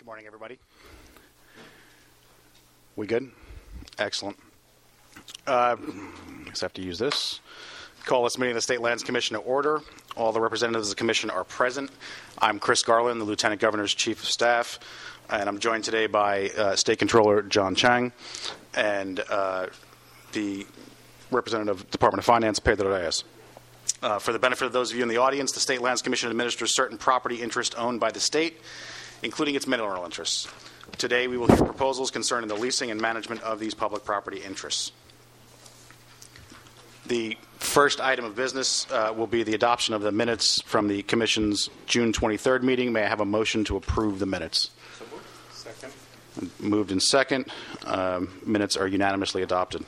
Good morning, everybody. We good? Excellent. I guess I have to use this. Call this meeting of the State Lands Commission to order. All the representatives of the Commission are present. I'm Chris Garland, the Lieutenant Governor's Chief of Staff, and I'm joined today by State Controller John Chang and the representative of the Department of Finance, Pedro Reyes. For the benefit of those of you in the audience, the State Lands Commission administers certain property interests owned by the state, including its mineral interests. Today, we will hear proposals concerning the leasing and management of these public property interests. The first item of business will be the adoption of the minutes from the Commission's June 23rd meeting. May I have a motion to approve the minutes? So moved. Second. Moved in second. Minutes are unanimously adopted.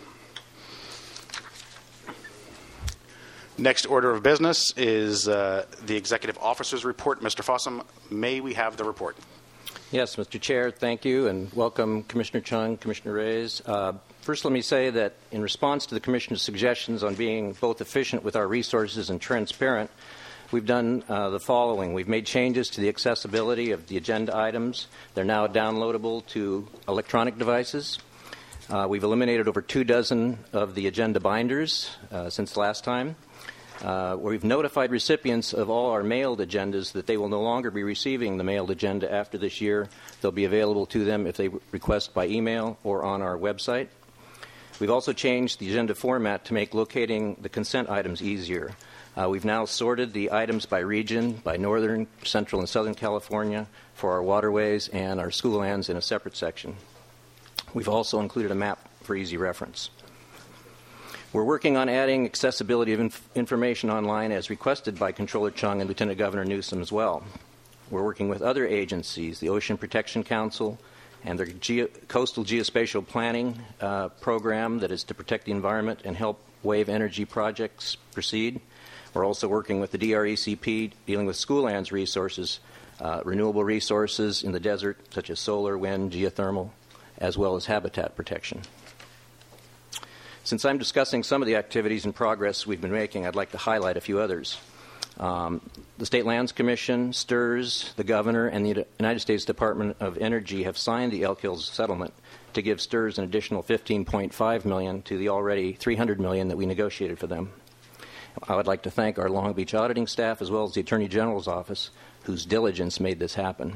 Next order of business is the Executive Officer's Report. Mr. Fossum, may we have the report? Yes, Mr. Chair, thank you, and welcome Commissioner Chung, Commissioner Reyes. First, let me say that in response to the Commission's suggestions on being both efficient with our resources and transparent, we've done the following. We've made changes to the accessibility of the agenda items. They're now downloadable to electronic devices. We've eliminated over 24 of the agenda binders since last time. We've notified recipients of all our mailed agendas that they will no longer be receiving the mailed agenda after this year. They'll be available to them if they request by email or on our website. We've also changed the agenda format to make locating the consent items easier. We've now sorted the items by region, by Northern, Central, and Southern California for our waterways and our school lands in a separate section. We've also included a map for easy reference. We're working on adding accessibility of information online as requested by Controller Chung and Lieutenant Governor Newsom as well. We're working with other agencies, the Ocean Protection Council and the Coastal Geospatial Planning program that is to protect the environment and help wave energy projects proceed. We're also working with the DRECP dealing with school lands resources, renewable resources in the desert such as solar, wind, geothermal, as well as habitat protection. Since I'm discussing some of the activities and progress we've been making, I'd like to highlight a few others. The State Lands Commission, STRS, the Governor, and the United States Department of Energy have signed the Elk Hills settlement to give STRS an additional $15.5 million to the already $300 million that we negotiated for them. I would like to thank our Long Beach auditing staff as well as the Attorney General's office, whose diligence made this happen.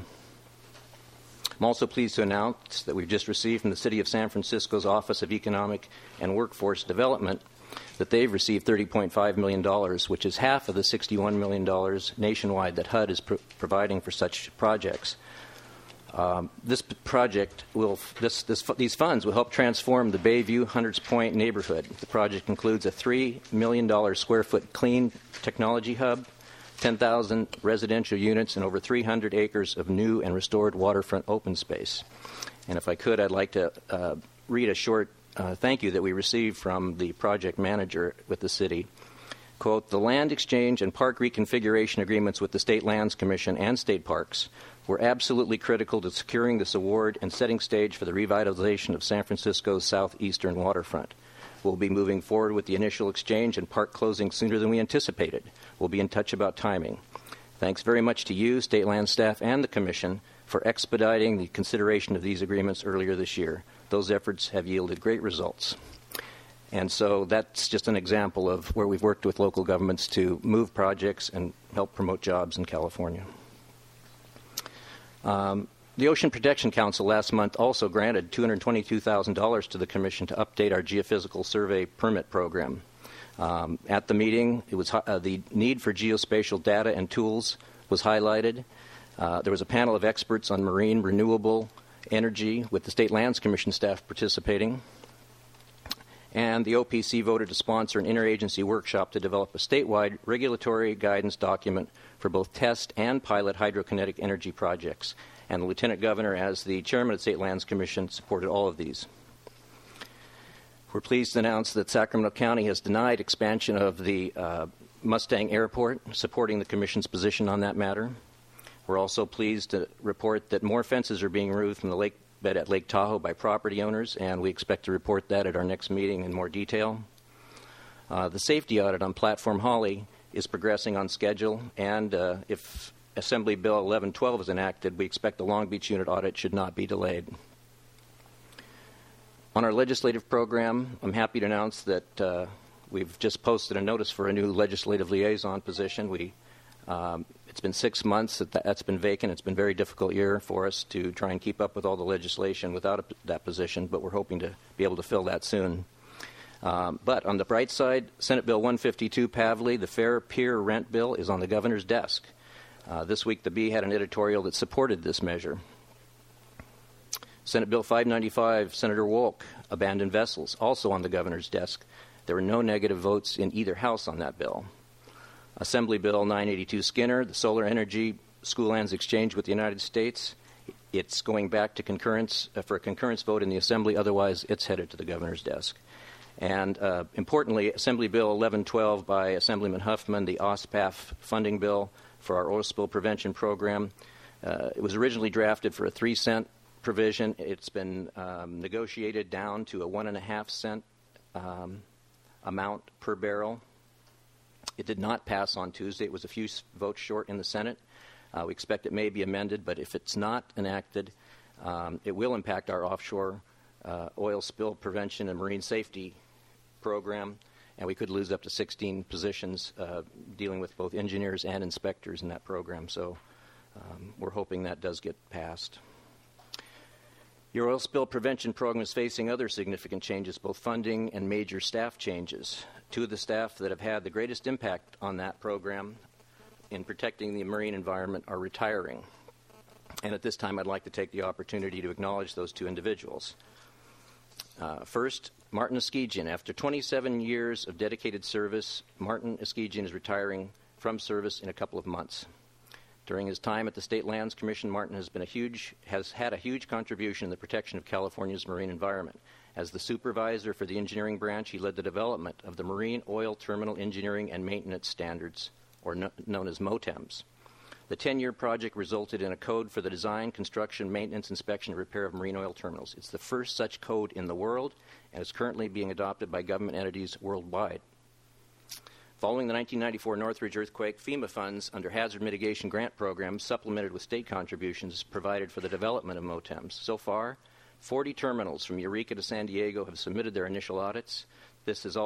I'm also pleased to announce that we've just received from the City of San Francisco's Office of Economic and Workforce Development that they've received $30.5 million, which is half of the $61 million nationwide that HUD is providing for such projects. These funds will help transform the Bayview Hunters Point neighborhood. The project includes a $3 million square foot clean technology hub, 10,000 residential units, and over 300 acres of new and restored waterfront open space. And if I could, I'd like to read a short thank you that we received from the project manager with the city. Quote, "The land exchange and park reconfiguration agreements with the State Lands Commission and state parks were absolutely critical to securing this award and setting stage for the revitalization of San Francisco's southeastern waterfront. We'll be moving forward with the initial exchange and park closing sooner than we anticipated. We'll be in touch about timing. Thanks very much to you, State Land staff, and the Commission for expediting the consideration of these agreements earlier this year. Those efforts have yielded great results." And so that's just an example of where we've worked with local governments to move projects and help promote jobs in California. The Ocean Protection Council last month also granted $222,000 to the Commission to update our geophysical survey permit program. At the meeting, it was the need for geospatial data and tools was highlighted. There was a panel of experts on marine renewable energy with the State Lands Commission staff participating. And the OPC voted to sponsor an interagency workshop to develop a statewide regulatory guidance document for both test and pilot hydrokinetic energy projects. And the Lieutenant Governor, as the chairman of the State Lands Commission, supported all of these. We're pleased to announce that Sacramento County has denied expansion of the Mustang Airport, supporting the Commission's position on that matter. We're also pleased to report that more fences are being removed from the lake bed at Lake Tahoe by property owners, and we expect to report that at our next meeting in more detail. The safety audit on Platform Holly is progressing on schedule, and if Assembly Bill 1112 is enacted, we expect the Long Beach unit audit should not be delayed. On our legislative program, I'm happy to announce that we've just posted a notice for a new legislative liaison position. It's been 6 months that's been vacant. It's been a very difficult year for us to try and keep up with all the legislation without that position, but we're hoping to be able to fill that soon. But on the bright side, Senate Bill 152, Pavley, the Fair Peer Rent Bill, is on the governor's desk. This week, the Bee had an editorial that supported this measure. Senate Bill 595, Senator Wolk, Abandoned Vessels, also on the governor's desk. There were no negative votes in either house on that bill. Assembly Bill 982, Skinner, the Solar Energy School Lands Exchange with the United States. It's going back to concurrence for a concurrence vote in the Assembly. Otherwise, it's headed to the governor's desk. And importantly, Assembly Bill 1112 by Assemblyman Huffman, the OSPAF funding bill for our oil spill prevention program. It was originally drafted for a 3-cent provision. It's been negotiated down to a 1.5 cent amount per barrel. It did not pass on Tuesday. It was a few votes short in the Senate. We expect it may be amended, but if it's not enacted, it will impact our offshore oil spill prevention and marine safety program, and we could lose up to 16 positions dealing with both engineers and inspectors in that program. So we're hoping that does get passed. Your oil spill prevention program is facing other significant changes, both funding and major staff changes. Two of the staff that have had the greatest impact on that program in protecting the marine environment are retiring. And at this time, I'd like to take the opportunity to acknowledge those two individuals. First, Martin Eskegian. After 27 years of dedicated service, Martin Eskegian is retiring from service in a couple of months. During his time at the State Lands Commission, Martin has had a huge contribution in the protection of California's marine environment. As the supervisor for the engineering branch, he led the development of the Marine Oil Terminal Engineering and Maintenance Standards, or known as MOTEMS. The 10-year project resulted in a code for the design, construction, maintenance, inspection, and repair of marine oil terminals. It's the first such code in the world and is currently being adopted by government entities worldwide. Following the 1994 Northridge earthquake, FEMA funds under hazard mitigation grant programs supplemented with state contributions provided for the development of MOTEMs. So far, 40 terminals from Eureka to San Diego have submitted their initial audits. This has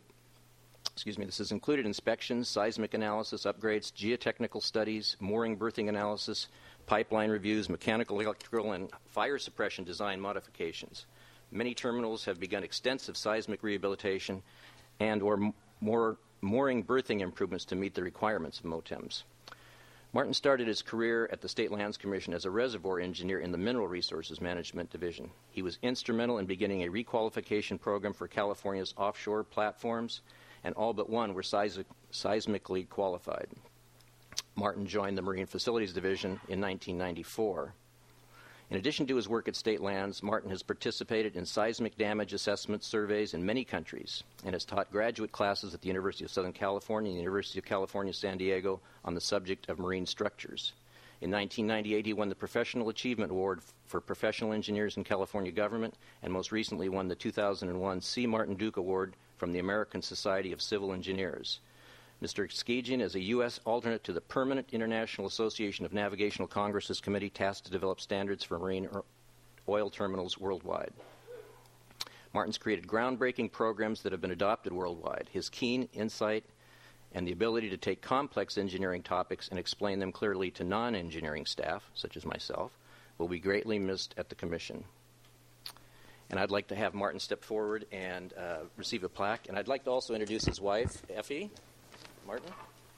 included inspections, seismic analysis, upgrades, geotechnical studies, mooring berthing analysis, pipeline reviews, mechanical, electrical, and fire suppression design modifications. Many terminals have begun extensive seismic rehabilitation and or mooring berthing improvements to meet the requirements of MOTEMs. Martin started his career at the State Lands Commission as a reservoir engineer in the Mineral Resources Management Division. He was instrumental in beginning a requalification program for California's offshore platforms, and all but one were seismically qualified. Martin joined the Marine Facilities Division in 1994. In addition to his work at State Lands, Martin has participated in seismic damage assessment surveys in many countries and has taught graduate classes at the University of Southern California and the University of California, San Diego on the subject of marine structures. In 1998, he won the Professional Achievement Award for Professional Engineers in California Government and most recently won the 2001 C. Martin Duke Award from the American Society of Civil Engineers. Mr. Eskegian is a U.S. alternate to the Permanent International Association of Navigational Congresses Committee tasked to develop standards for marine oil terminals worldwide. Martin's created groundbreaking programs that have been adopted worldwide. His keen insight and the ability to take complex engineering topics and explain them clearly to non-engineering staff, such as myself, will be greatly missed at the Commission. And I'd like to have Martin step forward and receive a plaque. And I'd like to also introduce his wife, Effie. Martin?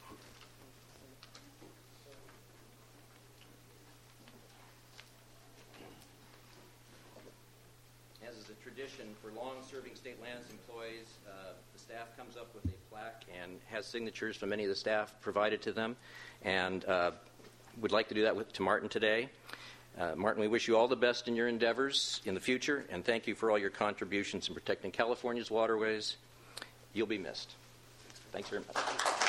As is a tradition for long-serving State Lands employees, the staff comes up with a plaque and has signatures from many of the staff provided to them. And would like to do that to Martin today. Martin, we wish you all the best in your endeavors in the future, and thank you for all your contributions in protecting California's waterways. You'll be missed. Thanks very much.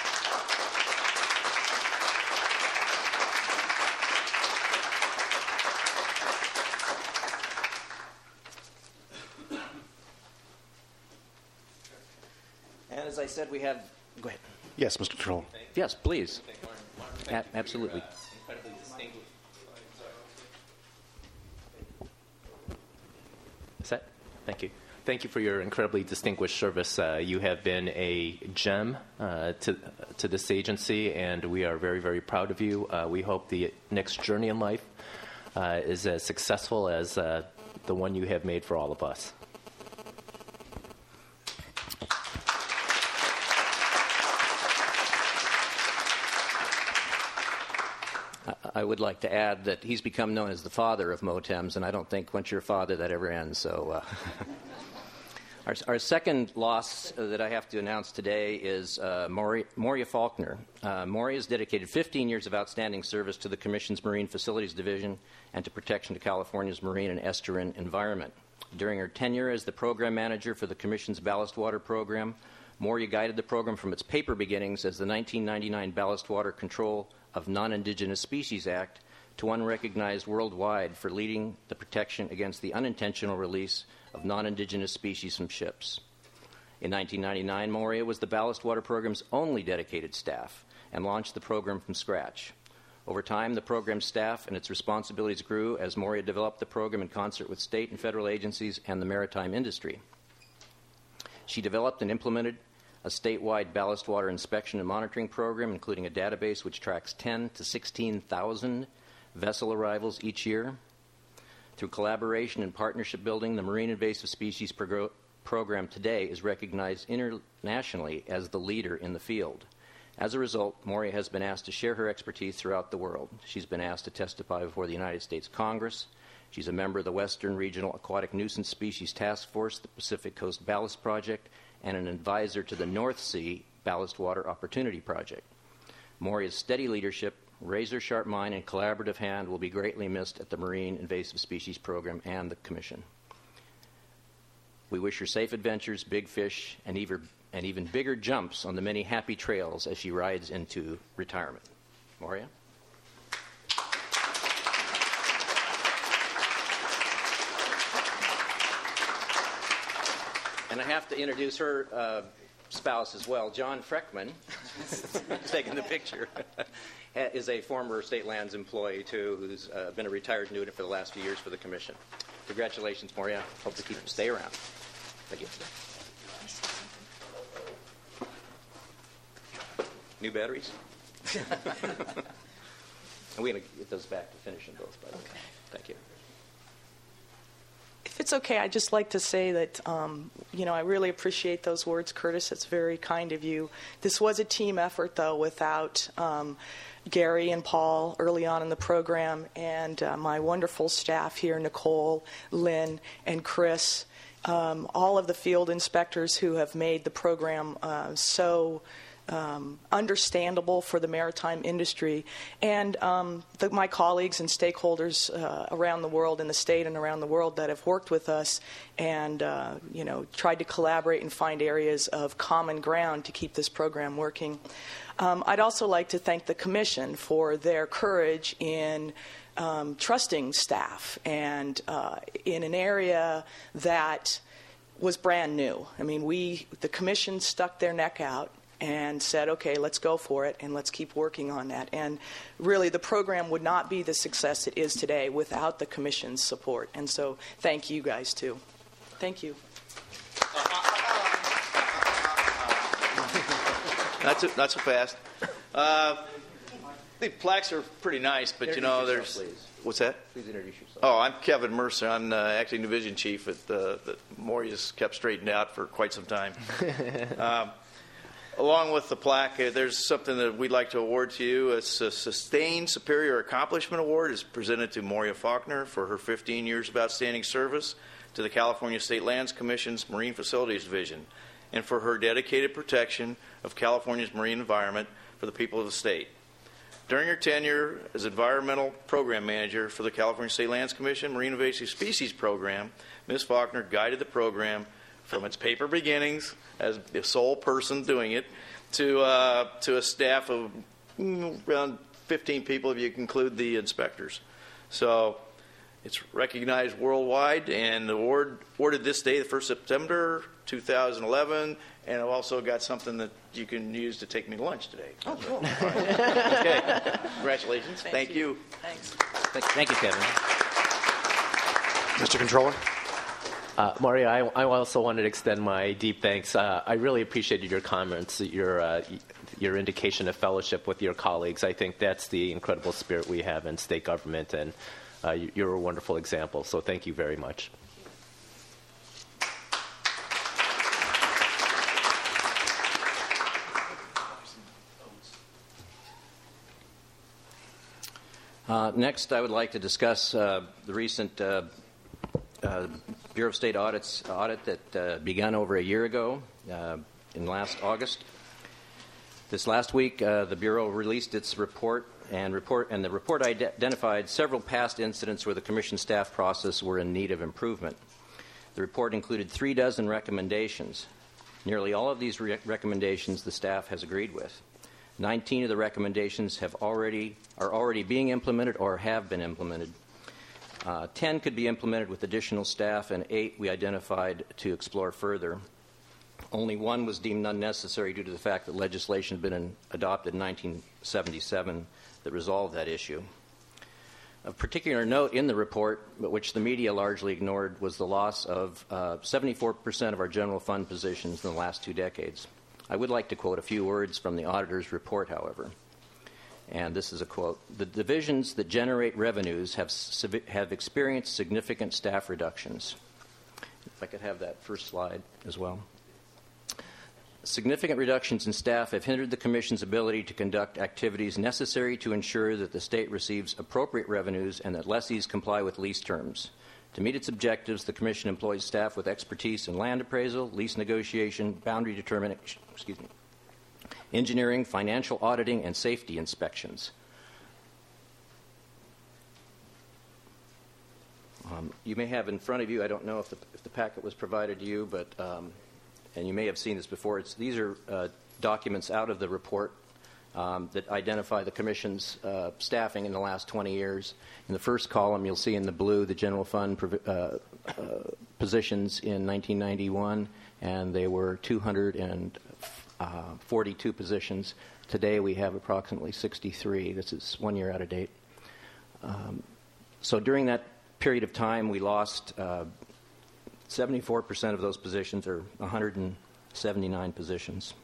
And as I said, we have... Go ahead. Yes, Mr. Controller. Yes, please. Absolutely. Thank you. Thank you for your incredibly distinguished service. You have been a gem to this agency, and we are very, very proud of you. We hope the next journey in life is as successful as the one you have made for all of us. I would like to add that he's become known as the father of MOTEMS, and I don't think once you're a father that ever ends. So, our second loss that I have to announce today is Moria Faulkner. Moria has dedicated 15 years of outstanding service to the Commission's Marine Facilities Division and to protection to California's marine and estuarine environment. During her tenure as the program manager for the Commission's ballast water program, Moria guided the program from its paper beginnings as the 1999 Ballast Water Control of Non-Indigenous Species Act to one recognized worldwide for leading the protection against the unintentional release of non-indigenous species from ships. In 1999, Moria was the ballast water program's only dedicated staff and launched the program from scratch. Over time, the program's staff and its responsibilities grew as Moria developed the program in concert with state and federal agencies and the maritime industry. She developed and implemented a statewide ballast water inspection and monitoring program, including a database which tracks 10 to 16,000 vessel arrivals each year. Through collaboration and partnership building, the Marine Invasive Species Program today is recognized internationally as the leader in the field. As a result, Moria has been asked to share her expertise throughout the world. She's been asked to testify before the United States Congress. She's a member of the Western Regional Aquatic Nuisance Species Task Force, the Pacific Coast Ballast Project, and an advisor to the North Sea Ballast Water Opportunity Project. Moria's steady leadership, razor-sharp mind, and collaborative hand will be greatly missed at the Marine Invasive Species Program and the Commission. We wish her safe adventures, big fish, and even bigger jumps on the many happy trails as she rides into retirement. Moria? And I have to introduce her spouse as well. John Freckman, taking the picture, is a former State Lands employee, too, who's been a retired student for the last few years for the Commission. Congratulations, Moria. Hope to keep you stay around. Thank you. New batteries? And we're going to get those back to finishing both, by the way. Thank you. If it's okay, I'd just like to say that, I really appreciate those words, Curtis. It's very kind of you. This was a team effort, though, without Gary and Paul early on in the program and my wonderful staff here, Nicole, Lynn, and Chris, all of the field inspectors who have made the program so understandable for the maritime industry, and my colleagues and stakeholders around the world, in the state and around the world, that have worked with us and tried to collaborate and find areas of common ground to keep this program working. I'd also like to thank the Commission for their courage in trusting staff and in an area that was brand new. I mean, the Commission stuck their neck out and said, okay, let's go for it, and let's keep working on that. And really, the program would not be the success it is today without the Commission's support. And so thank you guys, too. Thank you. Not so fast. The plaques are pretty nice, but, there's... Please. What's that? Please introduce yourself. Oh, I'm Kevin Mercer. I'm the acting division chief at Moria's kept straightened out for quite some time. Along with the plaque, there's something that we'd like to award to you. It's a Sustained Superior Accomplishment Award. It's presented to Moria Faulkner for her 15 years of outstanding service to the California State Lands Commission's Marine Facilities Division and for her dedicated protection of California's marine environment for the people of the state. During her tenure as Environmental Program Manager for the California State Lands Commission Marine Invasive Species Program, Ms. Faulkner guided the program from its paper beginnings as the sole person doing it to a staff of around 15 people if you include the inspectors. So it's recognized worldwide and awarded this day, the 1st September 2011, and I've also got something that you can use to take me to lunch today. Oh, cool. Okay. Congratulations. Thank you. Thanks. Thank you, Kevin. Mr. Controller? Mario, I also wanted to extend my deep thanks. I really appreciated your comments, your indication of fellowship with your colleagues. I think that's the incredible spirit we have in state government, and you're a wonderful example. So thank you very much. Next, I would like to discuss the recent Bureau of State audit that began over a year ago in last August. This last week, the Bureau released its report, and the report identified several past incidents where the Commission staff process were in need of improvement. The report included 36 recommendations. Nearly all of these recommendations the staff has agreed with. 19 of the recommendations are already being implemented or have been implemented. 10 could be implemented with additional staff, and 8 we identified to explore further. Only 1 was deemed unnecessary due to the fact that legislation had been adopted in 1977 that resolved that issue. Of particular note in the report, but which the media largely ignored, was the loss of 74% of our general fund positions in the last 2 decades. I would like to quote a few words from the auditor's report, however. And this is a quote. The divisions that generate revenues have experienced significant staff reductions. If I could have that first slide as well. Significant reductions in staff have hindered the Commission's ability to conduct activities necessary to ensure that the state receives appropriate revenues and that lessees comply with lease terms. To meet its objectives, the Commission employs staff with expertise in land appraisal, lease negotiation, boundary determination, engineering, financial auditing, and safety inspections. You may have in front of you, I don't know if the packet was provided to you, but and you may have seen this before. These are documents out of the report that identify the Commission's staffing in the last 20 years. In the first column, you'll see in the blue the general fund positions in 1991, and they were 242 positions. Today we have approximately 63. This is 1 year out of date. So during that period of time, we lost 74% of those positions, or 179 positions.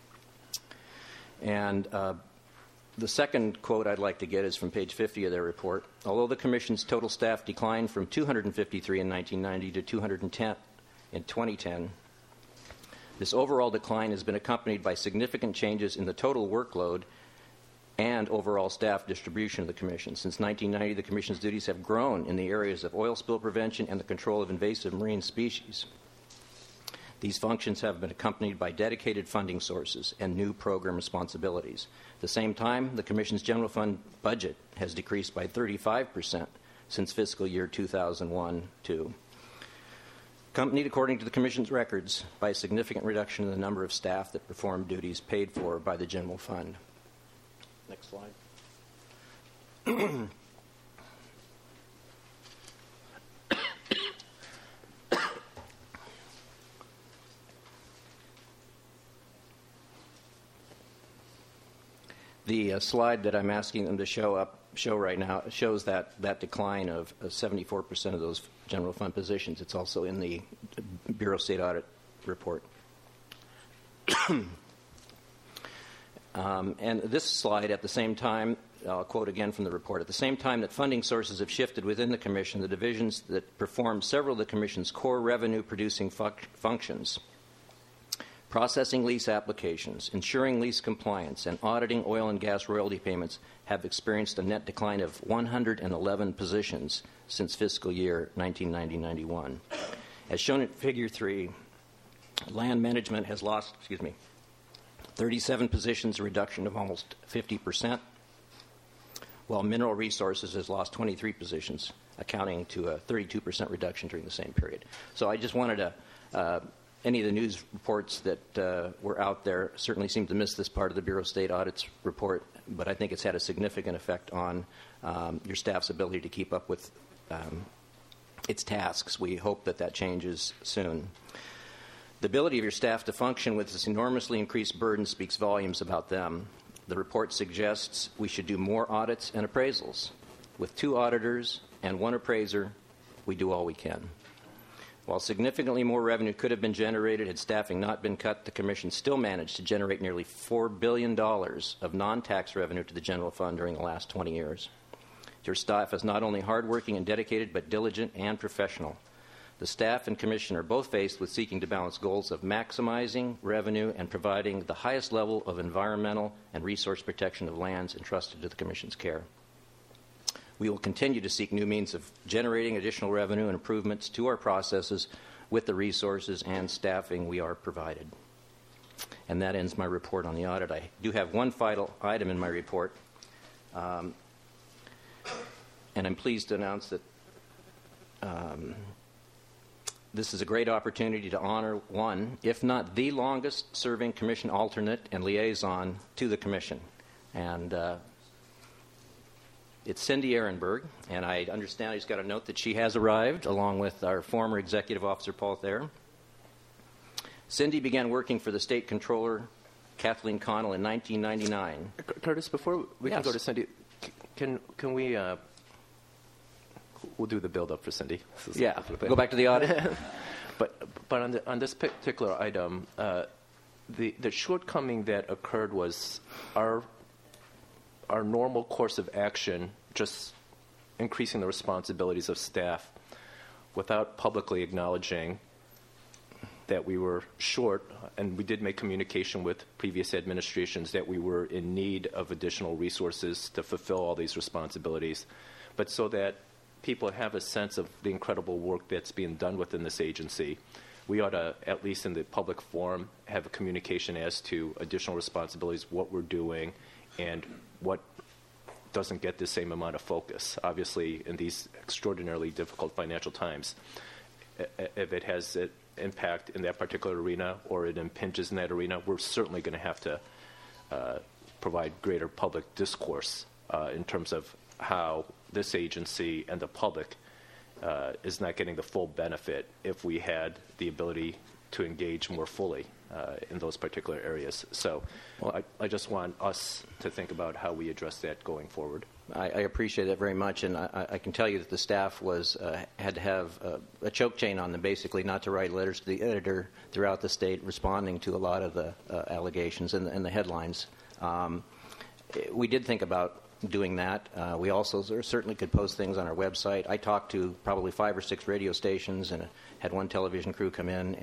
And the second quote I'd like to get is from page 50 of their report. Although the Commission's total staff declined from 253 in 1990 to 210 in 2010, this overall decline has been accompanied by significant changes in the total workload and overall staff distribution of the Commission. Since 1990, the Commission's duties have grown in the areas of oil spill prevention and the control of invasive marine species. These functions have been accompanied by dedicated funding sources and new program responsibilities. At the same time, the Commission's general fund budget has decreased by 35% since fiscal year 2001-2, accompanied, according to the Commission's records, by a significant reduction in the number of staff that perform duties paid for by the general fund. Next slide. The slide that I'm asking them to show right now shows that decline of 74% of those general fund positions. It's also in the Bureau of State Audit report. And this slide, at the same time, I'll quote again from the report, at the same time that funding sources have shifted within the Commission, the divisions that perform several of the Commission's core revenue-producing functions, processing lease applications, ensuring lease compliance, and auditing oil and gas royalty payments, have experienced a net decline of 111 positions since fiscal year 1990-91. As shown in Figure 3, land management has lost, 37 positions, a reduction of almost 50%, while mineral resources has lost 23 positions, accounting to a 32% reduction during the same period. So I just wanted to, any of the news reports that were out there certainly seem to miss this part of the Bureau of State Audit's report, but I think it's had a significant effect on your staff's ability to keep up with its tasks. We hope that changes soon. The ability of your staff to function with this enormously increased burden speaks volumes about them. The report suggests we should do more audits and appraisals. With 2 auditors and 1 appraiser, we do all we can. While significantly more revenue could have been generated had staffing not been cut, the Commission still managed to generate nearly $4 billion of non-tax revenue to the general fund during the last 20 years. Your staff is not only hardworking and dedicated, but diligent and professional. The staff and Commission are both faced with seeking to balance goals of maximizing revenue and providing the highest level of environmental and resource protection of lands entrusted to the Commission's care. We will continue to seek new means of generating additional revenue and improvements to our processes with the resources and staffing we are provided. And that ends my report on the audit. I do have one final item in my report, and I'm pleased to announce that this is a great opportunity to honor one, if not the longest-serving Commission alternate and liaison to the Commission. And it's Cindy Ehrenberg, and I understand I just got a note that she has arrived, along with our former Executive Officer, Paul Thayer. Cindy began working for the State Controller, Kathleen Connell, in 1999. Curtis, before we Yes. can go to Cindy, can we we'll do the build-up for Cindy. Yeah, go back to the audit. But on this particular item, the shortcoming that occurred was our normal course of action, just increasing the responsibilities of staff without publicly acknowledging that we were short, and we did make communication with previous administrations that we were in need of additional resources to fulfill all these responsibilities. But so that people have a sense of the incredible work that's being done within this agency, we ought to, at least in the public forum, have a communication as to additional responsibilities, what we're doing, and what doesn't get the same amount of focus. Obviously, in these extraordinarily difficult financial times, if it has an impact in that particular arena or it impinges in that arena, we're certainly going to have to provide greater public discourse in terms of how this agency and the public is not getting the full benefit if we had the ability to engage more fully in those particular areas. So I just want us to think about how we address that going forward. I appreciate that very much, and I can tell you that the staff had to have a choke chain on them, basically, not to write letters to the editor throughout the state responding to a lot of the allegations and the headlines. We did think about doing that. We also certainly could post things on our website. I talked to probably 5 or 6 radio stations and had one television crew come in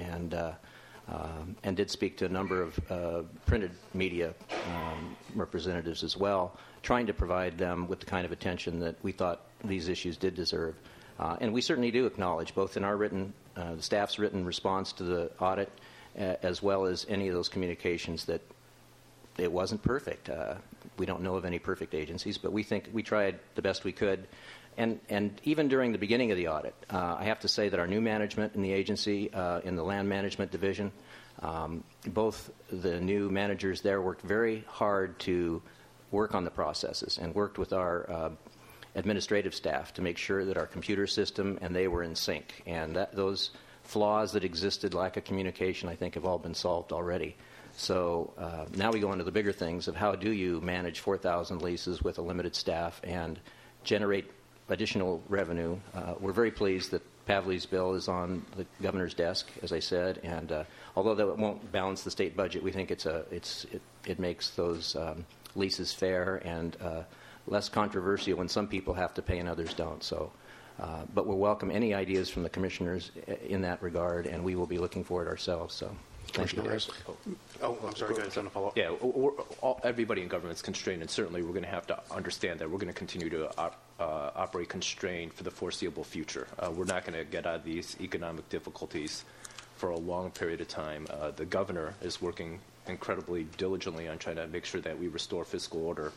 and did speak to a number of printed media representatives as well, trying to provide them with the kind of attention that we thought these issues did deserve. And we certainly do acknowledge, both in our the staff's written response to the audit, as well as any of those communications, that it wasn't perfect. We don't know of any perfect agencies, but we think we tried the best we could. And even during the beginning of the audit, I have to say that our new management in the agency, in the land management division, both the new managers there worked very hard to work on the processes and worked with our administrative staff to make sure that our computer system and they were in sync. And those flaws that existed, lack of communication, I think have all been solved already. So now we go into the bigger things of how do you manage 4,000 leases with a limited staff and generate additional revenue. We're very pleased that Pavley's bill is on the governor's desk, as I said, and although that won't balance the state budget, we think it makes those leases fair and less controversial when some people have to pay and others don't. So, but we'll welcome any ideas from the commissioners in that regard, and we will be looking for it ourselves. So. Thank you. Oh, I'm sorry. Go ahead. Send a follow-up. Yeah, everybody in government is constrained, and certainly we're going to have to understand that we're going to continue to operate constrained for the foreseeable future. We're not going to get out of these economic difficulties for a long period of time. The governor is working incredibly diligently on trying to make sure that we restore fiscal order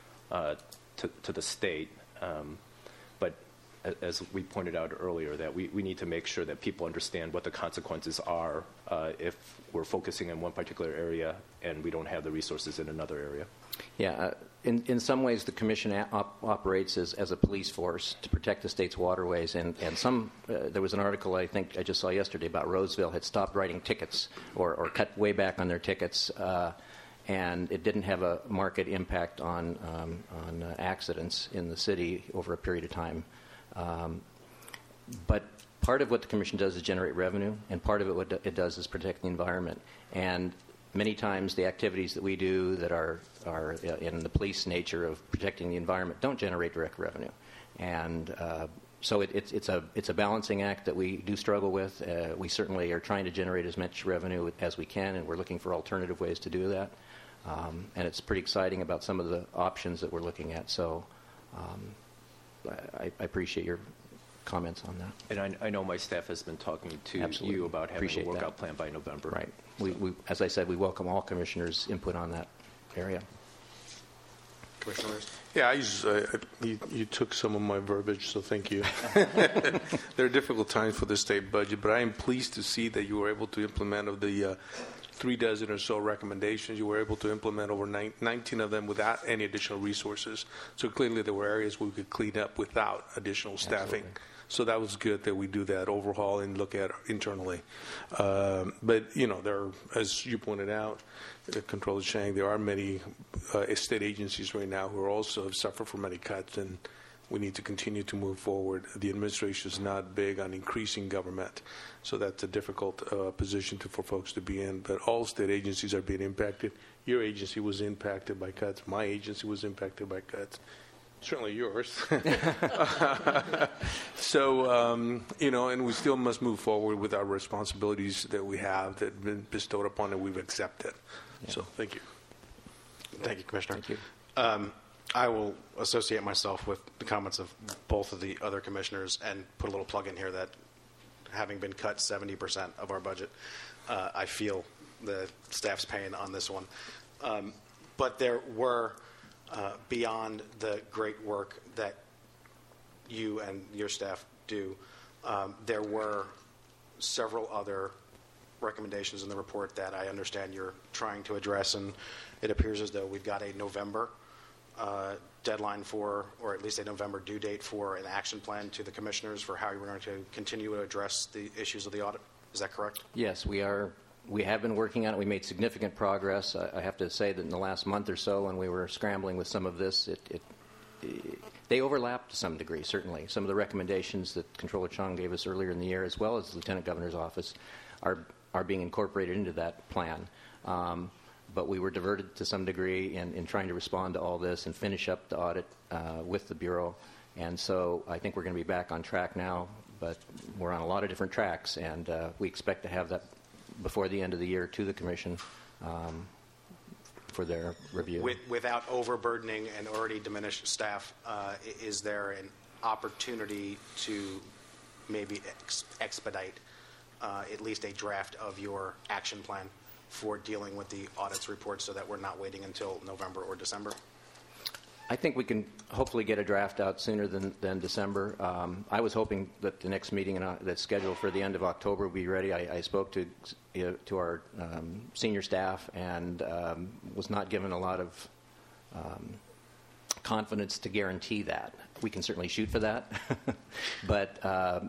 to the state. But as we pointed out earlier, that we need to make sure that people understand what the consequences are if we're focusing in one particular area and we don't have the resources in another area. Yeah, in some ways the Commission operates as a police force to protect the state's waterways, and there was an article I think I just saw yesterday about Roseville had stopped writing tickets or cut way back on their tickets, and it didn't have a market impact on accidents in the city over a period of time. But part of what the Commission does is generate revenue, and part of it, what it does is protect the environment. And many times the activities that we do that are in the police nature of protecting the environment don't generate direct revenue. And so it's a balancing act that we do struggle with. We certainly are trying to generate as much revenue as we can, and we're looking for alternative ways to do that. And it's pretty exciting about some of the options that we're looking at. So I appreciate your comments on that. And I know my staff has been talking to Absolutely. you about having Appreciate a workout that. plan by November. Right. We, as I said, we welcome all commissioners' input on that area. Commissioners? Yeah, you took some of my verbiage, so thank you. There are difficult times for the state budget, but I am pleased to see that you were able to implement of the 36 or so recommendations. You were able to implement over 19 of them without any additional resources. So clearly there were areas where we could clean up without additional staffing. Absolutely. So that was good that we do that overhaul and look at it internally. But, there are, as you pointed out, Controller Chang, there are many state agencies right now who are also have suffered from many cuts, and we need to continue to move forward. The administration is not big on increasing government, so that's a difficult position for folks to be in. But all state agencies are being impacted. Your agency was impacted by cuts. My agency was impacted by cuts. Certainly yours. So, and we still must move forward with our responsibilities that we have that have been bestowed upon that we've accepted. Yeah. So, thank you. Thank you, Commissioner. Thank you. I will associate myself with the comments of both of the other commissioners and put a little plug in here that having been cut 70% of our budget, I feel the staff's pain on this one. But there were, beyond the great work that you and your staff do, there were several other recommendations in the report that I understand you're trying to address, and it appears as though we've got a November deadline for, or at least a November due date for an action plan to the commissioners for how you're going to continue to address the issues of the audit. Is that correct? Yes, we are. We have been working on it. We made significant progress. I have to say that in the last month or so, when we were scrambling with some of this, they overlap to some degree, certainly. Some of the recommendations that Controller Chang gave us earlier in the year, as well as the Lieutenant Governor's office, are being incorporated into that plan. But we were diverted to some degree in trying to respond to all this and finish up the audit with the Bureau. And so I think we're going to be back on track now, but we're on a lot of different tracks, and we expect to have that before the end of the year to the Commission for their review. Without overburdening an already diminished staff, is there an opportunity to maybe expedite at least a draft of your action plan for dealing with the audits report so that we're not waiting until November or December? I think we can hopefully get a draft out sooner than December. I was hoping that the next meeting that's scheduled for the end of October will be ready. I spoke to our senior staff and was not given a lot of confidence to guarantee that. We can certainly shoot for that, but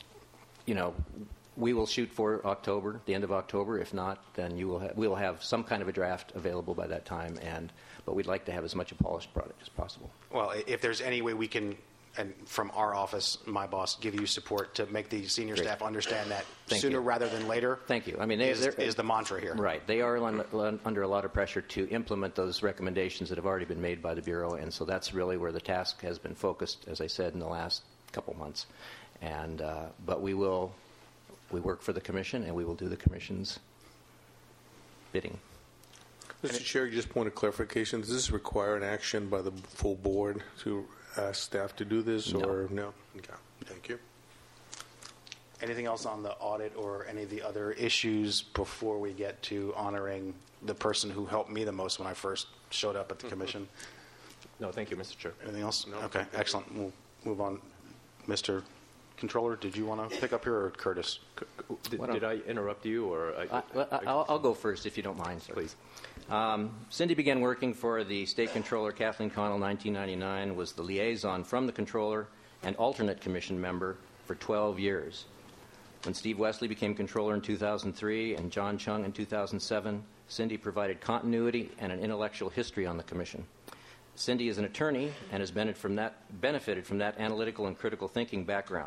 we will shoot for October, the end of October. If not, then we'll have some kind of a draft available by that time, but we'd like to have as much a polished product as possible. Well, if there's any way we can, and from our office, my boss, give you support to make the senior Great. Staff understand that Thank sooner you. rather than later. Thank you. I mean, is the mantra here. Right. They are under a lot of pressure to implement those recommendations that have already been made by the Bureau, and so that's really where the task has been focused, as I said, in the last couple months. And but we work for the Commission, and we will do the Commission's bidding. Mr. Chair, just point of clarification. Does this require an action by the full board to ask staff to do this, or no? Okay. Thank you. Anything else on the audit or any of the other issues before we get to honoring the person who helped me the most when I first showed up at the Commission? No, thank you, Mr. Chair. Anything else? No. Okay, excellent. We'll move on. Mr. Controller, did you want to pick up here, or Curtis? Did I interrupt you, or I'll go first, if you don't mind, sir. Please. Cindy began working for the State Controller, Kathleen Connell, in 1999, was the liaison from the Controller and alternate Commission member for 12 years. When Steve Wesley became Controller in 2003 and John Chung in 2007, Cindy provided continuity and an intellectual history on the Commission. Cindy is an attorney and has benefited from that analytical and critical thinking background.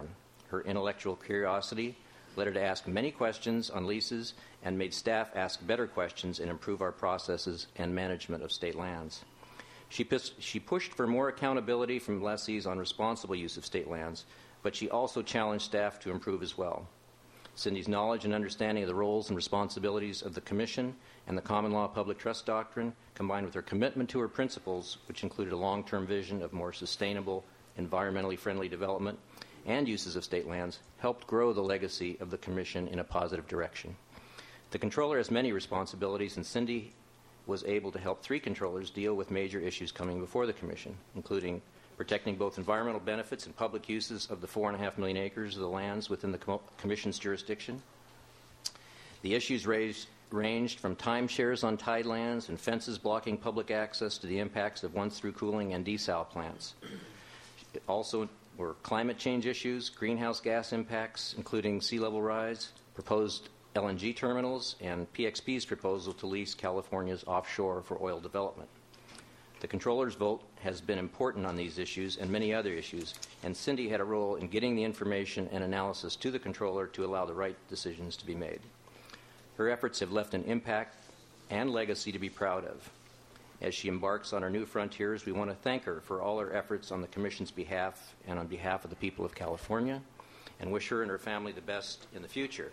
Her intellectual curiosity led her to ask many questions on leases and made staff ask better questions and improve our processes and management of state lands. She pushed for more accountability from lessees on responsible use of state lands, but she also challenged staff to improve as well. Cindy's knowledge and understanding of the roles and responsibilities of the Commission and the common law public trust doctrine, combined with her commitment to her principles, which included a long-term vision of more sustainable, environmentally friendly development and uses of state lands, helped grow the legacy of the Commission in a positive direction. The Controller has many responsibilities, and Cindy was able to help 3 controllers deal with major issues coming before the Commission, including protecting both environmental benefits and public uses of the 4.5 million acres of the lands within the Commission's jurisdiction. The issues ranged from timeshares on tidelands and fences blocking public access to the impacts of once-through cooling and desal plants. Also were climate change issues, greenhouse gas impacts, including sea level rise, proposed LNG terminals, and PXP's proposal to lease California's offshore for oil development. The Controller's vote has been important on these issues and many other issues, and Cindy had a role in getting the information and analysis to the Controller to allow the right decisions to be made. Her efforts have left an impact and legacy to be proud of. As she embarks on her new frontiers, we want to thank her for all her efforts on the Commission's behalf and on behalf of the people of California, and wish her and her family the best in the future.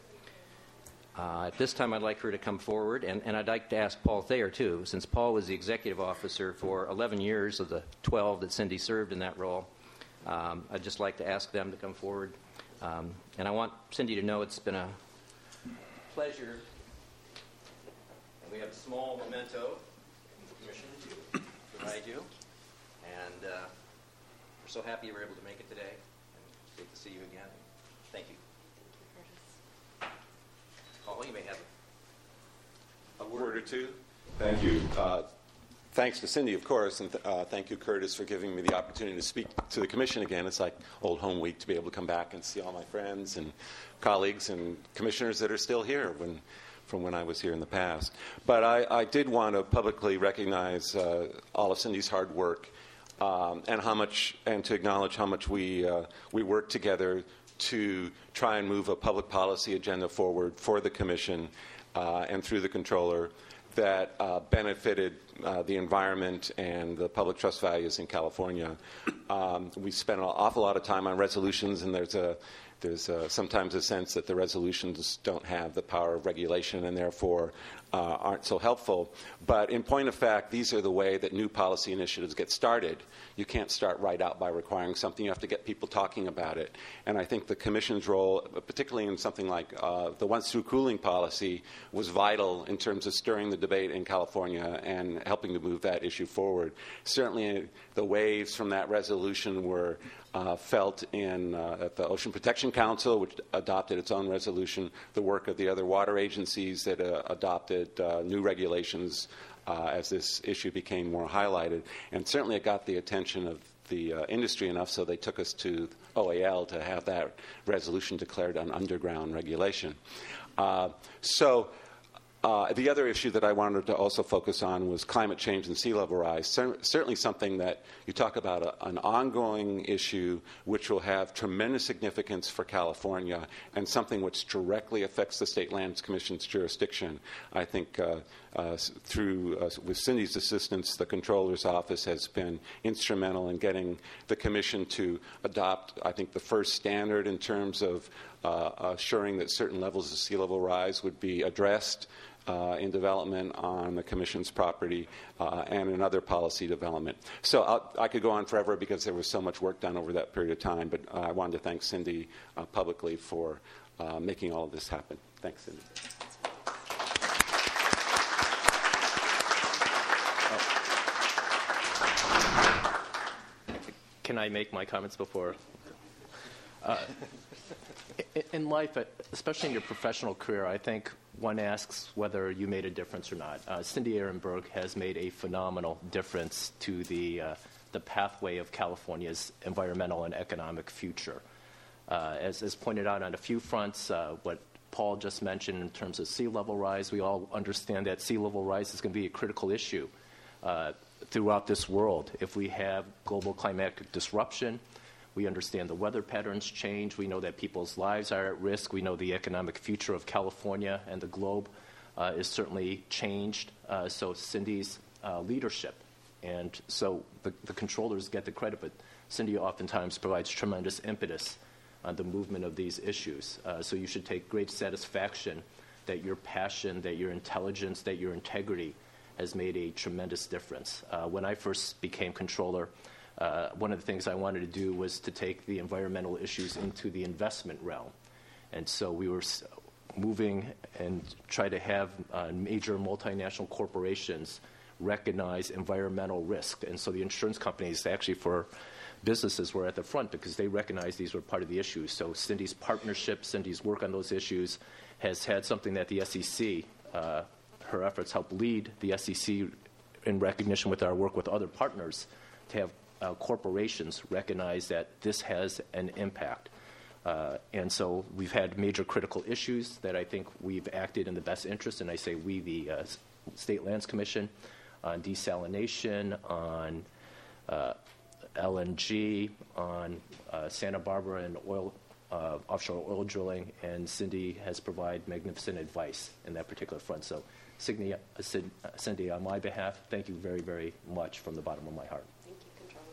At this time, I'd like her to come forward, and I'd like to ask Paul Thayer, too, since Paul was the executive officer for 11 years of the 12 that Cindy served in that role. I'd just like to ask them to come forward. And I want Cindy to know it's been a pleasure. And we have a small memento from the Commission to provide you. And we're so happy you were able to make it today. And great to see you again. Thank you. Paul, you may have a word or two. Thank you. Thanks to Cindy, of course, and thank you, Curtis, for giving me the opportunity to speak to the Commission again. It's like old home week to be able to come back and see all my friends and colleagues and commissioners that are still here from when I was here in the past. But I did want to publicly recognize all of Cindy's hard work and to acknowledge how much we work together to try and move a public policy agenda forward for the Commission and through the Controller that benefited the environment and the public trust values in California. We spent an awful lot of time on resolutions, and there's sometimes a sense that the resolutions don't have the power of regulation and therefore aren't so helpful. But in point of fact, these are the way that new policy initiatives get started. You can't start right out by requiring something. You have to get people talking about it. And I think the Commission's role, particularly in something like the once-through cooling policy, was vital in terms of stirring the debate in California and helping to move that issue forward. Certainly the waves from that resolution were felt at the Ocean Protection Council, which adopted its own resolution, the work of the other water agencies that adopted new regulations as this issue became more highlighted. And certainly it got the attention of the industry enough so they took us to OAL to have that resolution declared an underground regulation. The other issue that I wanted to also focus on was climate change and sea level rise. Certainly something that you talk about an ongoing issue which will have tremendous significance for California and something which directly affects the State Lands Commission's jurisdiction. I think with Cindy's assistance, the Controller's Office has been instrumental in getting the Commission to adopt, I think, the first standard in terms of assuring that certain levels of sea level rise would be addressed in development on the Commission's property and in other policy development. So I could go on forever because there was so much work done over that period of time, but I wanted to thank Cindy publicly for making all of this happen. Thanks, Cindy. Can I make my comments before? In life, especially in your professional career, I think one asks whether you made a difference or not. Cindy Ehrenberg has made a phenomenal difference to the pathway of California's environmental and economic future. As pointed out on a few fronts, what Paul just mentioned in terms of sea level rise, we all understand that sea level rise is going to be a critical issue throughout this world. If we have global climatic disruption, We understand the weather patterns change. We know that people's lives are at risk. We know the economic future of California and the globe is certainly changed. So Cindy's leadership, and so the controllers get the credit, but Cindy oftentimes provides tremendous impetus on the movement of these issues. So you should take great satisfaction that your passion, that your intelligence, that your integrity has made a tremendous difference. When I first became controller, one of the things I wanted to do was to take the environmental issues into the investment realm. And so we were moving and try to have major multinational corporations recognize environmental risk. And so the insurance companies, actually for businesses, were at the front because they recognized these were part of the issues. So Cindy's partnership, Cindy's work on those issues has had something that the SEC, her efforts help lead the SEC in recognition with our work with other partners to have corporations recognize that this has an impact. And so we've had major critical issues that I think we've acted in the best interest, and I say we, the State Lands Commission, on desalination, on LNG, on Santa Barbara and offshore oil drilling, and Cindy has provided magnificent advice in that particular front. So Cindy, on my behalf, thank you very, very much from the bottom of my heart. Thank you, Controller.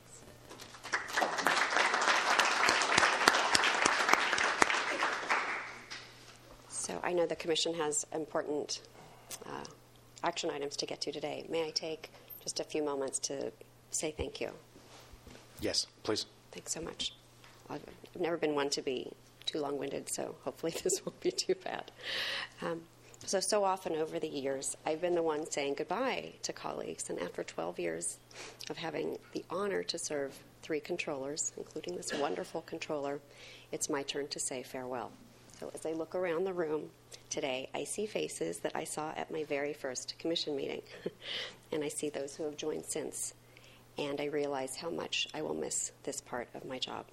Thanks. So I know the Commission has important action items to get to today. May I take just a few moments to say thank you? Yes, please. Thanks so much. I've never been one to be too long-winded, so hopefully this won't be too bad. So often over the years, I've been the one saying goodbye to colleagues, and after 12 years of having the honor to serve 3 controllers, including this wonderful controller, it's my turn to say farewell. So as I look around the room today, I see faces that I saw at my very first commission meeting, and I see those who have joined since, and I realize how much I will miss this part of my job.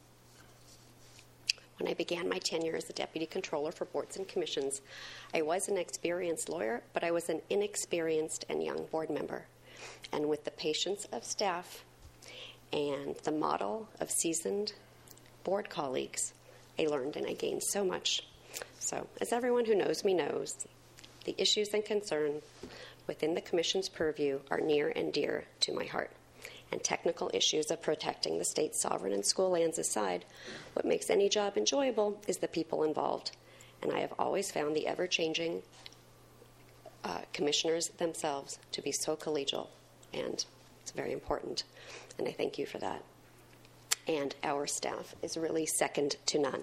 When I began my tenure as the Deputy Controller for Boards and Commissions, I was an experienced lawyer, but I was an inexperienced and young board member. And with the patience of staff and the model of seasoned board colleagues, I learned and I gained so much. So, as everyone who knows me knows, the issues and concerns within the Commission's purview are near and dear to my heart. And technical issues of protecting the state's sovereign and school lands aside, what makes any job enjoyable is the people involved. And I have always found the ever-changing commissioners themselves to be so collegial, and it's very important. And I thank you for that. And our staff is really second to none.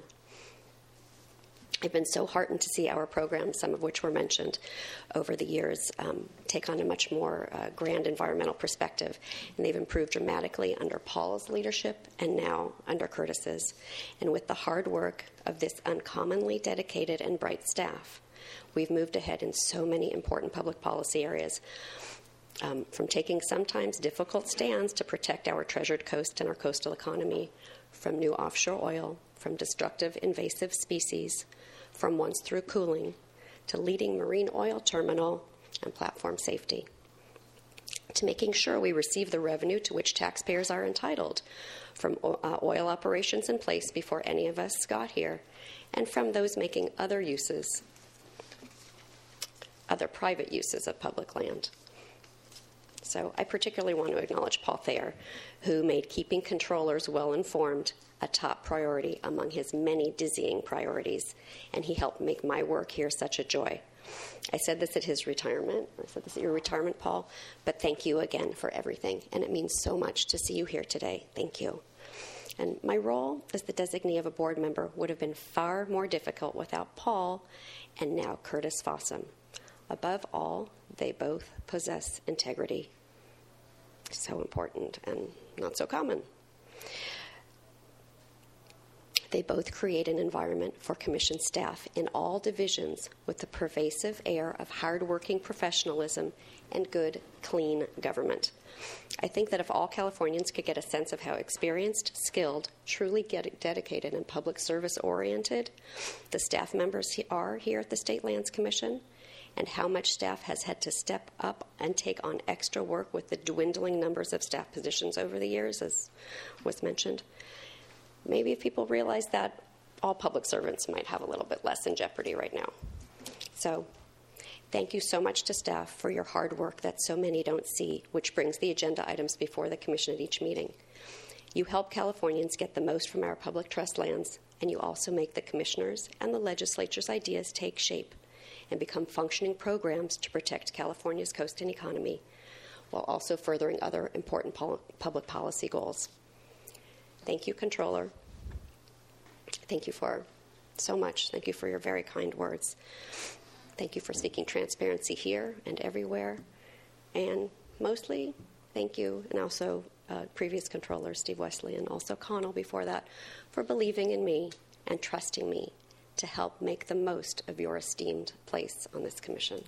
I've been so heartened to see our programs, some of which were mentioned over the years, take on a much more grand environmental perspective. And they've improved dramatically under Paul's leadership and now under Curtis's. And with the hard work of this uncommonly dedicated and bright staff, we've moved ahead in so many important public policy areas, from taking sometimes difficult stands to protect our treasured coast and our coastal economy, from new offshore oil, from destructive invasive species, from once-through cooling, to leading marine oil terminal and platform safety, to making sure we receive the revenue to which taxpayers are entitled, from oil operations in place before any of us got here, and from those making other private uses of public land. So I particularly want to acknowledge Paul Thayer, who made keeping controllers well-informed a top priority among his many dizzying priorities, and he helped make my work here such a joy. I said this at his retirement. I said this at your retirement, Paul, but thank you again for everything, and it means so much to see you here today. Thank you. And my role as the designee of a board member would have been far more difficult without Paul and now Curtis Fossum. Above all, they both possess integrity. So important and not so common. They both create an environment for commission staff in all divisions with the pervasive air of hardworking professionalism and good, clean government. I think that if all Californians could get a sense of how experienced, skilled, truly dedicated, and public service-oriented the staff members are here at the State Lands Commission, and how much staff has had to step up and take on extra work with the dwindling numbers of staff positions over the years, as was mentioned, maybe if people realize that, all public servants might have a little bit less in jeopardy right now. So thank you so much to staff for your hard work that so many don't see, which brings the agenda items before the Commission at each meeting. You help Californians get the most from our public trust lands, and you also make the Commissioners and the Legislature's ideas take shape and become functioning programs to protect California's coast and economy, while also furthering other important public policy goals. Thank you, Controller. Thank you for so much. Thank you for your very kind words. Thank you for seeking transparency here and everywhere. And mostly, thank you, and also previous Controller Steve Wesley, and also Connell before that, for believing in me and trusting me to help make the most of your esteemed place on this Commission.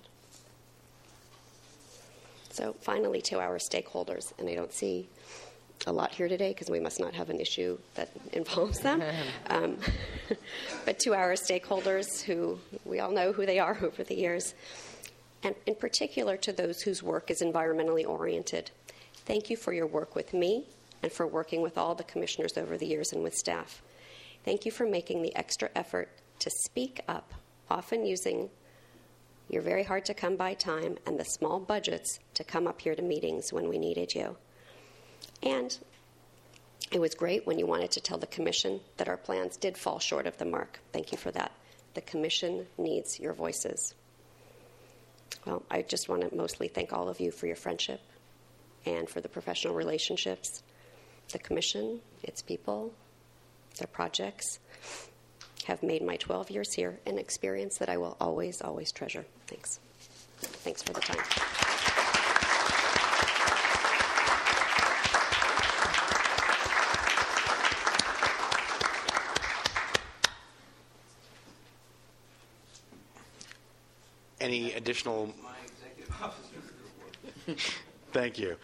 So finally, to our stakeholders, and I don't see a lot here today because we must not have an issue that involves them, but to our stakeholders, who we all know who they are over the years, and in particular to those whose work is environmentally oriented, thank you for your work with me and for working with all the commissioners over the years and with staff. Thank you for making the extra effort to speak up, often using your very hard-to-come-by time and the small budgets to come up here to meetings when we needed you. And it was great when you wanted to tell the Commission that our plans did fall short of the mark. Thank you for that. The Commission needs your voices. Well, I just want to mostly thank all of you for your friendship and for the professional relationships. The Commission, its people, their projects have made my 12 years here an experience that I will always, always treasure. Thanks. Thanks for the time. Any additional? My executive officer. Thank you.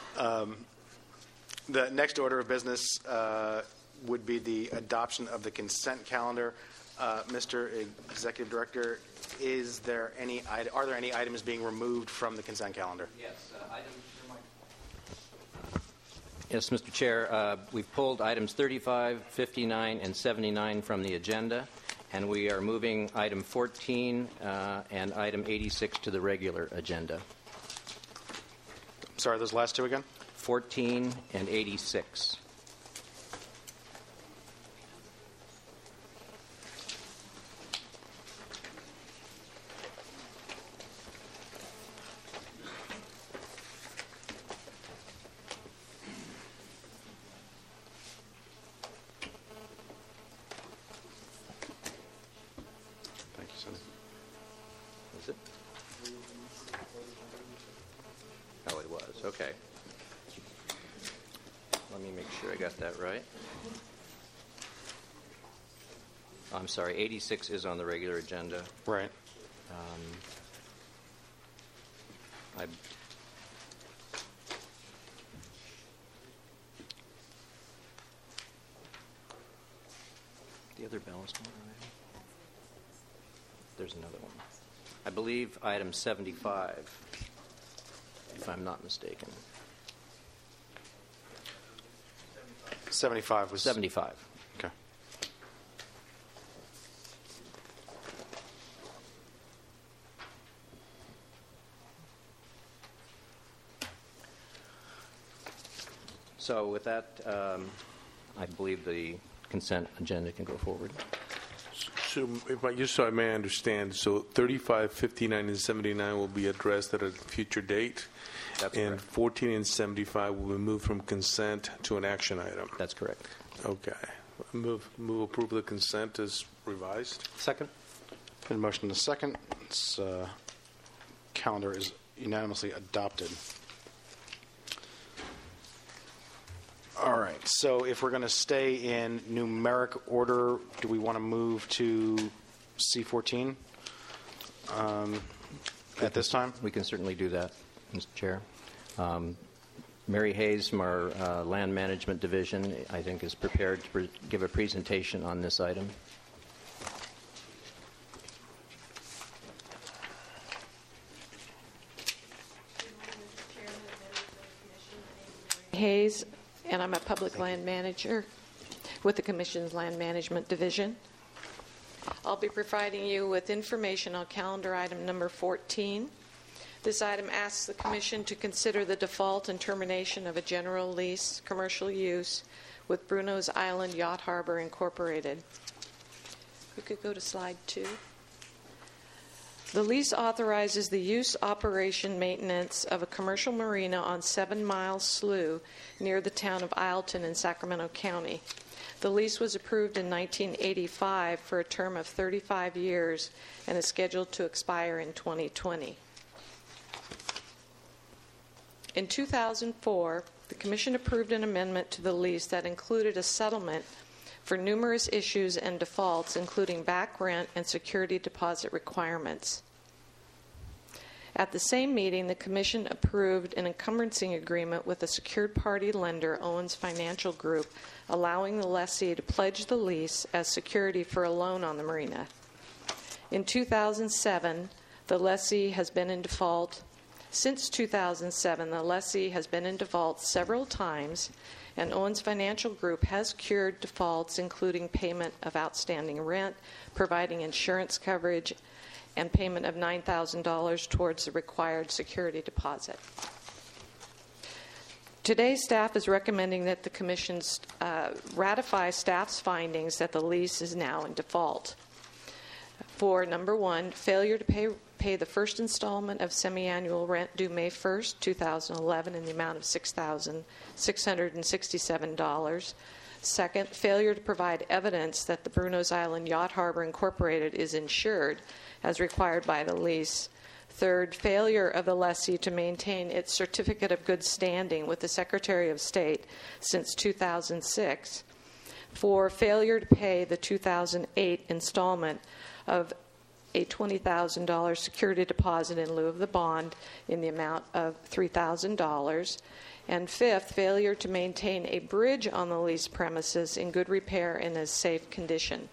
The next order of business would be the adoption of the consent calendar. Mr. Executive Director, are there any items being removed from the consent calendar? Yes, Yes, Mr. Chair. We've pulled items 35, 59, and 79 from the agenda, and we are moving item 14 and item 86 to the regular agenda. Sorry, those last two again? 14 and 86. Thank you, Cindy. Is it? Oh, it was. Okay. Let me make sure I got that right. I'm sorry, 86 is on the regular agenda. Right. The other ballast one already? There's another one. I believe item 75, if I'm not mistaken. 75 was 75. Okay. So with that, I believe the consent agenda can go forward. So, just so I may understand, so 35, 59, and 79 will be addressed at a future date, That's and correct. 14 and 75 will be moved from consent to an action item. That's correct. Okay. Move approval of the consent as revised. Second? Been motion and a second. This calendar is unanimously adopted. All right. So if we're going to stay in numeric order, do we want to move to C14 at this time? We can certainly do that, Mr. Chair. Mary Hayes from our Land Management Division, I think, is prepared to give a presentation on this item. Hayes, and I'm a public land manager with the Commission's Land Management Division. I'll be providing you with information on calendar item number 14. This item asks the Commission to consider the default and termination of a general lease commercial use with Bruno's Island Yacht Harbor Incorporated. We could go to slide 2. The lease authorizes the use, operation, maintenance of a commercial marina on 7 Mile Slough near the town of Isleton in Sacramento County. The lease was approved in 1985 for a term of 35 years and is scheduled to expire in 2020. In 2004, the Commission approved an amendment to the lease that included a settlement for numerous issues and defaults, including back rent and security deposit requirements. At the same meeting, the Commission approved an encumbrances agreement with a secured party lender, Owens Financial Group, allowing the lessee to pledge the lease as security for a loan on the marina. In 2007, the lessee has been in default. Since 2007, the lessee has been in default several times, and Owens Financial Group has cured defaults, including payment of outstanding rent, providing insurance coverage, and payment of $9,000 towards the required security deposit. Today, staff is recommending that the Commission ratify staff's findings that the lease is now in default. For number 1, failure to pay the first installment of semi-annual rent due May 1st, 2011 in the amount of $6,667. Second, failure to provide evidence that the Bruno's Island Yacht Harbor Incorporated is insured as required by the lease. Third, failure of the lessee to maintain its certificate of good standing with the Secretary of State since 2006. 4, failure to pay the 2008 installment of a $20,000 security deposit in lieu of the bond in the amount of $3,000. And 5th, failure to maintain a bridge on the leased premises in good repair and as safe condition.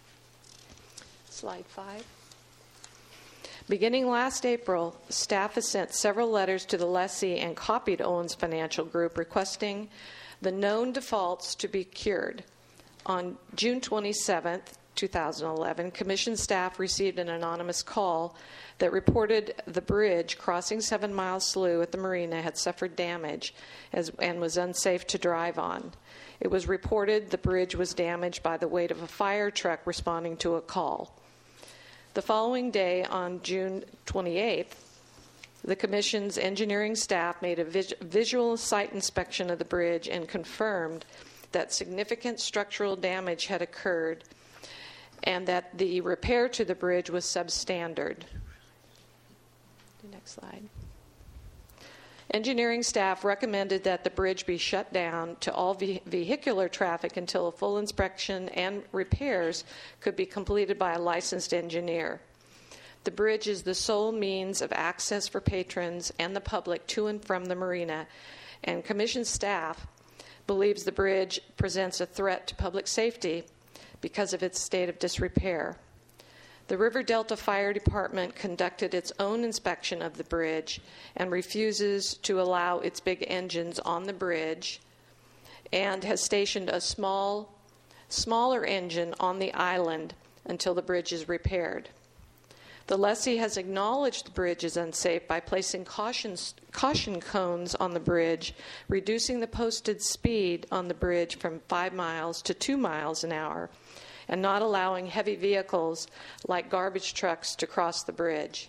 Slide 5. Beginning last April, staff has sent several letters to the lessee and copied Owens Financial Group requesting the known defaults to be cured. On June 27th, 2011, Commission staff received an anonymous call that reported the bridge crossing 7 Mile Slough at the marina had suffered damage and was unsafe to drive on. It was reported the bridge was damaged by the weight of a fire truck responding to a call. The following day, on June 28th, the Commission's engineering staff made a visual site inspection of the bridge and confirmed that significant structural damage had occurred and that the repair to the bridge was substandard. The next slide. Engineering staff recommended that the bridge be shut down to all vehicular traffic until a full inspection and repairs could be completed by a licensed engineer. The bridge is the sole means of access for patrons and the public to and from the marina, and Commission staff believes the bridge presents a threat to public safety because of its state of disrepair. The River Delta Fire Department conducted its own inspection of the bridge and refuses to allow its big engines on the bridge and has stationed a smaller engine on the island until the bridge is repaired. The lessee has acknowledged the bridge is unsafe by placing caution cones on the bridge, reducing the posted speed on the bridge from 5 miles to 2 miles an hour, and not allowing heavy vehicles like garbage trucks to cross the bridge.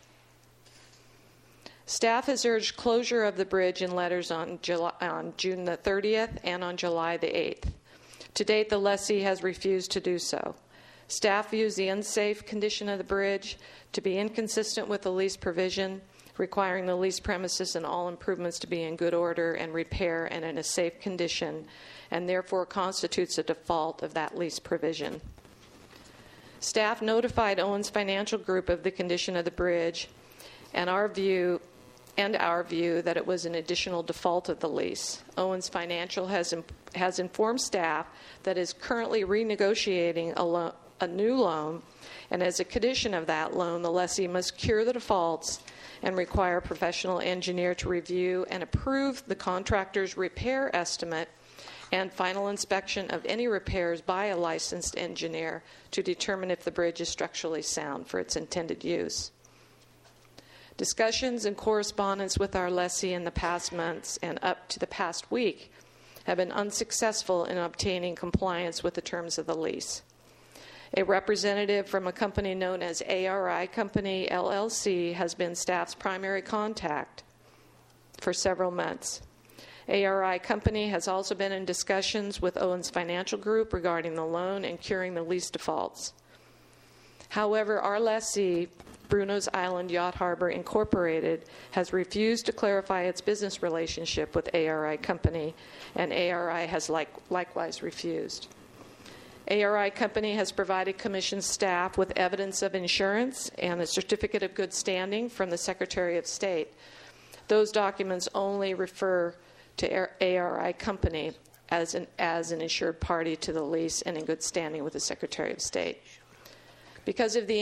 Staff has urged closure of the bridge in letters on June the 30th and on July the 8th. To date, the lessee has refused to do so. Staff views the unsafe condition of the bridge to be inconsistent with the lease provision, requiring the lease premises and all improvements to be in good order and repair and in a safe condition, and therefore constitutes a default of that lease provision. Staff notified Owens Financial Group of the condition of the bridge and our view that it was an additional default of the lease. Owens Financial has informed staff that is currently renegotiating a new loan, and as a condition of that loan, the lessee must cure the defaults and require a professional engineer to review and approve the contractor's repair estimate and final inspection of any repairs by a licensed engineer to determine if the bridge is structurally sound for its intended use. Discussions and correspondence with our lessee in the past months and up to the past week have been unsuccessful in obtaining compliance with the terms of the lease. A representative from a company known as ARI Company, LLC, has been staff's primary contact for several months. ARI Company has also been in discussions with Owens Financial Group regarding the loan and curing the lease defaults. However, our lessee, Bruno's Island Yacht Harbor Incorporated, has refused to clarify its business relationship with ARI Company, and ARI has likewise refused. ARI Company has provided Commission staff with evidence of insurance and a certificate of good standing from the Secretary of State. Those documents only refer to ARI Company as an insured party to the lease and in good standing with the Secretary of State. Because of the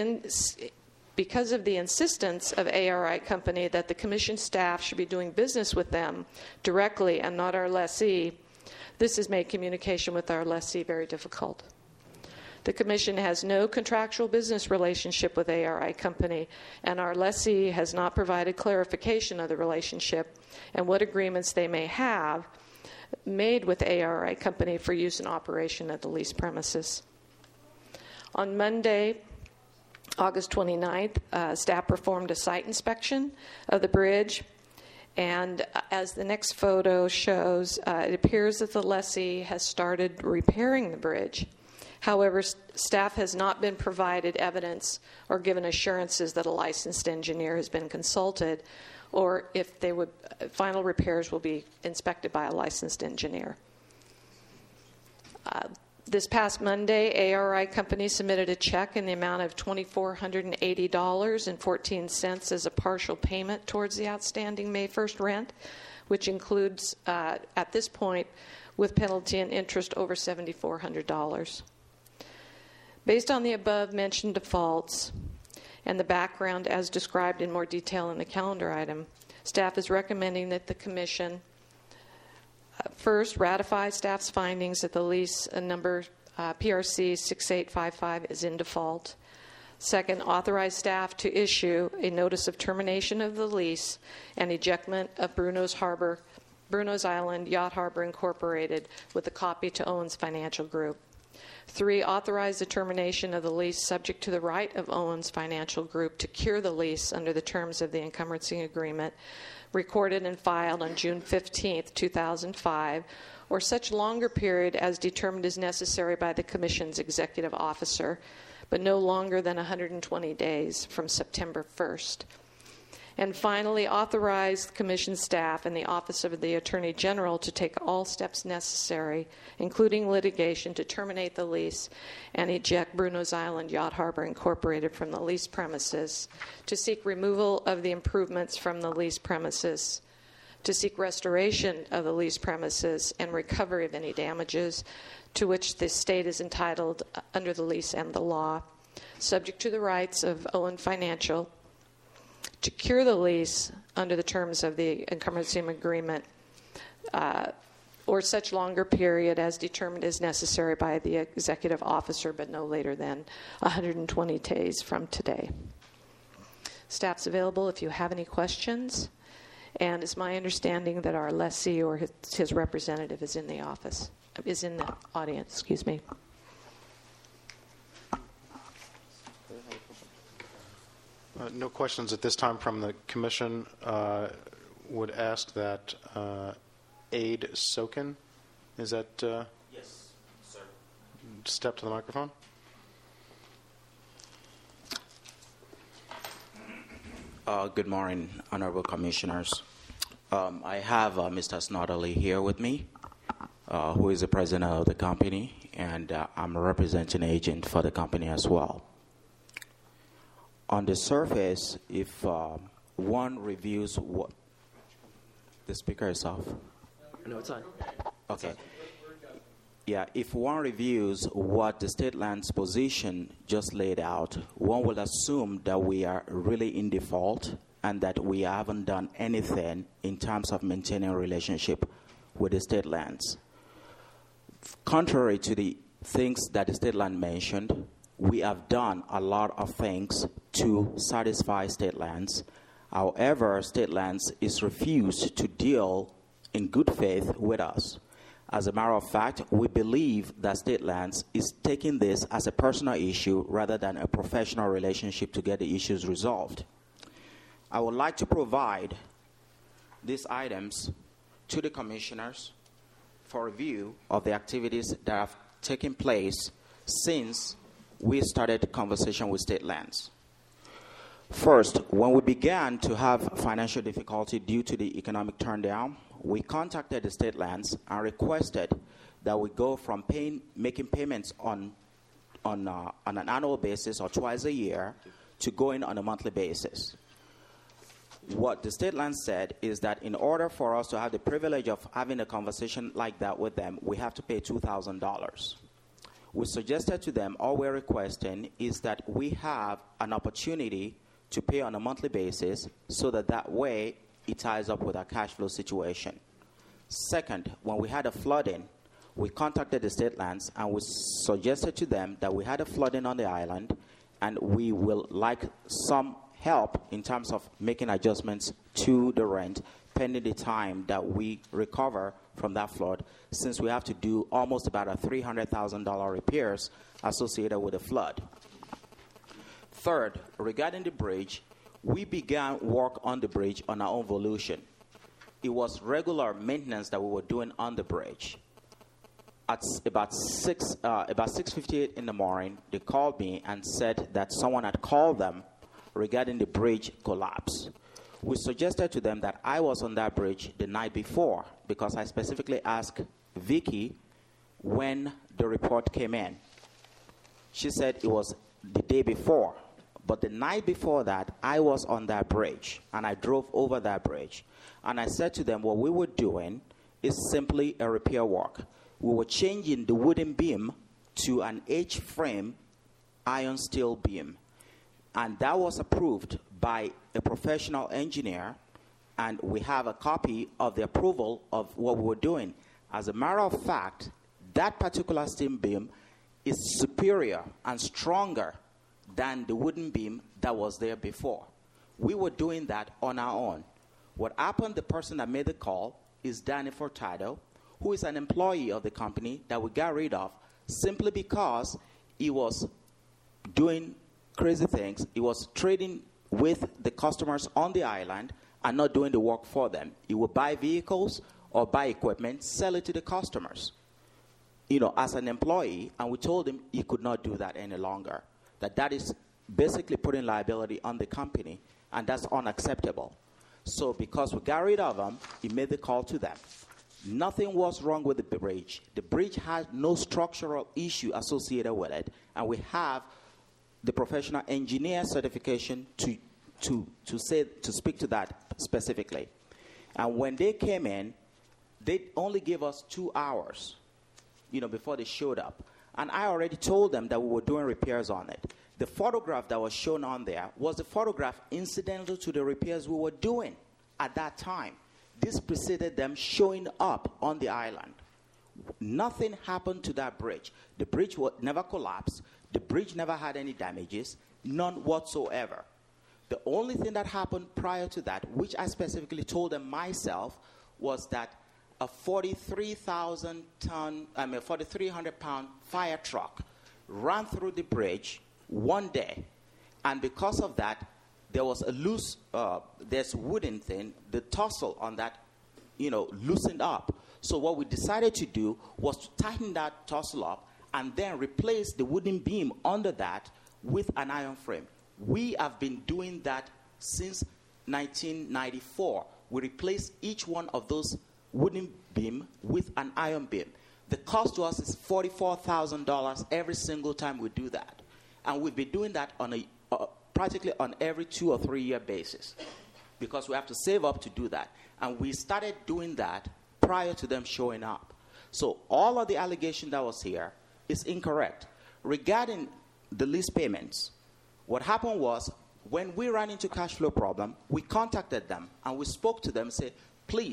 insistence of ARI Company that the Commission staff should be doing business with them directly and not our lessee, this has made communication with our lessee very difficult. The Commission has no contractual business relationship with ARI Company, and our lessee has not provided clarification of the relationship and what agreements they may have made with ARI Company for use and operation at the leased premises. On Monday, August 29th, staff performed a site inspection of the bridge, and as the next photo shows, it appears that the lessee has started repairing the bridge. However, staff has not been provided evidence or given assurances that a licensed engineer has been consulted, or if final repairs will be inspected by a licensed engineer. This past Monday, ARI Company submitted a check in the amount of $2,480.14 as a partial payment towards the outstanding May 1st rent, which includes, at this point, with penalty and interest, over $7,400. Based on the above-mentioned defaults and the background as described in more detail in the calendar item, staff is recommending that the Commission first, ratify staff's findings that the lease number PRC 6855 is in default. Second, authorize staff to issue a notice of termination of the lease and ejectment of Bruno's Island Yacht Harbor Incorporated with a copy to Owens Financial Group. 3, authorize the termination of the lease subject to the right of Owens Financial Group to cure the lease under the terms of the encumbrancy agreement recorded and filed on June 15, 2005, or such longer period as determined as necessary by the Commission's executive officer, but no longer than 120 days from September 1st. And finally, authorize the Commission staff and the Office of the Attorney General to take all steps necessary, including litigation, to terminate the lease and eject Bruno's Island Yacht Harbor Incorporated from the leased premises, to seek removal of the improvements from the leased premises, to seek restoration of the leased premises and recovery of any damages to which the state is entitled under the lease and the law, subject to the rights of Owen Financial, to cure the lease under the terms of the encumbrancy agreement, or such longer period as determined as necessary by the executive officer, but no later than 120 days from today. Staff's available if you have any questions, and it's my understanding that our lessee or his representative is in the audience. Excuse me. No questions at this time from the Commission. Would ask that Aid Sokin, is that? Yes, sir. Step to the microphone. Good morning, Honorable Commissioners. I have Mr. Snodderly here with me, who is the president of the company, and I'm a representing agent for the company as well. On the surface, if one reviews what... The speaker is off. No, it's on. Okay. Yeah, if one reviews what the State Land's position just laid out, one will assume that we are really in default and that we haven't done anything in terms of maintaining a relationship with the State Lands. contrary to the things that the state land mentioned, we have done a lot of things to satisfy state lands. However, state lands is refused to deal in good faith with us. As a matter of fact, we believe that state lands is taking this as a personal issue rather than a professional relationship to get the issues resolved. I would like to provide these items to the commissioners for review of the activities that have taken place since we started the conversation with state lands. First, when we began to have financial difficulty due to the economic turndown, we contacted the state lands and requested that we go from making payments on an annual basis or twice a year to going on a monthly basis. What the state land said is that in order for us to have the privilege of having a conversation like that with them, we have to pay $2,000. We suggested to them, all we're requesting is that we have an opportunity to pay on a monthly basis so that way it ties up with our cash flow situation. Second, when we had a flooding, we contacted the state lands and we suggested to them that we had a flooding on the island and we will like some help in terms of making adjustments to the rent pending the time that we recover from that flood, since we have to do almost about a $300,000 repairs associated with the flood. Third, regarding the bridge, we began work on the bridge on our own volition. It was regular maintenance that we were doing on the bridge. At about 6:58 in the morning, they called me and said that someone had called them regarding the bridge collapse. We suggested to them that I was on that bridge the night before because I specifically asked Vicky when the report came in. She said it was the day before. But the night before that, I was on that bridge, and I drove over that bridge. And I said to them, what we were doing is simply a repair work. We were changing the wooden beam to an H-frame iron steel beam. And that was approved by a professional engineer, and we have a copy of the approval of what we were doing. As a matter of fact, that particular steel beam is superior and stronger than the wooden beam that was there before. We were doing that on our own. What happened, the person that made the call is Danny Furtado, who is an employee of the company that we got rid of simply because he was doing crazy things. He was trading with the customers on the island and not doing the work for them. He would buy vehicles or buy equipment, sell it to the customers, as an employee, and we told him he could not do that any longer. That is basically putting liability on the company, and that's unacceptable. So because we got rid of him, he made the call to them. Nothing was wrong with the bridge. The bridge had no structural issue associated with it, and we have the professional engineer certification to speak to that specifically. And when they came in, they only gave us 2 hours, before they showed up. And I already told them that we were doing repairs on it. The photograph that was shown on there was the photograph incidental to the repairs we were doing at that time. This preceded them showing up on the island. Nothing happened to that bridge. The bridge never collapsed. The bridge never had any damages, none whatsoever. The only thing that happened prior to that, which I specifically told them myself, was that a 4,300-pound fire truck ran through the bridge one day, and because of that, there was a loose, there's wooden thing, the tussle on that, loosened up. So what we decided to do was to tighten that tussle up and then replace the wooden beam under that with an iron frame. We have been doing that since 1994. We replaced each one of those wooden beam with an iron beam. The cost to us is $44,000 every single time we do that. And we've been doing that on practically on every 2 or 3 year basis because we have to save up to do that. And we started doing that prior to them showing up. So all of the allegation that was here is incorrect. Regarding the lease payments, what happened was when we ran into cash flow problem, we contacted them and we spoke to them and said, please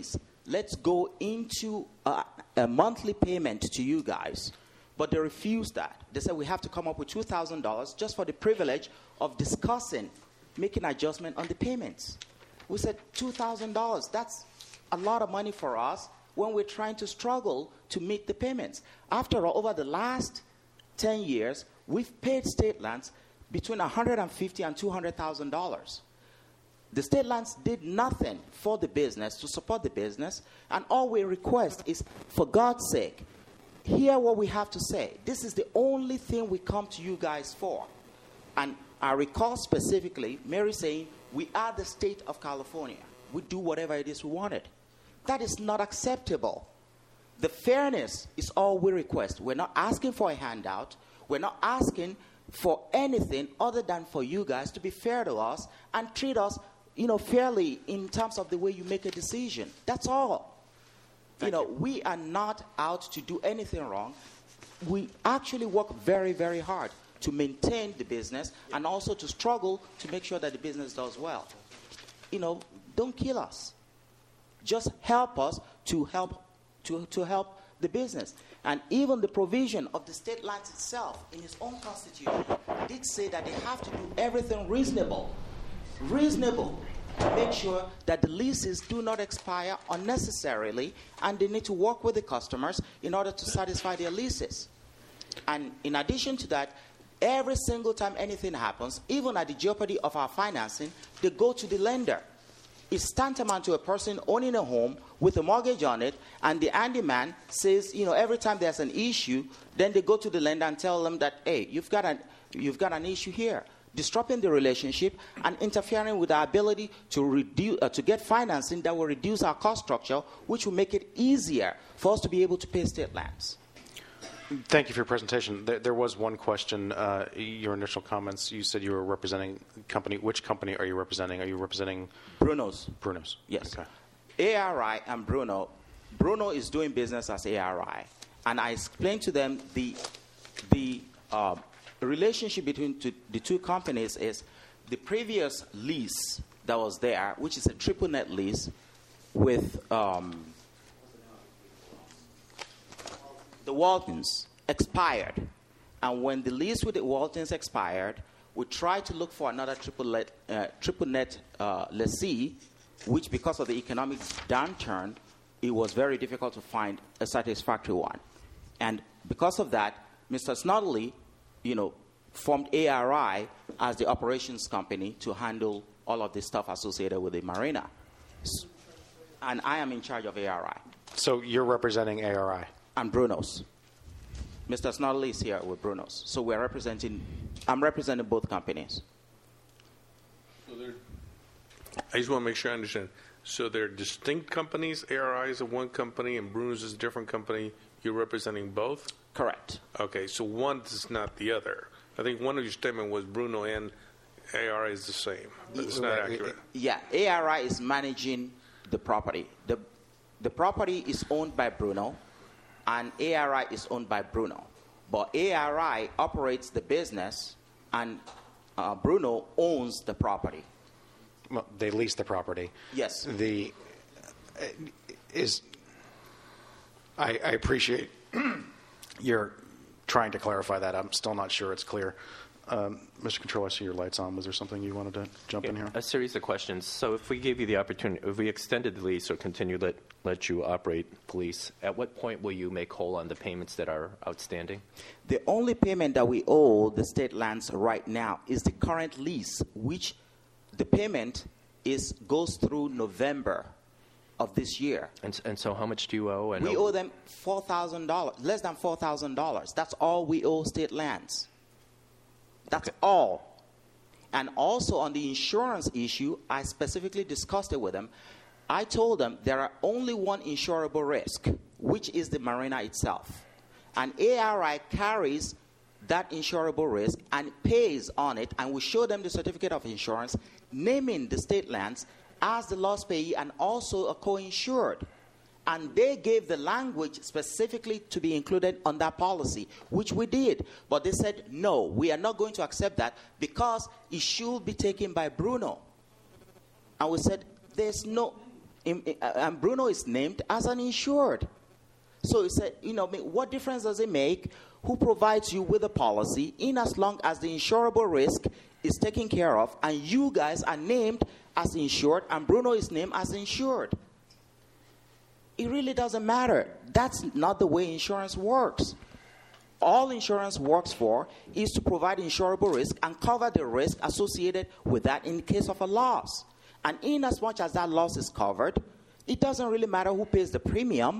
let's go into a monthly payment to you guys. But they refused that. They said we have to come up with $2,000 just for the privilege of discussing making adjustment on the payments. We said $2,000, that's a lot of money for us when we're trying to struggle to meet the payments. After all, over the last 10 years, we've paid state lands between $150,000 and $200,000. The state lands did nothing for the business, to support the business, and all we request is, for God's sake, hear what we have to say. This is the only thing we come to you guys for. And I recall specifically Mary saying, we are the state of California. We do whatever it is we wanted. That is not acceptable. The fairness is all we request. We're not asking for a handout. We're not asking for anything other than for you guys to be fair to us and treat us, fairly in terms of the way you make a decision. That's all. We are not out to do anything wrong. We actually work very, very hard to maintain the business and also to struggle to make sure that the business does well. Don't kill us. Just help us to help the business. And even the provision of the state lands itself in its own constitution did say that they have to do everything reasonable to make sure that the leases do not expire unnecessarily, and they need to work with the customers in order to satisfy their leases. And in addition to that, every single time anything happens, even at the jeopardy of our financing, they go to the lender. It's tantamount to a person owning a home with a mortgage on it, and the handyman says, every time there's an issue, then they go to the lender and tell them that, hey, you've got an issue here, disrupting the relationship and interfering with our ability to get financing that will reduce our cost structure, which will make it easier for us to be able to pay state lands. Thank you for your presentation. There was one question, your initial comments. You said you were representing company. Which company are you representing? Are you representing? Bruno's. Bruno's. Yes. Okay. ARI and Bruno. Bruno is doing business as ARI. And I explained to them the relationship between the two companies is the previous lease that was there, which is a triple net lease with the Waltons, expired. And when the lease with the Waltons expired, we tried to look for another triple net lessee, which because of the economic downturn, it was very difficult to find a satisfactory one. And because of that, Mr. Snodley, formed ARI as the operations company to handle all of the stuff associated with the marina. And I am in charge of ARI. So you're representing ARI? And Bruno's. Mr. Snodley is here with Bruno's. So I'm representing both companies. I just want to make sure I understand. So they're distinct companies? ARI is one company and Bruno's is a different company. You're representing both? Correct. Okay, so one is not the other. I think one of your statements was Bruno and ARI is the same, but it's not accurate. Yeah, ARI is managing the property. The property is owned by Bruno, and ARI is owned by Bruno. But ARI operates the business, and Bruno owns the property. Well, they lease the property. Yes. I appreciate you're trying to clarify that. I'm still not sure it's clear. Mr. Controller, I see your light's on. Was there something you wanted to jump in here? A series of questions. So if we gave you the opportunity, if we extended the lease or continue to let you operate the lease, at what point will you make whole on the payments that are outstanding? The only payment that we owe the state lands right now is the current lease, which the payment goes through November of this year. And so how much do you owe? We owe them $4,000, less than $4,000. That's all we owe state lands. That's all. And also on the insurance issue, I specifically discussed it with them. I told them there are only one insurable risk, which is the marina itself. And ARI carries that insurable risk and pays on it, and we show them the certificate of insurance, naming the state lands as the loss payee and also a co-insured. And they gave the language specifically to be included on that policy, which we did. But they said, no, we are not going to accept that because it should be taken by Bruno. And we said, there's no and Bruno is named as an insured. So he said, what difference does it make who provides you with a policy in as long as the insurable risk is taken care of and you guys are named as insured and Bruno is named as insured? It really doesn't matter. That's not the way insurance works. All insurance works for is to provide insurable risk and cover the risk associated with that in case of a loss. And in as much as that loss is covered, it doesn't really matter who pays the premium.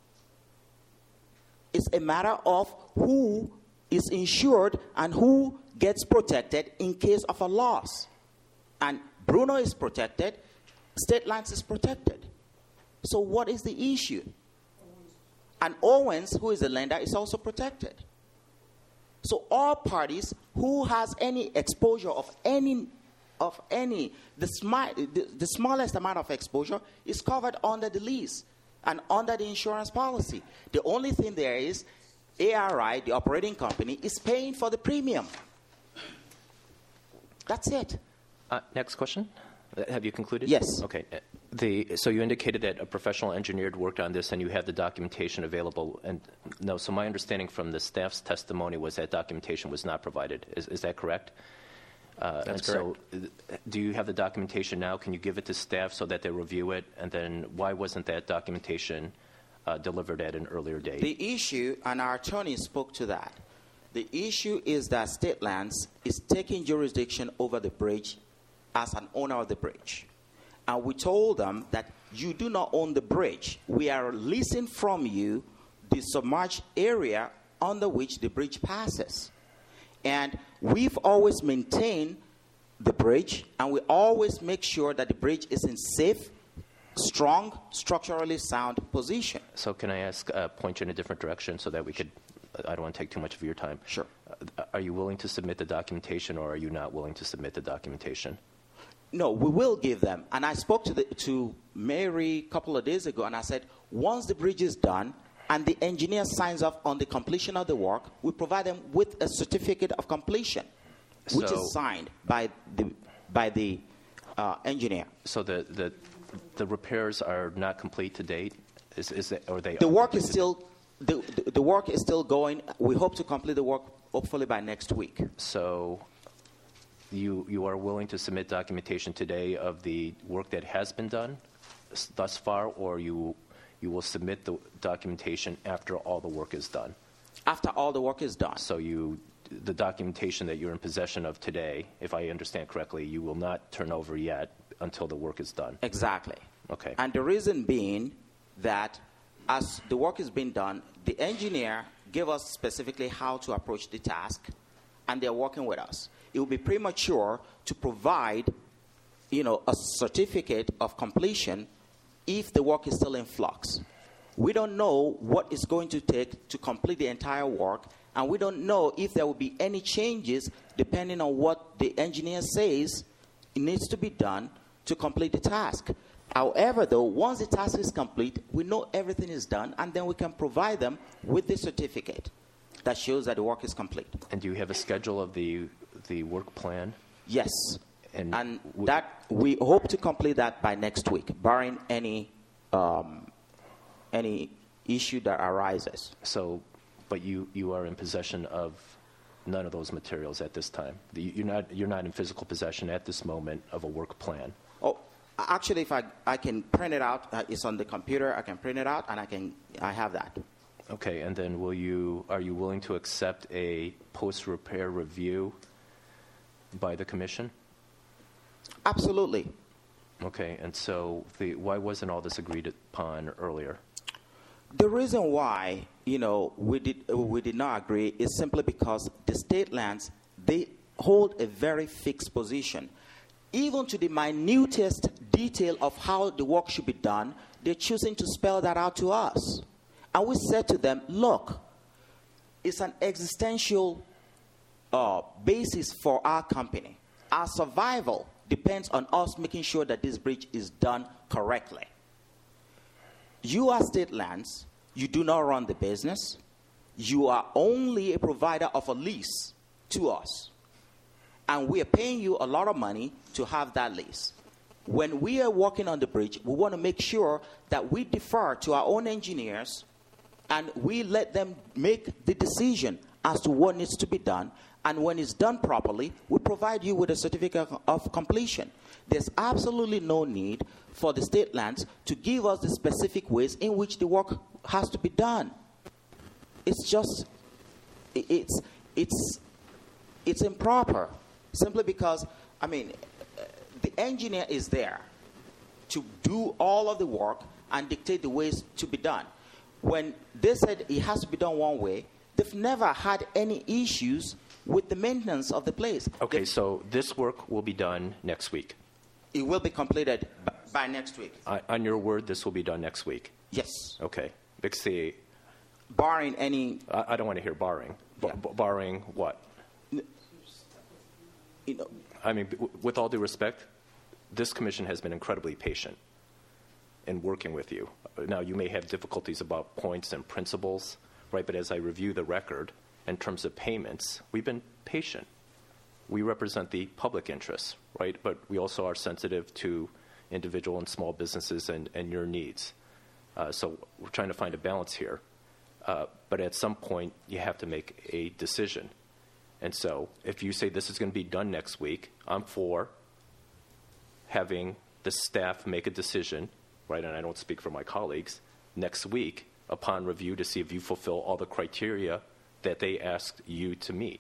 It's a matter of who is insured and who gets protected in case of a loss. And Bruno is protected, State Lands is protected. So what is the issue? And Owens, who is the lender, is also protected. So all parties who has any exposure of any, the smallest amount of exposure is covered under the lease and under the insurance policy. The only thing there is ARI, the operating company, is paying for the premium. That's it. Next question. Have you concluded? Yes. Okay. So you indicated that a professional engineer had worked on this and you have the documentation available. And no, so my understanding from the staff's testimony was that documentation was not provided. Is that correct? That's correct. So do you have the documentation now? Can you give it to staff so that they review it? And then why wasn't that documentation delivered at an earlier date? The issue, and our attorney spoke to that, the issue is that State Lands is taking jurisdiction over the bridge as an owner of the bridge. And we told them that you do not own the bridge. We are leasing from you the submerged area under which the bridge passes. And we've always maintained the bridge, and we always make sure that the bridge is in safe, strong, structurally sound position. So can I point you in a different direction so that we could, I don't want to take too much of your time. Sure. Are you willing to submit the documentation or are you not willing to submit the documentation? No, we will give them. And I spoke to Mary a couple of days ago, and I said, once the bridge is done and the engineer signs off on the completion of the work, we provide them with a certificate of completion, which is signed by the engineer. So the repairs are not complete to date? Is that, or they? The work is still the work is still going. We hope to complete the work hopefully by next week. So you are willing to submit documentation today of the work that has been done thus far, or you will submit the documentation after all the work is done? After all the work is done. So the documentation that you're in possession of today, if I understand correctly, you will not turn over yet until the work is done. Exactly. Okay. And the reason being that as the work is being done, the engineer gave us specifically how to approach the task, and they're working with us. It would be premature to provide, a certificate of completion if the work is still in flux. We don't know what it's going to take to complete the entire work, and we don't know if there will be any changes depending on what the engineer says it needs to be done to complete the task. However, though, once the task is complete, we know everything is done, and then we can provide them with the certificate that shows that the work is complete. And do you have a schedule of the work plan? Yes. And that we hope to complete that by next week, barring any issue that arises. So, but you are in possession of none of those materials at this time. You're not in physical possession at this moment of a work plan. Oh, actually, if I can print it out, it's on the computer. I can print it out, and I have that. Okay, and then are you willing to accept a post-repair review by the commission? Absolutely. Okay, and so why wasn't all this agreed upon earlier? The reason why, we did not agree is simply because the State Lands, they hold a very fixed position. Even to the minutest detail of how the work should be done, they're choosing to spell that out to us. And we said to them, look, it's an existential basis for our company. Our survival depends on us making sure that this bridge is done correctly. You are State Lands. You do not run the business. You are only a provider of a lease to us. And we are paying you a lot of money to have that lease. when we are working on the bridge, we want to make sure that we defer to our own engineers and we let them make the decision as to what needs to be done. And when it's done properly, we provide you with a certificate of completion. There's absolutely no need for the state lands to give us the specific ways in which the work has to be done. It's just, it's improper, simply because, I mean, the engineer is there to do all of the work and dictate the ways to be done. When they said it has to be done one way, they've never had any issues with the maintenance of the place. Okay, so this work will be done next week. It will be completed by next week. On your word, this will be done next week? Yes. Okay. Because barring any... I don't want to hear barring. Barring what? I mean, with all due respect, this commission has been incredibly patient in working with you. Now, you may have difficulties about points and principles, right? But as I review the record, in terms of payments, we've been patient. We represent the public interests, right? But we also are sensitive to individual and small businesses and your needs. So we're trying to find a balance here. But at some point, you have to make a decision. And so if you say this is going to be done next week, I'm for having the staff make a decision, right? And I don't speak for my colleagues, next week upon review to see if you fulfill all the criteria that they asked you to meet.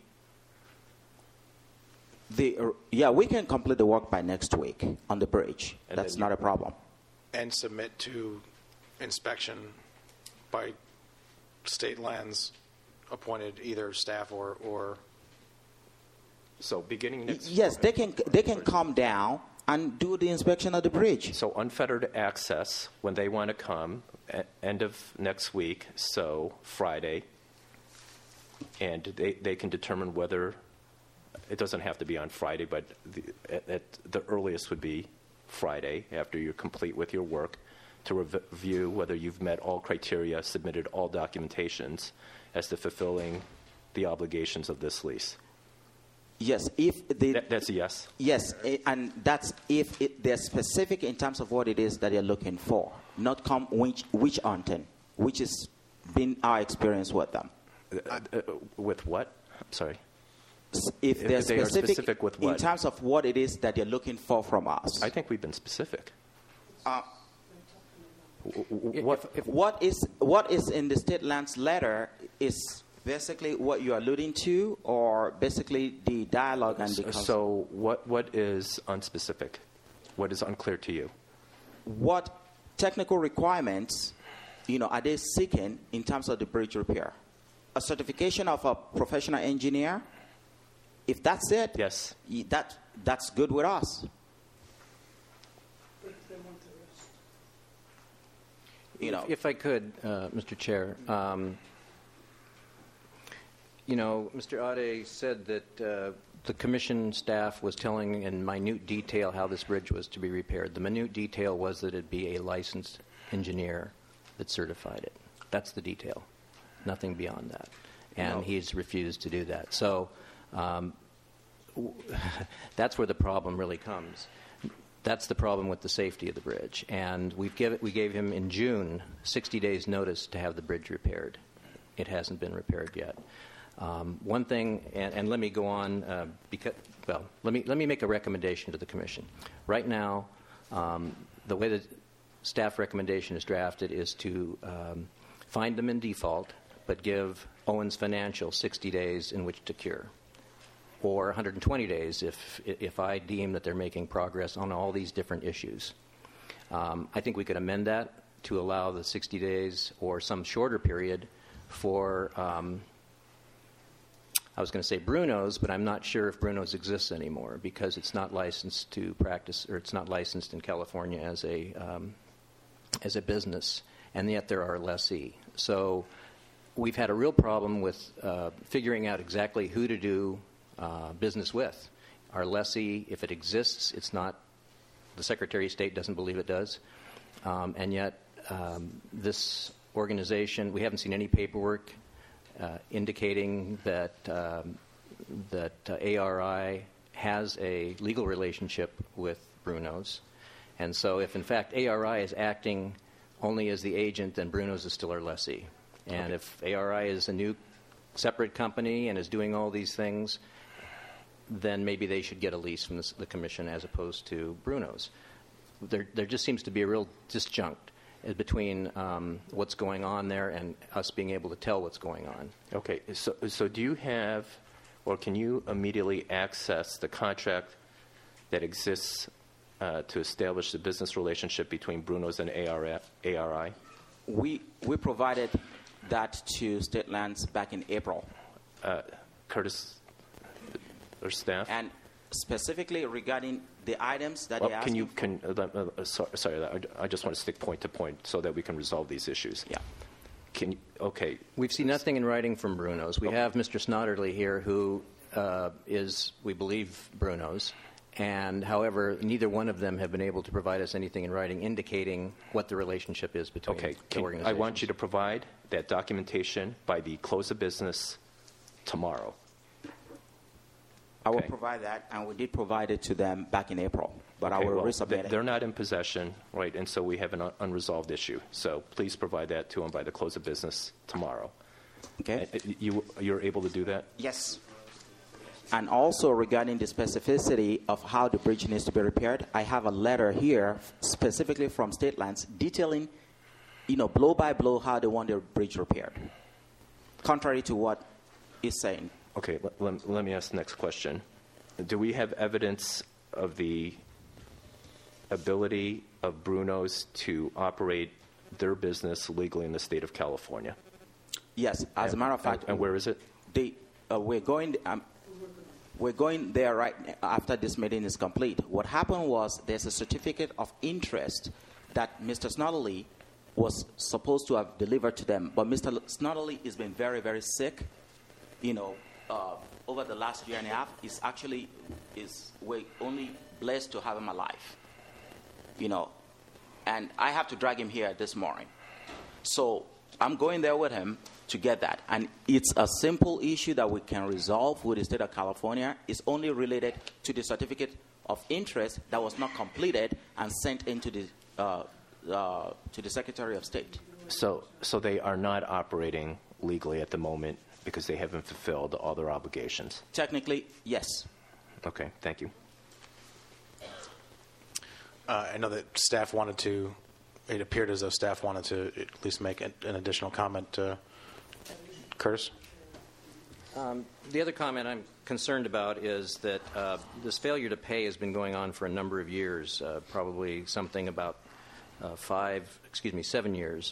Yeah, we can complete the work by next week on the bridge. And that's not a problem. And submit to inspection by state lands appointed either staff or so beginning next yes, they can come down and do the inspection of the bridge. So unfettered access when they want to come end of next week, so Friday, and they can determine whether it doesn't have to be on Friday, but at the earliest would be Friday after you're complete with your work to review whether you've met all criteria, submitted all documentations as to fulfilling the obligations of this lease. Yes, if that's a yes. Yes, and that's if they're specific in terms of what it is that they're looking for, not come witch hunting, which has been our experience with them. With what? I'm sorry. If they're they are specific with what? In terms of what it is that they're looking for from us. I think we've been specific. What is in the state lands letter is basically what you're alluding to, or basically the dialogue and the... So what is unspecific? What is unclear to you? What technical requirements, are they seeking in terms of the bridge repair? A certification of a professional engineer? If that's it, yes, that's good with us. If I could, Mr. Chair, Mr. Ade said that the commission staff was telling in minute detail how this bridge was to be repaired. The minute detail was that it'd be a licensed engineer that certified it. That's the detail. Nothing beyond that. And he's refused to do that. So that's where the problem really comes. That's the problem with the safety of the bridge. And we gave him in June 60 days notice to have the bridge repaired. It hasn't been repaired yet. One thing, and let me go on, let me make a recommendation to the commission. Right now, the way the staff recommendation is drafted is to find them in default, but give Owens Financial 60 days in which to cure, or 120 days if I deem that they're making progress on all these different issues. I think we could amend that to allow the 60 days or some shorter period for, I was going to say Bruno's, but I'm not sure if Bruno's exists anymore because it's not licensed to practice, or it's not licensed in California as a business, and yet there are lessee. So we've had a real problem with figuring out exactly who to do business with. Our lessee, if it exists, it's not, the Secretary of State doesn't believe it does. And yet this organization, we haven't seen any paperwork indicating that ARI has a legal relationship with Bruno's. And so if, in fact, ARI is acting only as the agent, then Bruno's is still our lessee. And if ARI is a new separate company and is doing all these things, then maybe they should get a lease from the commission as opposed to Bruno's. There just seems to be a real disjunct between what's going on there and us being able to tell what's going on. Okay, so do you have, or can you immediately access the contract that exists to establish the business relationship between Bruno's and ARI? We provided that to State Lands back in April. Curtis or staff? And specifically regarding the items that they asked sorry, I just want to stick point to point so that we can resolve these issues. Yeah. Okay. We've seen nothing in writing from Bruno's. We have Mr. Snodderly here, who is, we believe, Bruno's. And, however, neither one of them have been able to provide us anything in writing indicating what the relationship is between the organizations. I want you to provide that documentation by the close of business tomorrow. I will provide that, and we did provide it to them back in April, but I will resubmit it. They're not in possession, right, and so we have an unresolved issue. So please provide that to them by the close of business tomorrow. Okay. You're able to do that? Yes. And also regarding the specificity of how the bridge needs to be repaired, I have a letter here specifically from State Lands detailing, blow by blow how they want their bridge repaired, contrary to what is saying. Okay, let me ask the next question. Do we have evidence of the ability of Bruno's to operate their business legally in the state of California? Yes, as a matter of fact. And where is it? We're going there right after this meeting is complete. What happened was there's a certificate of interest that Mr. Snodderly was supposed to have delivered to them, but Mr. Snodderly has been very, very sick. Over the last year and a half, we're only blessed to have him alive. And I have to drag him here this morning. So I'm going there with him to get that. And it's a simple issue that we can resolve with the state of California. It's only related to the certificate of interest that was not completed and sent into to the Secretary of State. So they are not operating legally at the moment because they haven't fulfilled all their obligations? Technically, yes. Okay, thank you. I know that it appeared as though staff wanted to at least make an additional comment. Curtis? The other comment I'm concerned about is that this failure to pay has been going on for a number of years, probably something about 7 years.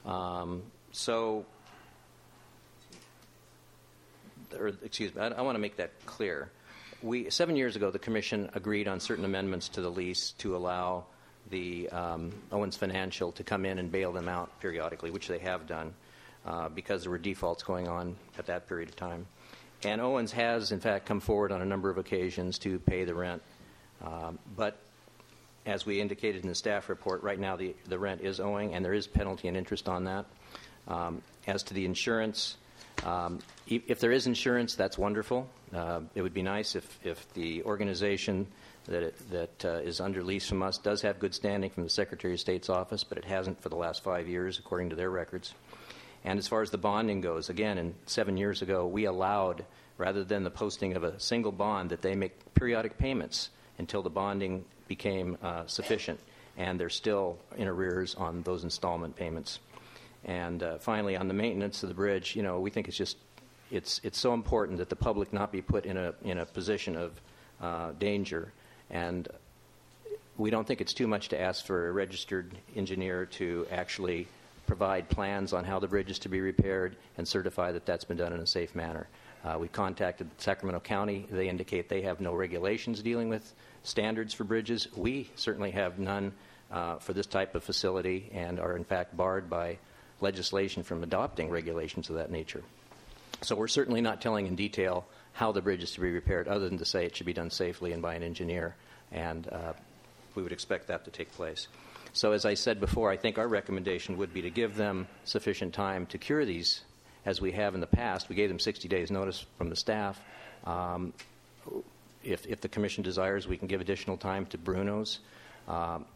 I want to make that clear. 7 years ago, the Commission agreed on certain amendments to the lease to allow the Owens Financial to come in and bail them out periodically, which they have done because there were defaults going on at that period of time. And Owens has, in fact, come forward on a number of occasions to pay the rent. But as we indicated in the staff report, right now the rent is owing, and there is penalty and interest on that. As to the insurance, if there is insurance, that's wonderful. It would be nice if the organization that is under lease from us does have good standing from the Secretary of State's office, but it hasn't for the last 5 years, according to their records. And as far as the bonding goes, again, 7 years ago, we allowed, rather than the posting of a single bond, that they make periodic payments until the bonding became sufficient, and they're still in arrears on those installment payments. And finally, on the maintenance of the bridge, we think it's so important that the public not be put in a position of danger. And we don't think it's too much to ask for a registered engineer to actually provide plans on how the bridge is to be repaired and certify that that's been done in a safe manner. We contacted Sacramento County. They indicate they have no regulations dealing with standards for bridges. We certainly have none for this type of facility and are, in fact, barred by legislation from adopting regulations of that nature. So we're certainly not telling in detail how the bridge is to be repaired, other than to say it should be done safely and by an engineer, and we would expect that to take place. So as I said before, I think our recommendation would be to give them sufficient time to cure these, as we have in the past. We gave them 60 days notice from the staff. If the Commission desires, we can give additional time to Bruno's.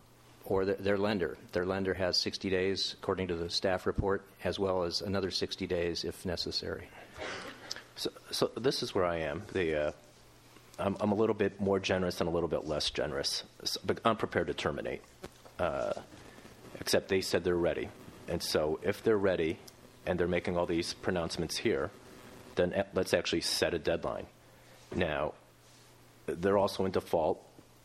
or their lender. Their lender has 60 days, according to the staff report, as well as another 60 days if necessary. So this is where I am. I'm a little bit more generous and a little bit less generous, but I'm prepared to terminate. Except they said they're ready. And so if they're ready and they're making all these pronouncements here, then let's actually set a deadline. Now, they're also in default.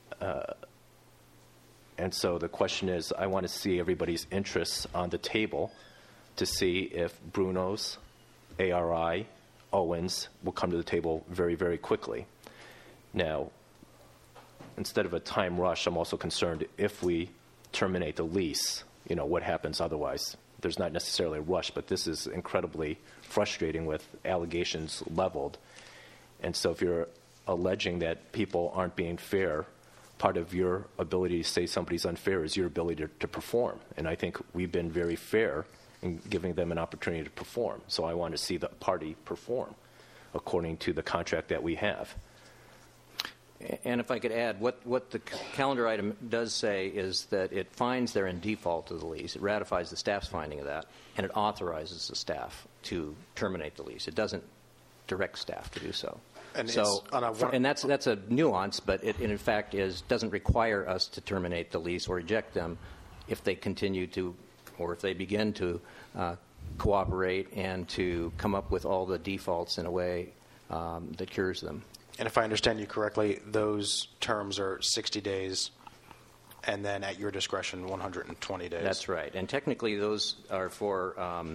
And so the question is, I want to see everybody's interests on the table to see if Bruno's, ARI, Owens will come to the table very, very quickly. Now, instead of a time rush, I'm also concerned if we terminate the lease, what happens otherwise. There's not necessarily a rush, but this is incredibly frustrating with allegations leveled. And so if you're alleging that people aren't being fair, part of your ability to say somebody's unfair is your ability to perform. And I think we've been very fair in giving them an opportunity to perform. So I want to see the party perform according to the contract that we have. And if I could add, what the calendar item does say is that it finds they're in default of the lease. It ratifies the staff's finding of that, and it authorizes the staff to terminate the lease. It doesn't direct staff to do so. And so, and that's a nuance, but it in fact doesn't require us to terminate the lease or reject them if they continue to, or if they begin to cooperate and to come up with all the defaults in a way that cures them. And if I understand you correctly, those terms are 60 days, and then at your discretion, 120 days. That's right. And technically, those are for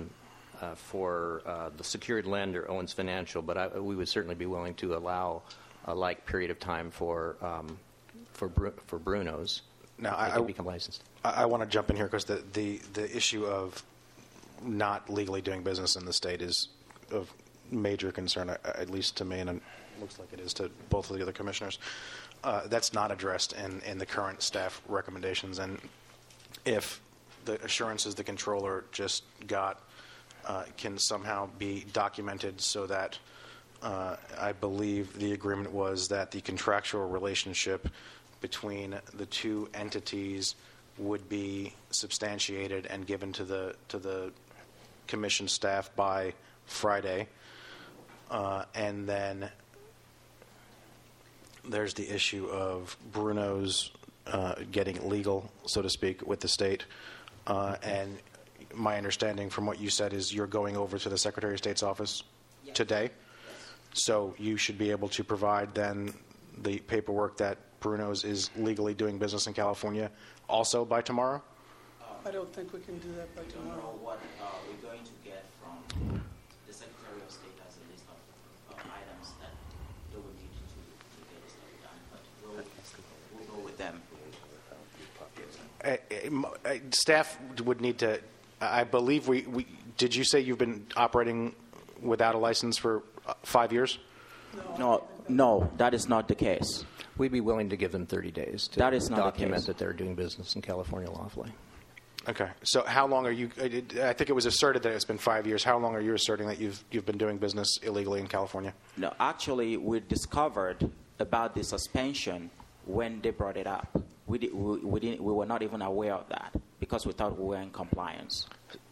the secured lender, Owens Financial, but we would certainly be willing to allow a like period of time for Bruno's. Now, I become licensed. I want to jump in here because the issue of not legally doing business in the state is of major concern, at least to me, and it looks like it is to both of the other commissioners. That's not addressed in the current staff recommendations. And if the assurances the controller just got can somehow be documented so that I believe the agreement was that the contractual relationship between the two entities would be substantiated and given to the commission staff by Friday, and then there's the issue of Bruno's getting legal, so to speak, with the state. And my understanding from what you said is you're going over to the Secretary of State's office today. Yes. So you should be able to provide then the paperwork that Bruno's is legally doing business in California also by tomorrow? I don't think we can do that by tomorrow. I don't know what we're going to get from the Secretary of State as a list of items that they will need to get this stuff done, but we'll go with them. Staff would need to, I believe did you say you've been operating without a license for 5 years? No, that is not the case. We'd be willing to give them 30 days to document that they're doing business in California lawfully. Okay. So how long are you, I think it was asserted that it's been 5 years. How long are you asserting that you've been doing business illegally in California? No, actually, we discovered about the suspension when they brought it up. We were not even aware of that because we thought we were in compliance.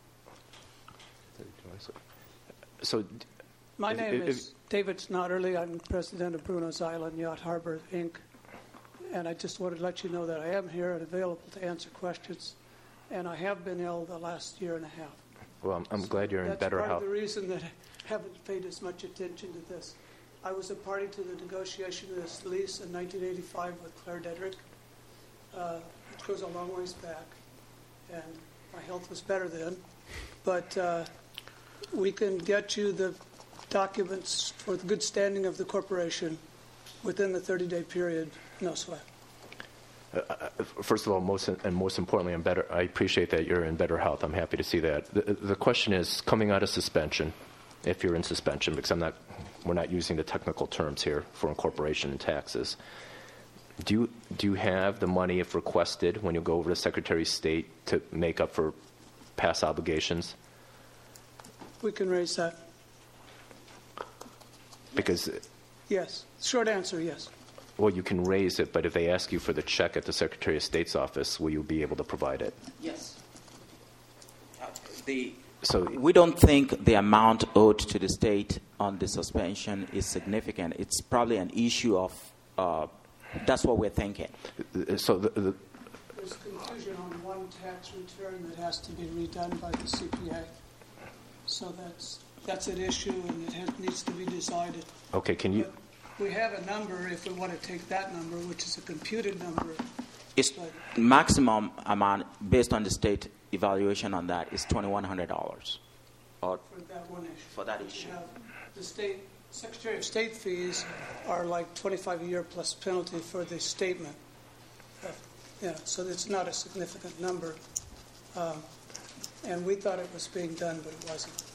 So, my name is David Snodderly. I'm president of Bruno's Island Yacht Harbor, Inc. And I just wanted to let you know that I am here and available to answer questions. And I have been ill the last year and a half. Well, I'm glad you're in better health. That's part of the reason that I haven't paid as much attention to this. I was a party to the negotiation of this lease in 1985 with Claire Dedrick. It goes a long ways back, and my health was better then. But we can get you the documents for the good standing of the corporation within the 30-day period, no sweat. First of all, most importantly, I appreciate that you're in better health. I'm happy to see that. The question is, coming out of suspension, if you're in suspension, because we're not using the technical terms here for incorporation and taxes. Do you have the money, if requested, when you go over to Secretary of State to make up for past obligations? We can raise that. Because yes, short answer, yes. Well, you can raise it, but if they ask you for the check at the Secretary of State's office, will you be able to provide it? Yes. We don't think the amount owed to the state on the suspension is significant. It's probably an issue of, that's what we're thinking. So there's confusion on one tax return that has to be redone by the CPA. So that's an issue, and it needs to be decided. Okay, can you? But we have a number if we want to take that number, which is a computed number. It's maximum amount based on the state evaluation on that is $2,100. For that one issue. For that issue. The state Secretary of State fees are like 25 a year plus penalty for the statement. So it's not a significant number. And we thought it was being done, but it wasn't.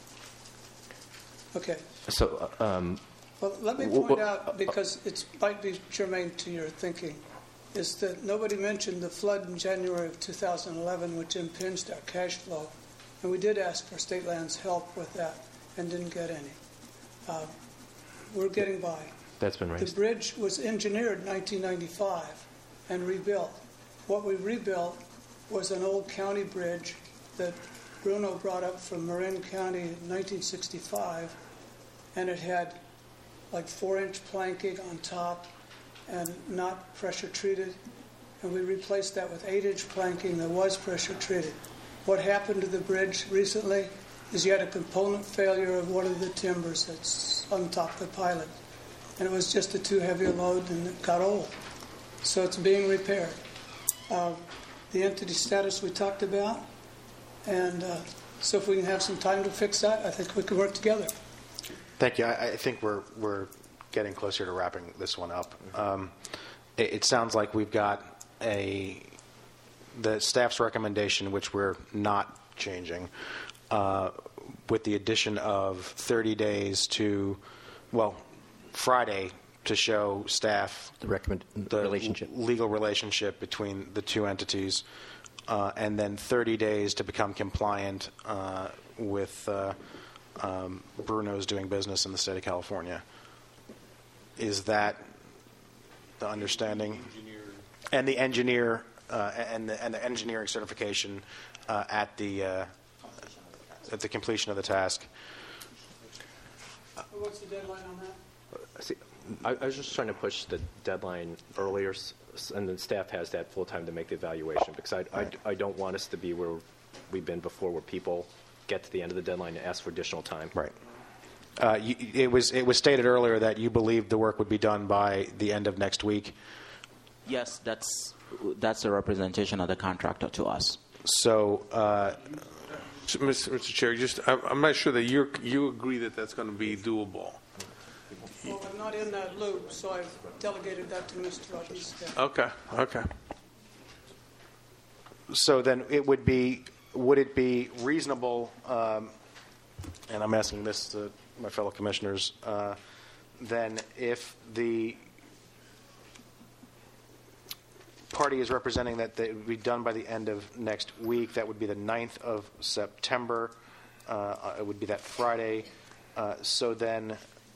Okay. So. Well, let me point out, because it might be germane to your thinking, is that nobody mentioned the flood in January of 2011, which impinged our cash flow. And we did ask for State Land's help with that and didn't get any. We're getting by. That's been raised. The bridge was engineered in 1995 and rebuilt. What we rebuilt was an old county bridge that Bruno brought up from Marin County in 1965, and it had like 4-inch planking on top and not pressure treated, and we replaced that with 8-inch planking that was pressure treated. What happened to the bridge recently is you had a component failure of one of the timbers that's on top of the pilot, and it was just a too heavy a load and it got old. So it's being repaired. The entity status we talked about, and so if we can have some time to fix that, I think we can work together. Thank you. I think we're getting closer to wrapping this one up. It sounds like we've got the staff's recommendation, which we're not changing, with the addition of 30 days to, Friday to show staff the relationship, legal relationship between the two entities, and then 30 days to become compliant with Bruno's doing business in the state of California. Is that the understanding? And the engineer and the engineering certification at the completion of the task. What's the deadline on that? See, I was just trying to push the deadline earlier, and the staff has that full time to make the evaluation, because I don't want us to be where we've been before, where people get to the end of the deadline and ask for additional time. Right. It was stated earlier that you believed the work would be done by the end of next week. Yes, that's a representation of the contractor to us. So, Mr. Chair, I'm not sure that you agree that that's going to be doable. Well, I'm not in that loop, so I've delegated that to Mr. Rodriguez. Okay. So then would it be reasonable, and I'm asking this to my fellow commissioners, then if the party is representing that it would be done by the end of next week, that would be the 9th of September, it would be that Friday, so then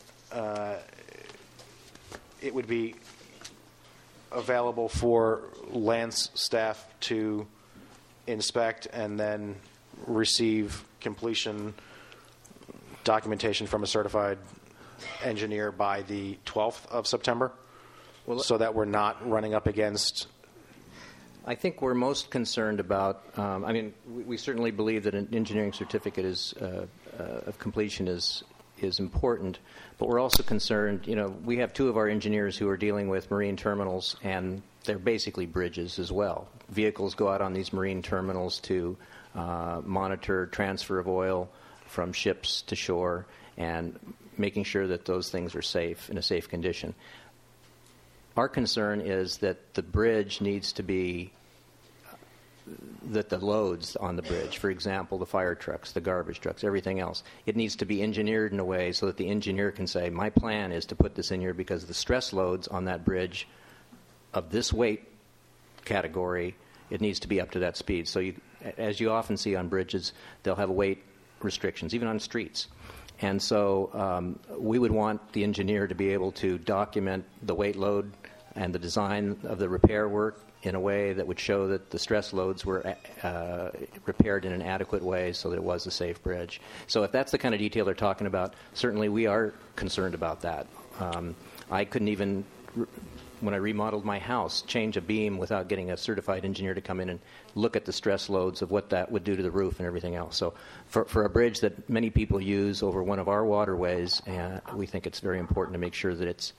it would be available for Lance staff to inspect and then receive completion documentation from a certified engineer by the 12th of September, so that we're not running up against. I think we're most concerned about, we certainly believe that an engineering certificate of completion is important, but we're also concerned, we have two of our engineers who are dealing with marine terminals, and they're basically bridges as well. Vehicles go out on these marine terminals to monitor transfer of oil from ships to shore and making sure that those things are safe, in a safe condition. Our concern is that the bridge needs to be, that the loads on the bridge, for example, the fire trucks, the garbage trucks, everything else, it needs to be engineered in a way so that the engineer can say, my plan is to put this in here because the stress loads on that bridge of this weight category, it needs to be up to that speed. So as you often see on bridges, they'll have weight restrictions, even on streets. And so we would want the engineer to be able to document the weight load and the design of the repair work in a way that would show that the stress loads were repaired in an adequate way so that it was a safe bridge. So if that's the kind of detail they're talking about, certainly we are concerned about that. I couldn't even, when I remodeled my house, change a beam without getting a certified engineer to come in and look at the stress loads of what that would do to the roof and everything else. So for a bridge that many people use over one of our waterways, we think it's very important to make sure that it's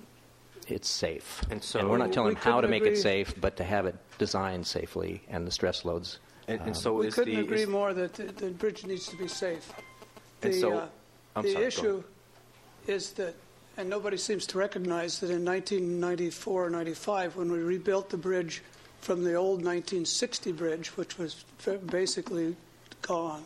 safe. And we're not telling them how to make it safe, but to have it designed safely and the stress loads. We couldn't agree more that the bridge needs to be safe. The issue is that, and nobody seems to recognize that in 1994 or 95, when we rebuilt the bridge from the old 1960 bridge, which was basically gone,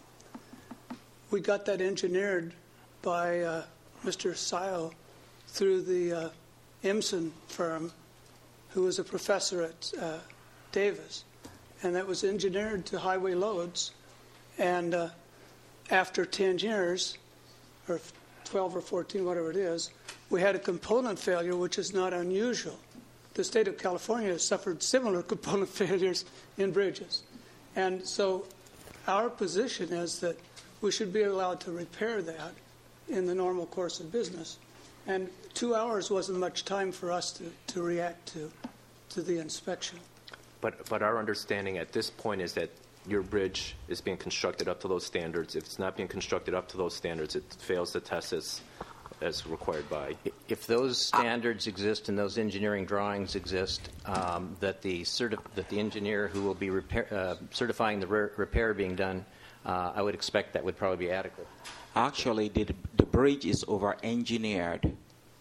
we got that engineered by Mr. Sile through the Imson firm, who was a professor at Davis, and that was engineered to highway loads. And after 10 years, or 12 or 14, whatever it is, we had a component failure, which is not unusual. The state of California has suffered similar component failures in bridges. And so our position is that we should be allowed to repair that in the normal course of business. And 2 hours wasn't much time for us to react to the inspection. But our understanding at this point is that your bridge is being constructed up to those standards. If it's not being constructed up to those standards, it fails the tests as required by. If those standards exist and those engineering drawings exist, that the engineer who will be certifying the repair being done, I would expect that would probably be adequate. Actually, the bridge is over-engineered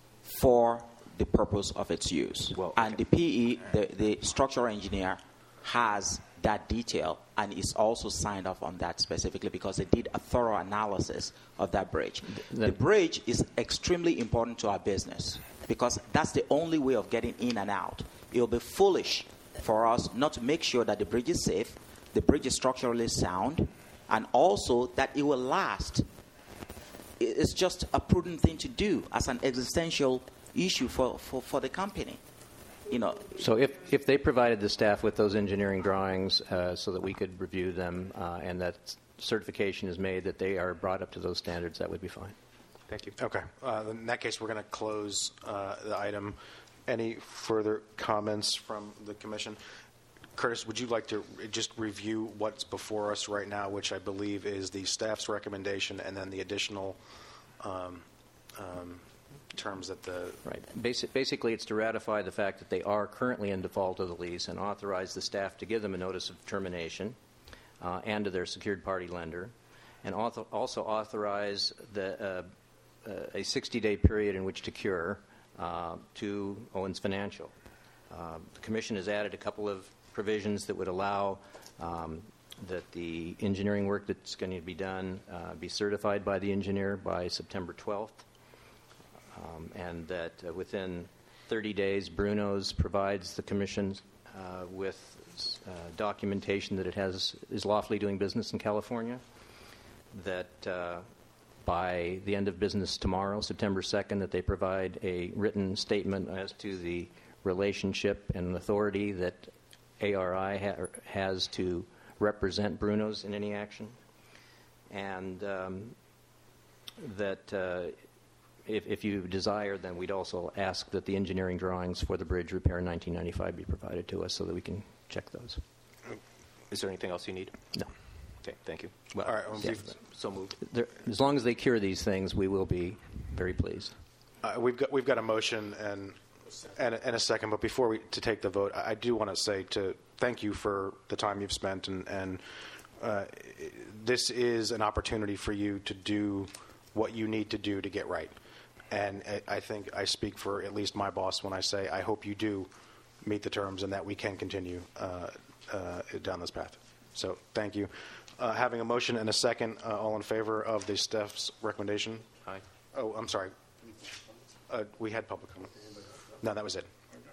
for the purpose of its use. Well, okay. And the PE, the structural engineer, has that detail and is also signed off on that specifically because they did a thorough analysis of that bridge. The bridge is extremely important to our business because that's the only way of getting in and out. It will be foolish for us not to make sure that the bridge is safe, the bridge is structurally sound, and also that it will last. It's just a prudent thing to do as an existential issue for the company. So if they provided the staff with those engineering drawings so that we could review them and that certification is made that they are brought up to those standards, that would be fine. Thank you. Okay. In that case, we're going to close the item. Any further comments from the commission? Curtis, would you like to just review what's before us right now, which I believe is the staff's recommendation and then the additional terms that the... Right. Basically, it's to ratify the fact that they are currently in default of the lease and authorize the staff to give them a notice of termination and to their secured party lender, and also authorize a 60-day period in which to cure to Owens Financial. The commission has added a couple of provisions that would allow that the engineering work that's going to be done be certified by the engineer by September 12th, and that within 30 days Bruno's provides the commission with documentation that it is lawfully doing business in California, that by the end of business tomorrow, September 2nd, that they provide a written statement as to the relationship and authority that ARI has to represent Bruno's in any action, and that if you desire, then we'd also ask that the engineering drawings for the bridge repair in 1995 be provided to us so that we can check those. Is there anything else you need? No. Okay, thank you. Well, all right, so moved. As long as they cure these things, we will be very pleased. We've got a motion and a second, but before to take the vote, I do want to say thank you for the time you've spent, and this is an opportunity for you to do what you need to do to get right. And I think I speak for at least my boss when I say I hope you do meet the terms and that we can continue down this path. So thank you. Having a motion and a second, all in favor of the staff's recommendation? Aye. Oh, I'm sorry. We had public comment. No, that was it.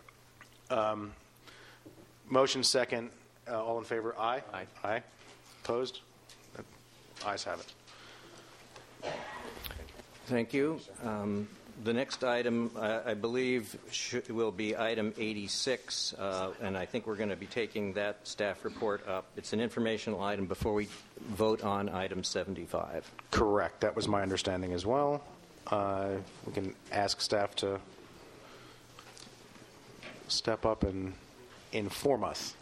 Motion second, all in favor? Aye. Aye. Aye. Opposed? Ayes have it. Thank you. The next item, I believe, will be item 86, and I think we're going to be taking that staff report up. It's an informational item before we vote on item 75. Correct. That was my understanding as well. We can ask staff to step up and inform us.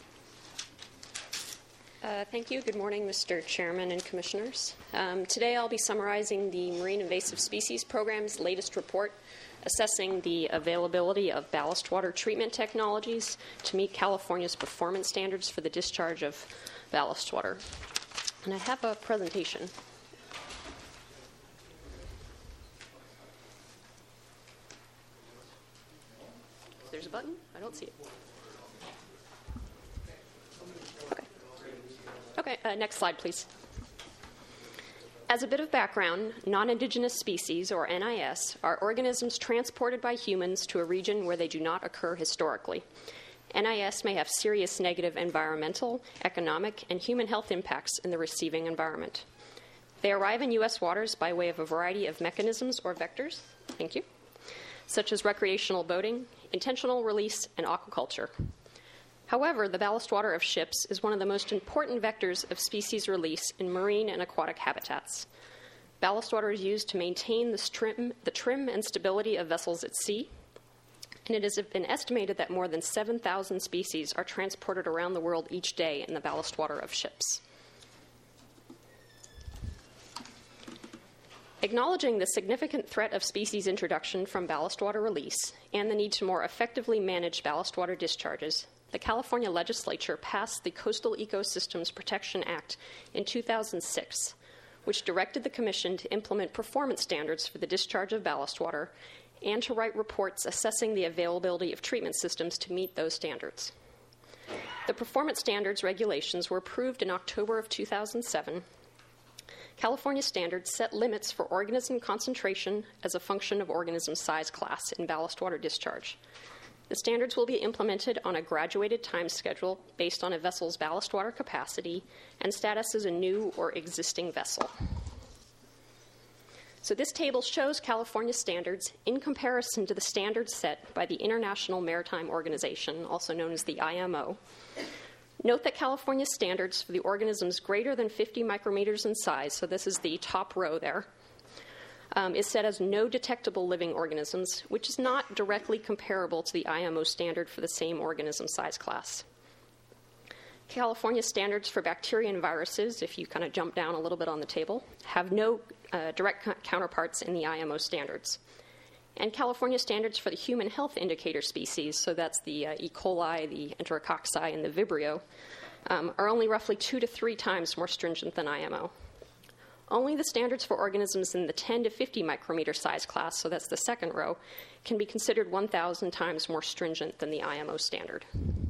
Thank you. Good morning, Mr. Chairman and Commissioners. Today I'll be summarizing the Marine Invasive Species Program's latest report assessing the availability of ballast water treatment technologies to meet California's performance standards for the discharge of ballast water. And I have a presentation. There's a button? I don't see it. Okay, next slide, please. As a bit of background, non-indigenous species, or NIS, are organisms transported by humans to a region where they do not occur historically. NIS may have serious negative environmental, economic, and human health impacts in the receiving environment. They arrive in U.S. waters by way of a variety of mechanisms or vectors, thank you, such as recreational boating, intentional release, and aquaculture. However, the ballast water of ships is one of the most important vectors of species release in marine and aquatic habitats. Ballast water is used to maintain the trim and stability of vessels at sea, and it has been estimated that more than 7,000 species are transported around the world each day in the ballast water of ships. Acknowledging the significant threat of species introduction from ballast water release and the need to more effectively manage ballast water discharges, the California legislature passed the Coastal Ecosystems Protection Act in 2006, which directed the Commission to implement performance standards for the discharge of ballast water and to write reports assessing the availability of treatment systems to meet those standards. The performance standards regulations were approved in October of 2007. California standards set limits for organism concentration as a function of organism size class in ballast water discharge. The standards will be implemented on a graduated time schedule based on a vessel's ballast water capacity and status as a new or existing vessel. So this table shows California standards in comparison to the standards set by the International Maritime Organization, also known as the IMO. Note that California standards for the organisms greater than 50 micrometers in size, so this is the top row there, is set as no detectable living organisms, which is not directly comparable to the IMO standard for the same organism size class. California standards for bacteria and viruses, if you kind of jump down a little bit on the table, have no direct counterparts in the IMO standards. And California standards for the human health indicator species, so that's the E. coli, the Enterococci, and the Vibrio, are only roughly 2 to 3 times more stringent than IMO. Only the standards for organisms in the 10 to 50 micrometer size class, so that's the second row, can be considered 1,000 times more stringent than the IMO standard.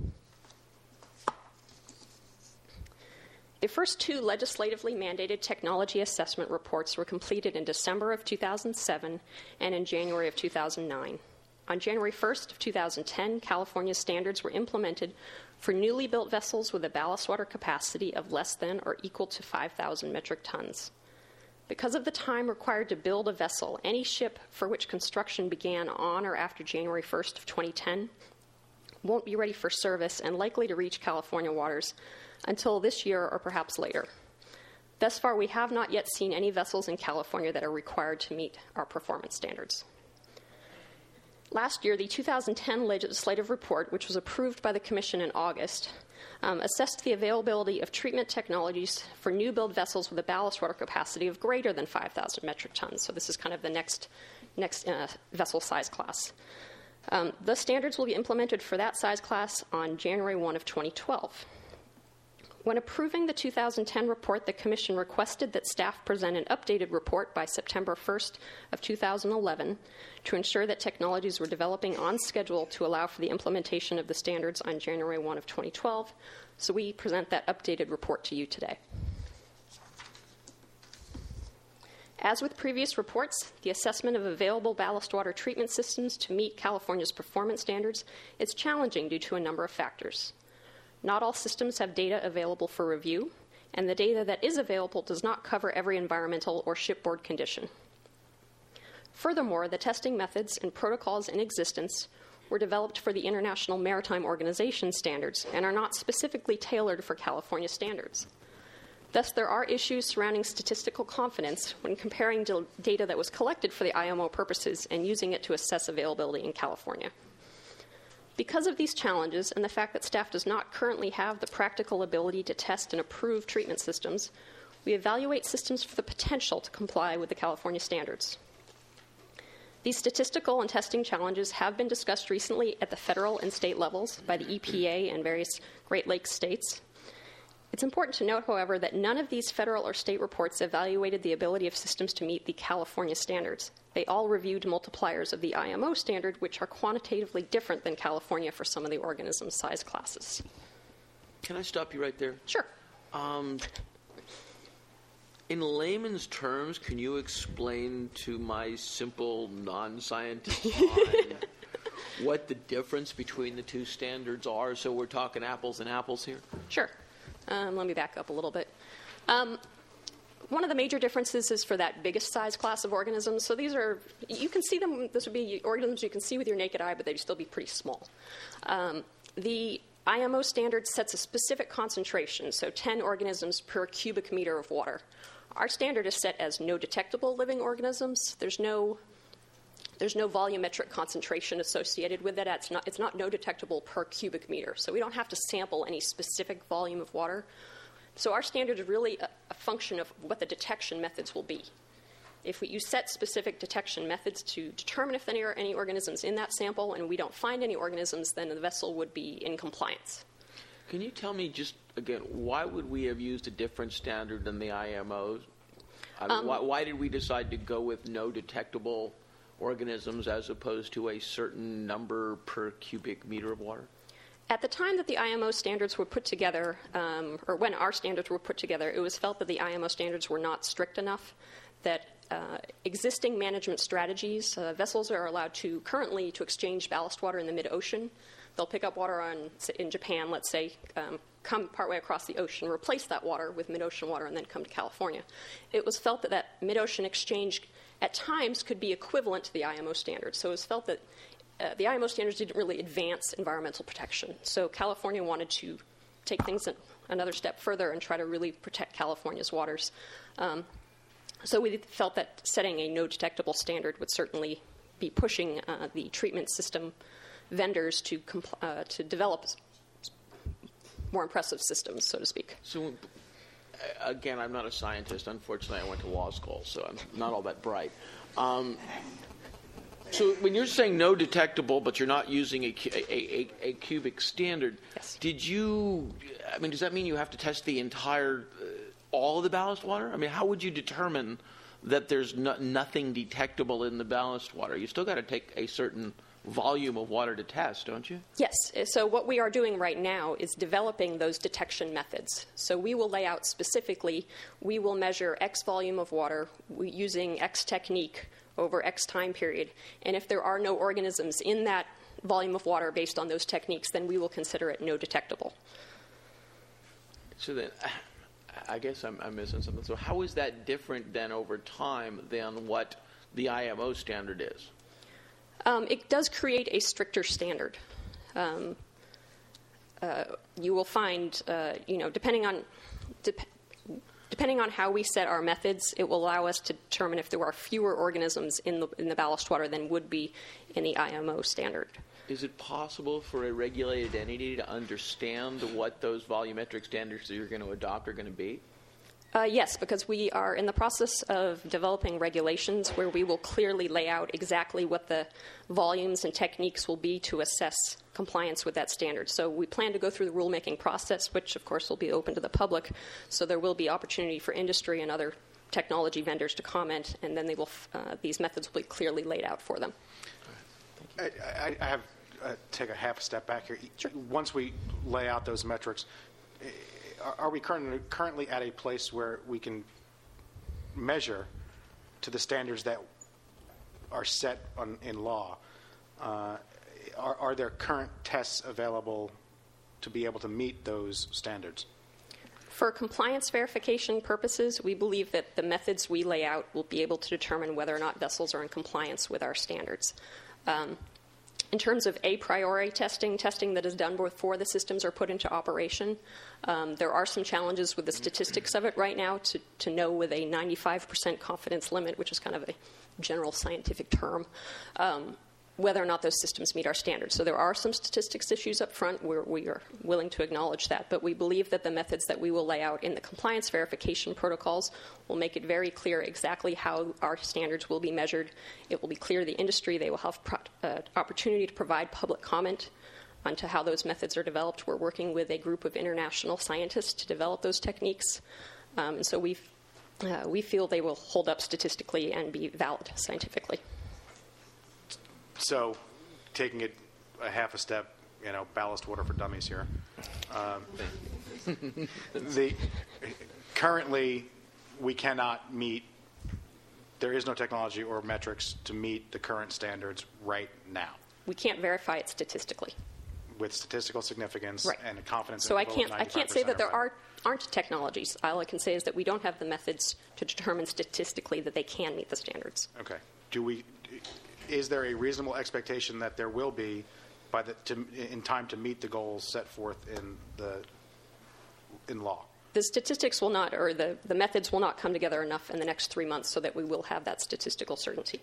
The first 2 legislatively mandated technology assessment reports were completed in December of 2007 and in January of 2009. On January 1st of 2010, California standards were implemented for newly built vessels with a ballast water capacity of less than or equal to 5,000 metric tons. Because of the time required to build a vessel, any ship for which construction began on or after January 1st of 2010 won't be ready for service and likely to reach California waters until this year or perhaps later. Thus far, we have not yet seen any vessels in California that are required to meet our performance standards. Last year, the 2010 legislative report, which was approved by the Commission in August, assessed the availability of treatment technologies for new build vessels with a ballast water capacity of greater than 5,000 metric tons. So this is kind of the next vessel size class. The standards will be implemented for that size class on January 1 of 2012. When approving the 2010 report, the Commission requested that staff present an updated report by September 1st of 2011 to ensure that technologies were developing on schedule to allow for the implementation of the standards on January 1 of 2012. So we present that updated report to you today. As with previous reports, the assessment of available ballast water treatment systems to meet California's performance standards is challenging due to a number of factors. Not all systems have data available for review, and the data that is available does not cover every environmental or shipboard condition. Furthermore, the testing methods and protocols in existence were developed for the International Maritime Organization standards and are not specifically tailored for California standards. Thus, there are issues surrounding statistical confidence when comparing data that was collected for the IMO purposes and using it to assess availability in California. Because of these challenges and the fact that staff does not currently have the practical ability to test and approve treatment systems, we evaluate systems for the potential to comply with the California standards. These statistical and testing challenges have been discussed recently at the federal and state levels by the EPA and various Great Lakes states. It's important to note, however, that none of these federal or state reports evaluated the ability of systems to meet the California standards. They all reviewed multipliers of the IMO standard, which are quantitatively different than California for some of the organism size classes. Can I stop you right there? Sure. In layman's terms, can you explain to my simple non-scientist mind what the difference between the two standards are? So we're talking apples and apples here? Sure. Let me back up a little bit. One of the major differences is for that biggest size class of organisms. So these are, you can see them, this would be organisms you can see with your naked eye, but they'd still be pretty small. The IMO standard sets a specific concentration, so 10 organisms per cubic meter of water. Our standard is set as no detectable living organisms. There's no volumetric concentration associated with it. It's not no detectable per cubic meter. So we don't have to sample any specific volume of water. So our standard is really a function of what the detection methods will be. If you set specific detection methods to determine if there are any organisms in that sample and we don't find any organisms, then the vessel would be in compliance. Can you tell me just, again, why would we have used a different standard than the IMOs? Why did we decide to go with no detectable organisms as opposed to a certain number per cubic meter of water? At the time that the IMO standards were put together, or when our standards were put together, it was felt that the IMO standards were not strict enough, that existing management strategies, vessels are allowed to currently to exchange ballast water in the mid-ocean. They'll pick up water in Japan, let's say, come partway across the ocean, replace that water with mid-ocean water, and then come to California. It was felt that mid-ocean exchange at times could be equivalent to the IMO standards. So it was felt that the IMO standards didn't really advance environmental protection. So California wanted to take things another step further and try to really protect California's waters. So we felt that setting a no detectable standard would certainly be pushing the treatment system vendors to develop more impressive systems, so to speak. So, again, I'm not a scientist. Unfortunately, I went to law school, so I'm not all that bright. So when you're saying no detectable, but you're not using a cubic standard, yes. Does that mean you have to test the entire, all of the ballast water? I mean, how would you determine that there's nothing detectable in the ballast water? You still got to take a certain volume of water to test, don't you? Yes. So what we are doing right now is developing those detection methods. So we will lay out specifically, we will measure X volume of water using X technique over X time period. And if there are no organisms in that volume of water based on those techniques, then we will consider it no detectable. So then, I guess I'm missing something. So how is that different then over time than what the IMO standard is? It does create a stricter standard. You will find, depending on how we set our methods, it will allow us to determine if there are fewer organisms in the ballast water than would be in the IMO standard. Is it possible for a regulated entity to understand what those volumetric standards that you're going to adopt are going to be? Yes, because we are in the process of developing regulations where we will clearly lay out exactly what the volumes and techniques will be to assess compliance with that standard. So we plan to go through the rulemaking process, which of course will be open to the public. So there will be opportunity for industry and other technology vendors to comment, and then these methods will be clearly laid out for them. I have take a half step back here. Sure. Once we lay out those metrics, are we currently at a place where we can measure to the standards that are set in law? Are there current tests available to be able to meet those standards? For compliance verification purposes, we believe that the methods we lay out will be able to determine whether or not vessels are in compliance with our standards. In terms of a priori testing that is done before the systems are put into operation, there are some challenges with the statistics of it right now to know with a 95% confidence limit, which is kind of a general scientific term, whether or not those systems meet our standards. So there are some statistics issues up front where we are willing to acknowledge that, but we believe that the methods that we will lay out in the compliance verification protocols will make it very clear exactly how our standards will be measured. It will be clear to the industry. They will have opportunity to provide public comment onto how those methods are developed. We're working with a group of international scientists to develop those techniques, and so we feel they will hold up statistically and be valid scientifically. So, taking it a half a step, ballast water for dummies here. Currently, we cannot meet. There is no technology or metrics to meet the current standards right now. We can't verify it statistically. With statistical significance right. and a confidence so interval I can't say that there aren't technologies. All I can say is that we don't have the methods to determine statistically that they can meet the standards. Okay. Is there a reasonable expectation that there will be in time to meet the goals set forth in law? The statistics will not, or the methods will not come together enough in the next 3 months so that we will have that statistical certainty.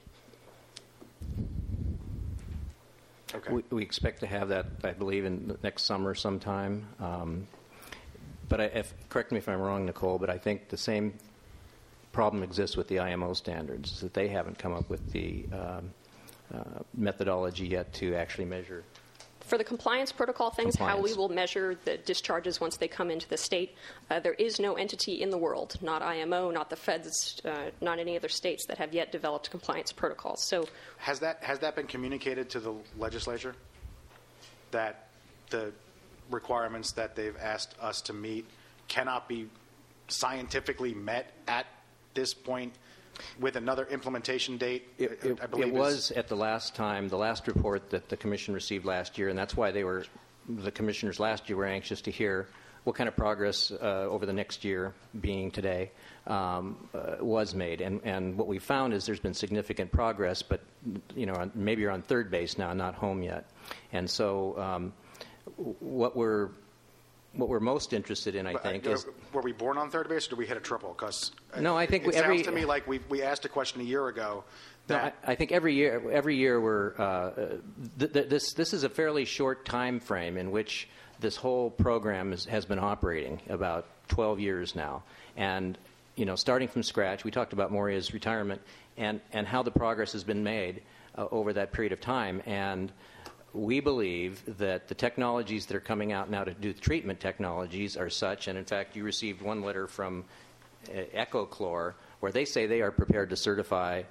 Okay. We expect to have that, I believe, in the next summer sometime. But correct me if I'm wrong, Nicole, but I think the same problem exists with the IMO standards, is that they haven't come up with the methodology yet to actually measure. For the compliance protocol things, how we will measure the discharges once they come into the state, there is no entity in the world, not IMO, not the feds, not any other states that have yet developed compliance protocols. So, has that been communicated to the legislature, that the requirements that they've asked us to meet cannot be scientifically met at this point with another implementation date? I believe it was at the last report that the Commission received last year, and that's why the commissioners last year were anxious to hear what kind of progress over the next year, being today, was made. And what we found is there's been significant progress, but maybe you're on third base now, not home yet. And so what we're most interested in, I think, is... Were we born on third base, or did we hit a triple? Because no, I think it sounds to me like we asked a question a year ago. No, I think every year we're... this is a fairly short time frame in which this whole program has been operating, about 12 years now. And, starting from scratch, we talked about Moria's retirement and how the progress has been made over that period of time. And we believe that the technologies that are coming out now to do the treatment technologies are such, and in fact, you received one letter from EcoChlor where they say they are prepared to certify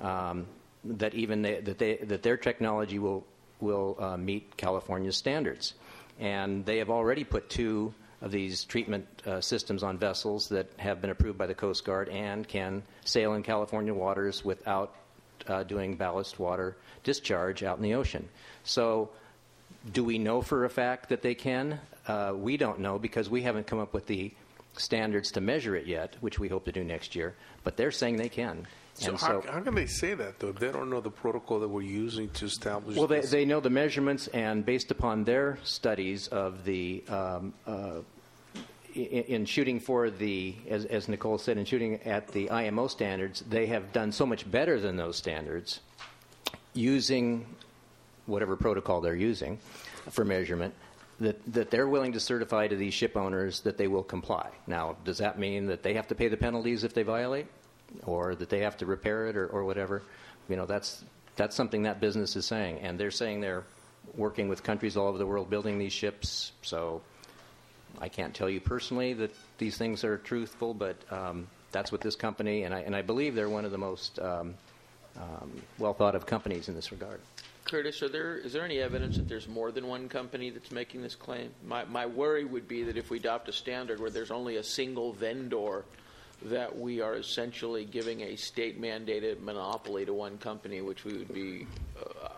that their technology will meet California's standards, and they have already put 2 of these treatment systems on vessels that have been approved by the Coast Guard and can sail in California waters without doing ballast water discharge out in the ocean. So do we know for a fact that they can? We don't know, because we haven't come up with the standards to measure it yet, which we hope to do next year. But they're saying they can. So how can they say that, though? They don't know the protocol that we're using to establish Well, this. They know the measurements, and based upon their studies of the in shooting for the, as Nicole said, in shooting at the IMO standards, they have done so much better than those standards using whatever protocol they're using for measurement, that they're willing to certify to these ship owners that they will comply. Now, does that mean that they have to pay the penalties if they violate, or that they have to repair it, or whatever? That's something that business is saying, and they're saying they're working with countries all over the world building these ships. So I can't tell you personally that these things are truthful, but that's what this company, and I believe they're one of the most well thought of companies in this regard. Curtis, is there any evidence that there's more than one company that's making this claim? My worry would be that if we adopt a standard where there's only a single vendor, that we are essentially giving a state-mandated monopoly to one company, which we would be,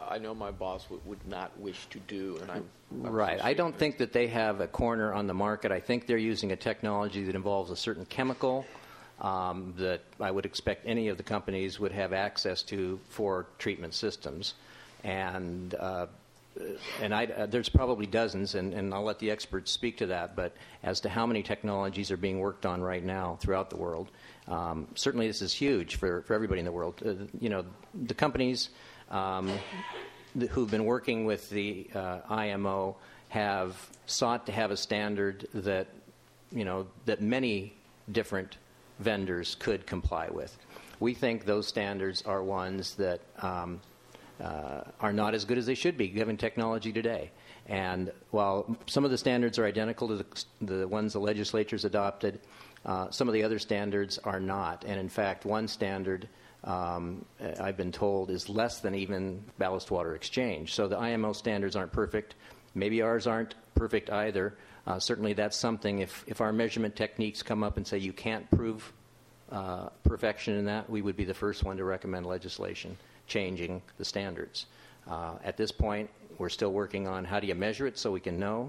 I know my boss would not wish to do, and I'm right. I don't think that they have a corner on the market. I think they're using a technology that involves a certain chemical that I would expect any of the companies would have access to for treatment systems. And there's probably dozens, and I'll let the experts speak to that, but as to how many technologies are being worked on right now throughout the world, certainly this is huge for everybody in the world. The companies who've been working with the IMO have sought to have a standard that, that many different vendors could comply with. We think those standards are ones that are not as good as they should be given technology today. And while some of the standards are identical to the ones the legislature's adopted, some of the other standards are not. And in fact, one standard, I've been told, is less than even ballast water exchange. So the IMO standards aren't perfect. Maybe ours aren't perfect either. Certainly that's something, if our measurement techniques come up and say you can't prove perfection in that, we would be the first one to recommend legislation changing the standards. At this point, we're still working on how do you measure it so we can know.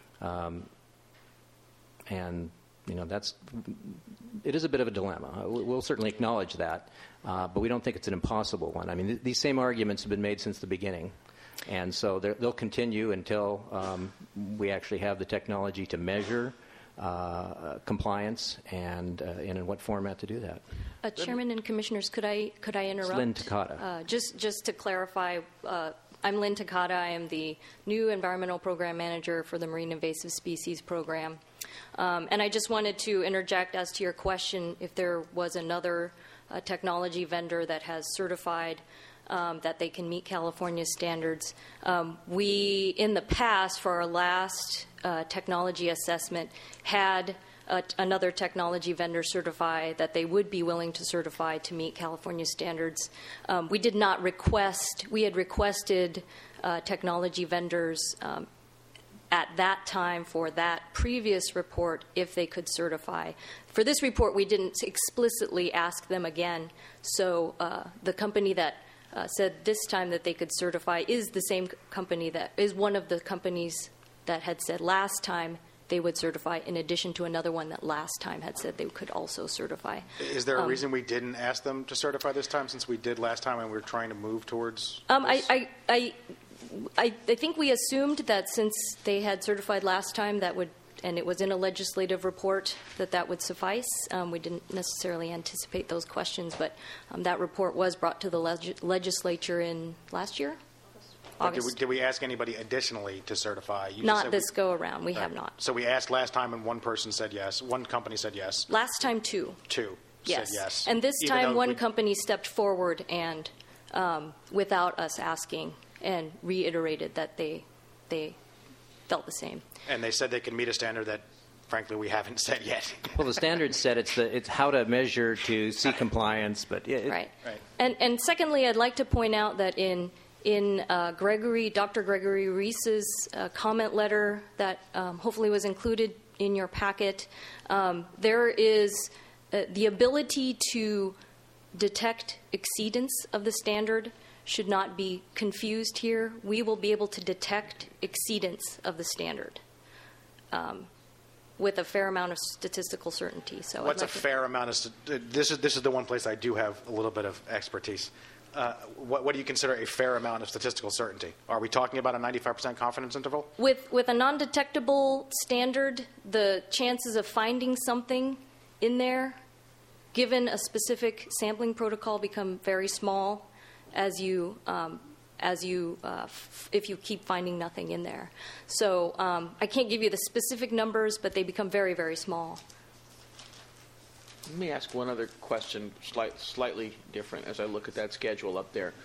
And it is a bit of a dilemma. We'll certainly acknowledge that, but we don't think it's an impossible one. I mean, these same arguments have been made since the beginning, and so they'll continue until we actually have the technology to measure compliance and in what format to do that. Chairman and Commissioners, could I interrupt? Lynn Takata. Just to clarify, I'm Lynn Takata. I am the new Environmental Program Manager for the Marine Invasive Species Program. And I just wanted to interject as to your question if there was another technology vendor that has certified that they can meet California standards. We, in the past, for our last technology assessment, had another technology vendor certify that they would be willing to certify to meet California standards. We did not request, we had requested technology vendors at that time for that previous report if they could certify. For this report, we didn't explicitly ask them again. So the company that said this time that they could certify is the same company that is one of the companies that had said last time they would certify, in addition to another one that last time had said they could also certify. Is there a reason we didn't ask them to certify this time, since we did last time and we're trying to move towards this? I think we assumed that since they had certified last time, that would, and it was in a legislative report, that would suffice. We didn't necessarily anticipate those questions, but that report was brought to the legislature in last year. August. Did we ask anybody additionally to certify? Not this go around. We have not. So we asked last time, and one person said yes. One company said yes. Last time, two. Yes. Said yes. And this time, one company stepped forward and, without us asking, and reiterated that they felt the same. And they said they can meet a standard that, frankly, we haven't set yet. Well, the standard said it's how to measure to see compliance, but right. And secondly, I'd like to point out that in Dr. Gregory Reese's comment letter that hopefully was included in your packet, there is the ability to detect exceedance of the standard should not be confused here. We will be able to detect exceedance of the standard with a fair amount of statistical certainty. So what's a fair amount of this is the one place I do have a little bit of expertise. What do you consider a fair amount of statistical certainty? Are we talking about a 95% confidence interval? With a non-detectable standard, the chances of finding something in there, given a specific sampling protocol, become very small if you keep finding nothing in there. So I can't give you the specific numbers, but they become very, very small. Let me ask one other question, slightly different, as I look at that schedule up there.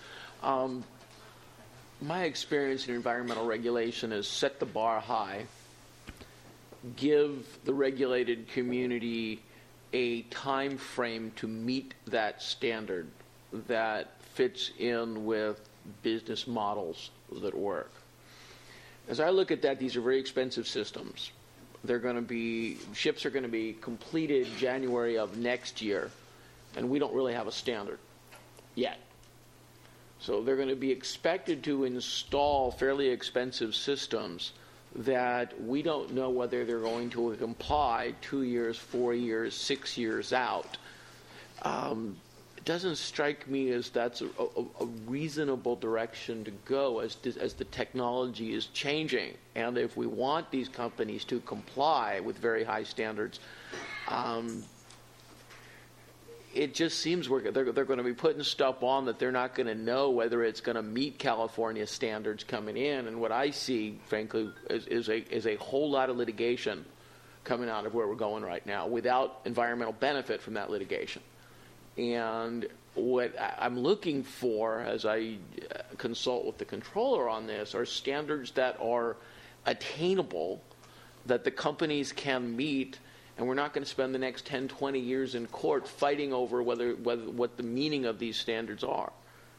My experience in environmental regulation is set the bar high, give the regulated community a time frame to meet that standard that fits in with business models that work. As I look at that, these are very expensive systems. Ships are going to be completed January of next year, and we don't really have a standard yet. So they're going to be expected to install fairly expensive systems that we don't know whether they're going to comply 2 years, 4 years, 6 years out. It doesn't strike me as that's a reasonable direction to go as the technology is changing. And if we want these companies to comply with very high standards, it just seems they're going to be putting stuff on that they're not going to know whether it's going to meet California standards coming in. And what I see, frankly, is a whole lot of litigation coming out of where we're going right now without environmental benefit from that litigation. And what I'm looking for as I consult with the controller on this are standards that are attainable, that the companies can meet, and we're not going to spend the next 10, 20 years in court fighting over what the meaning of these standards are.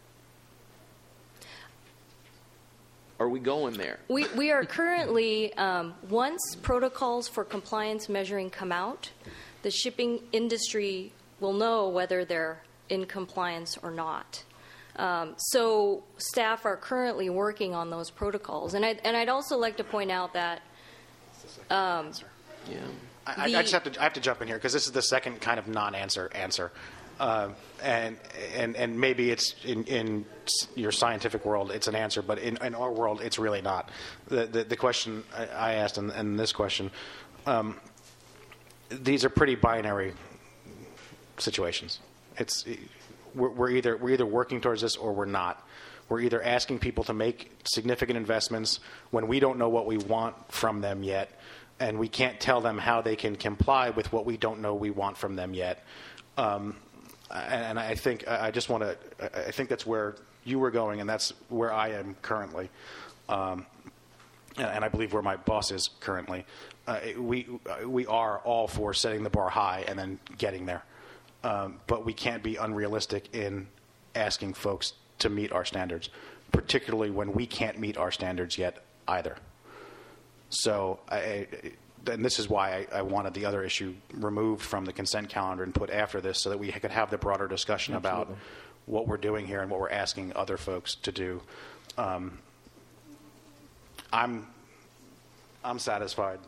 Are we going there? We are currently, once protocols for compliance measuring come out, the shipping industry will know whether they're in compliance or not. So staff are currently working on those protocols. And I'd also like to point out that I have to jump in here because this is the second kind of non-answer answer. And maybe it's in your scientific world it's an answer, but in our world it's really not. The question I asked and this question, these are pretty binary situations. We're either working towards this or we're not. We're either asking people to make significant investments when we don't know what we want from them yet, and we can't tell them how they can comply with what we don't know we want from them yet. And I think I think that's where you were going, and that's where I am currently, and I believe where my boss is currently. We are all for setting the bar high and then getting there. But we can't be unrealistic in asking folks to meet our standards, particularly when we can't meet our standards yet either. So, and this is why I wanted the other issue removed from the consent calendar and put after this so that we could have the broader discussion about what we're doing here and what we're asking other folks to do. I'm satisfied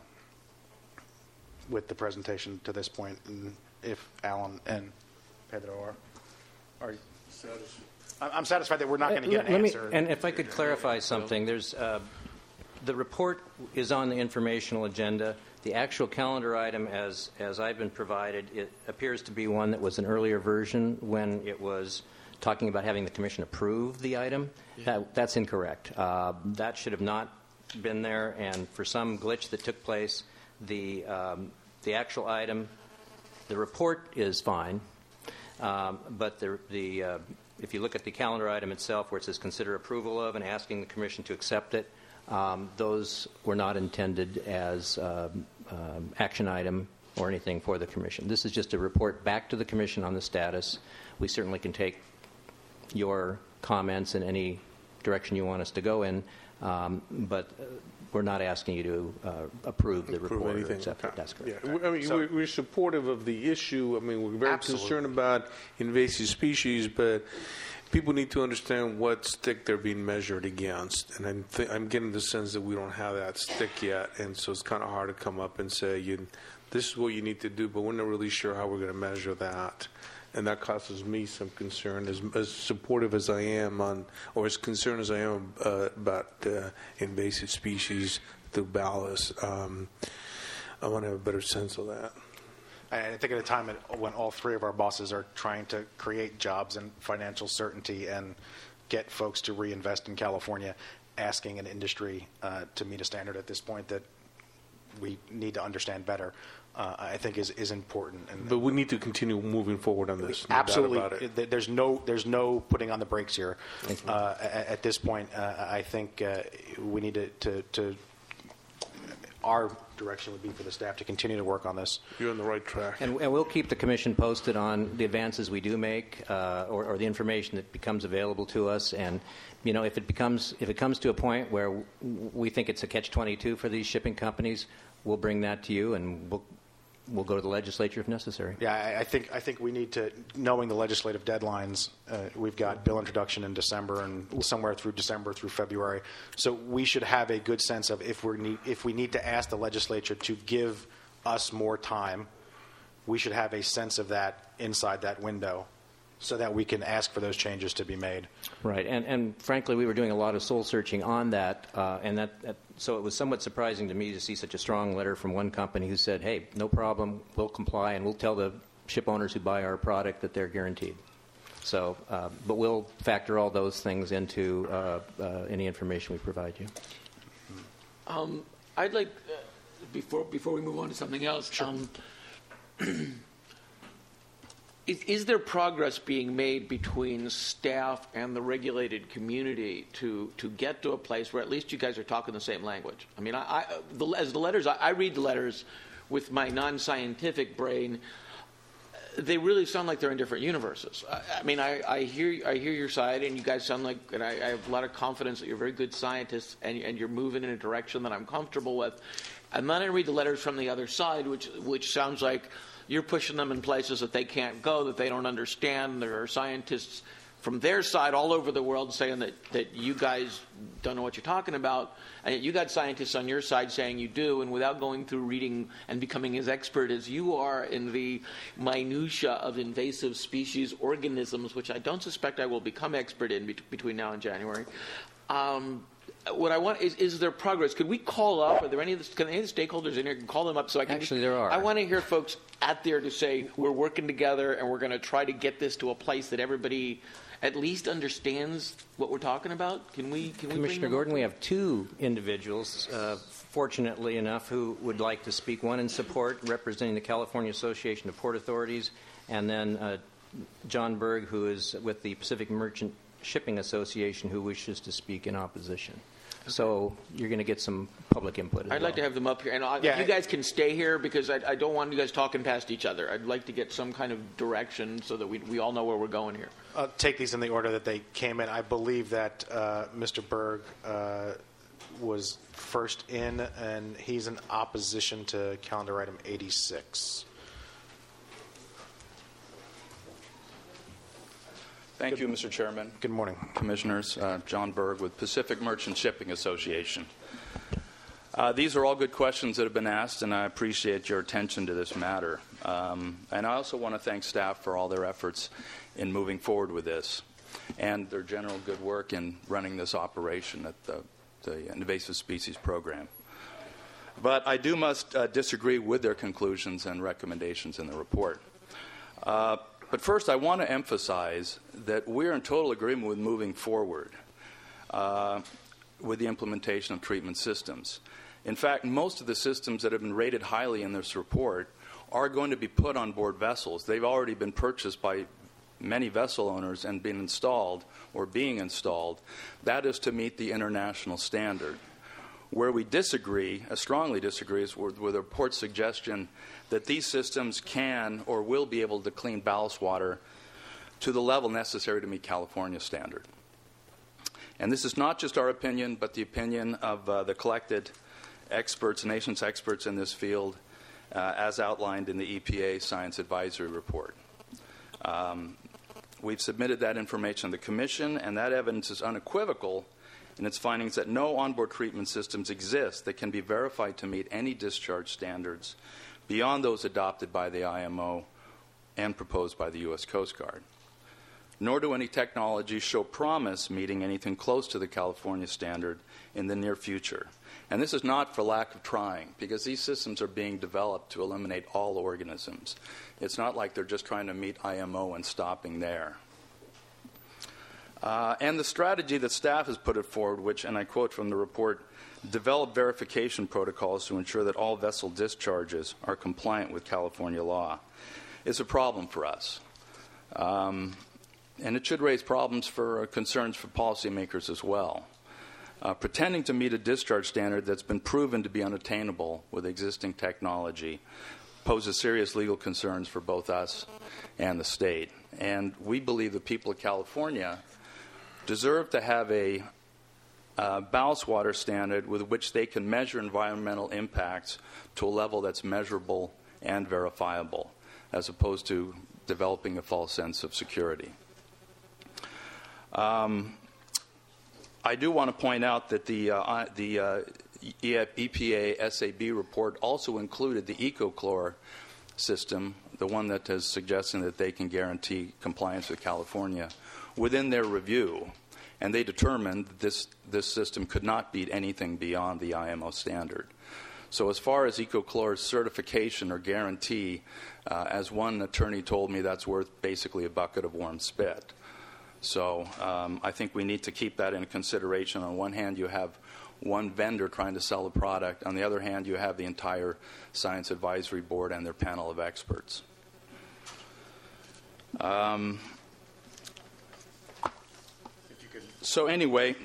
with the presentation to this point, and if Alan and Pedro are I'm satisfied that we're not going to get an answer. And if I could clarify something, there's the report is on the informational agenda. The actual calendar item, as I've been provided, it appears to be one that was an earlier version when it was talking about having the commission approve the item. Yeah. That's incorrect. That should have not been there, and for some glitch that took place, the actual item. The report is fine, but if you look at the calendar item itself where it says consider approval of and asking the commission to accept it, those were not intended as action item or anything for the commission. This is just a report back to the commission on the status. We certainly can take your comments in any direction you want us to go in, but we're not asking you to approve the report or accept it. That's correct. Yeah. I mean, we're supportive of the issue. I mean, we're very concerned about invasive species, but people need to understand what stick they're being measured against. And I'm getting the sense that we don't have that stick yet, and so it's kind of hard to come up and say, this is what you need to do, but we're not really sure how we're going to measure that. And that causes me some concern, as supportive as I am or as concerned as I am about invasive species through ballast. I want to have a better sense of that. I think at a time when all three of our bosses are trying to create jobs and financial certainty and get folks to reinvest in California, asking an industry to meet a standard at this point that we need to understand better, I think is important. But we need to continue moving forward on this. Absolutely. No doubt about it. There's no putting on the brakes here. At this point, I think we need to our direction would be for the staff to continue to work on this. You're on the right track. And we'll keep the commission posted on the advances we do make or the information that becomes available to us. And, if it comes to a point where we think it's a catch-22 for these shipping companies, we'll bring that to you and we'll we'll go to the legislature if necessary. Yeah, I think we need to, knowing the legislative deadlines, we've got bill introduction in December and somewhere through December through February. So we should have a good sense of if we need to ask the legislature to give us more time, we should have a sense of that inside that window so that we can ask for those changes to be made. Right, and frankly, we were doing a lot of soul searching on that, so it was somewhat surprising to me to see such a strong letter from one company who said, hey, no problem, we'll comply, and we'll tell the ship owners who buy our product that they're guaranteed. So, but we'll factor all those things into any information we provide you. I'd like, before we move on to something else, sure. Is there progress being made between staff and the regulated community to get to a place where at least you guys are talking the same language? I mean, I read the letters with my non-scientific brain. They really sound like they're in different universes. I mean, I hear your side, and you guys sound like, and I have a lot of confidence that you're very good scientists, and you're moving in a direction that I'm comfortable with. And then I read the letters from the other side, which sounds like you're pushing them in places that they can't go, that they don't understand. There are scientists from their side all over the world saying that you guys don't know what you're talking about, and yet you got scientists on your side saying you do, and without going through reading and becoming as expert as you are in the minutia of invasive species organisms, which I don't suspect I will become expert in between now and January. What I want is there progress? Could we call up? Are there any of the stakeholders in here? Can call them up so I can. Actually, there are. I want to hear folks out there to say we're working together and we're going to try to get this to a place that everybody at least understands what we're talking about. Can we? Commissioner Gordon, we have two individuals, fortunately enough, who would like to speak. One in support, representing the California Association of Port Authorities, and then John Berg, who is with the Pacific Merchant Shipping Association, who wishes to speak in opposition. So you're going to get some public input. I'd like to have them up here, and you guys can stay here because I don't want you guys talking past each other. I'd like to get some kind of direction so that we all know where we're going here. I'll take these in the order that they came in. I believe that Mr. Berg was first in, and he's in opposition to calendar item 86. Thank you, Mr. Chairman. Good morning. Commissioners, John Berg with Pacific Merchant Shipping Association. These are all good questions that have been asked, and I appreciate your attention to this matter. And I also want to thank staff for all their efforts in moving forward with this and their general good work in running this operation at the Invasive Species Program. But I must disagree with their conclusions and recommendations in the report. But first, I want to emphasize that we're in total agreement with moving forward with the implementation of treatment systems. In fact, most of the systems that have been rated highly in this report are going to be put on board vessels. They've already been purchased by many vessel owners and been installed or being installed. That is to meet the international standard. Where we disagree, strongly disagree, is with the report's suggestion that these systems can or will be able to clean ballast water to the level necessary to meet California standard. And this is not just our opinion, but the opinion of the collected experts, nation's experts in this field, as outlined in the EPA Science Advisory Report. We've submitted that information to the Commission, and that evidence is unequivocal in its findings that no onboard treatment systems exist that can be verified to meet any discharge standards beyond those adopted by the IMO and proposed by the U.S. Coast Guard. Nor do any technologies show promise meeting anything close to the California standard in the near future. And this is not for lack of trying, because these systems are being developed to eliminate all organisms. It's not like they're just trying to meet IMO and stopping there. And the strategy that staff has put it forward, which, and I quote from the report, develop verification protocols to ensure that all vessel discharges are compliant with California law, is a problem for us. And it should raise concerns for policymakers as well. Pretending to meet a discharge standard that's been proven to be unattainable with existing technology poses serious legal concerns for both us and the state. And we believe the people of California deserve to have a ballast water standard with which they can measure environmental impacts to a level that's measurable and verifiable, as opposed to developing a false sense of security. I do want to point out that the EPA SAB report also included the EcoChlor system, the one that is suggesting that they can guarantee compliance with California, within their review. And they determined that this system could not beat anything beyond the IMO standard. So as far as EcoChlor's certification or guarantee, as one attorney told me, that's worth basically a bucket of warm spit. So I think we need to keep that in consideration. On one hand, you have one vendor trying to sell a product. On the other hand, you have the entire Science Advisory Board and their panel of experts. So anyway,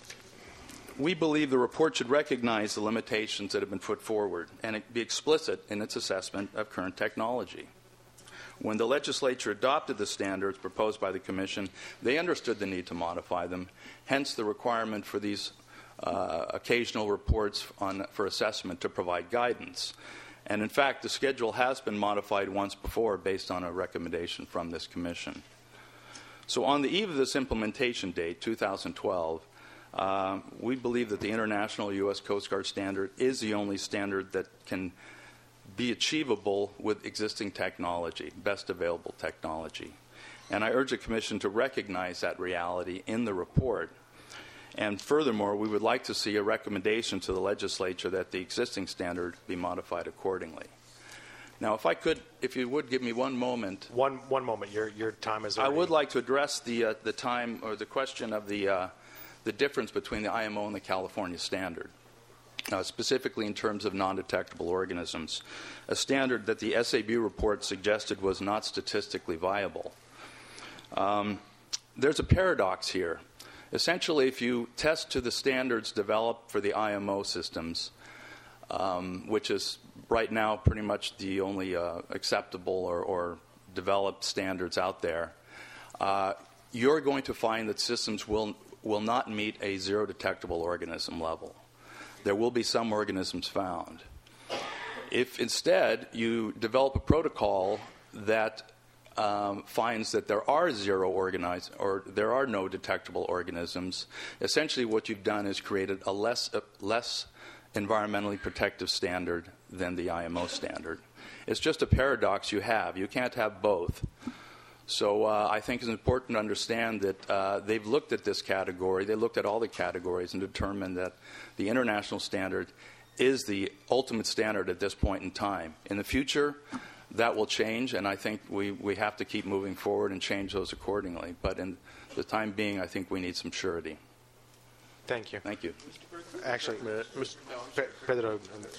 we believe the report should recognize the limitations that have been put forward and be explicit in its assessment of current technology. When the legislature adopted the standards proposed by the Commission, they understood the need to modify them, hence the requirement for these occasional reports for assessment to provide guidance. And in fact, the schedule has been modified once before based on a recommendation from this Commission. So on the eve of this implementation date, 2012, we believe that the International U.S. Coast Guard standard is the only standard that can be achievable with existing technology, best available technology. And I urge the Commission to recognize that reality in the report. And furthermore, we would like to see a recommendation to the legislature that the existing standard be modified accordingly. Now, if you would give me one moment. One moment. Your time is already... I would like to address the time or the question of the difference between the IMO and the California standard. Specifically in terms of non-detectable organisms, a standard that the SAB report suggested was not statistically viable. There's a paradox here. Essentially, if you test to the standards developed for the IMO systems, which is right now pretty much the only acceptable or developed standards out there, you're going to find that systems will not meet a zero detectable organism level. There will be some organisms found. If instead you develop a protocol that finds that there are there are no detectable organisms, essentially what you've done is created a less environmentally protective standard than the IMO standard. It's just a paradox you have. You can't have both. So I think it's important to understand that they've looked at this category. They looked at all the categories and determined that the international standard is the ultimate standard at this point in time. In the future, that will change, and I think we have to keep moving forward and change those accordingly. But in the time being, I think we need some surety. Thank you. Thank you. Actually, Pedro.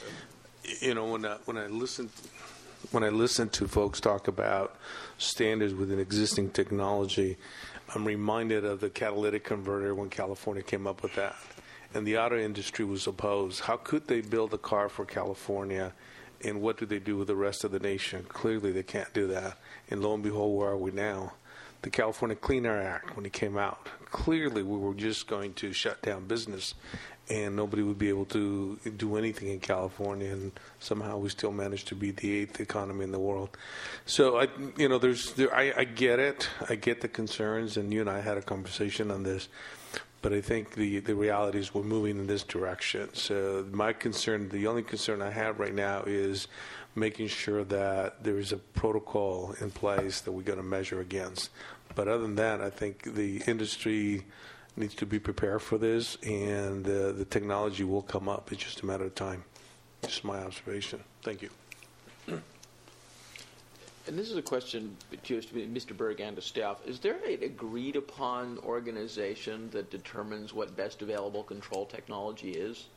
When I listen to folks talk about standards within existing technology, I'm reminded of the catalytic converter when California came up with that. And the auto industry was opposed. How could they build a car for California, and what do they do with the rest of the nation? Clearly, they can't do that. And lo and behold, where are we now? The California Clean Air Act, when it came out, clearly we were just going to shut down business, and nobody would be able to do anything in California, and somehow we still managed to be the 8th economy in the world. So I get it. I get the concerns, and you and I had a conversation on this. But I think the reality is we're moving in this direction. So my concern, the only concern I have right now is making sure that there is a protocol in place that we're going to measure against. But other than that, I think the industry needs to be prepared for this, and the technology will come up. It's just a matter of time. Just my observation. Thank you. And this is a question to Mr. Berg and to staff. Is there an agreed-upon organization that determines what best available control technology is?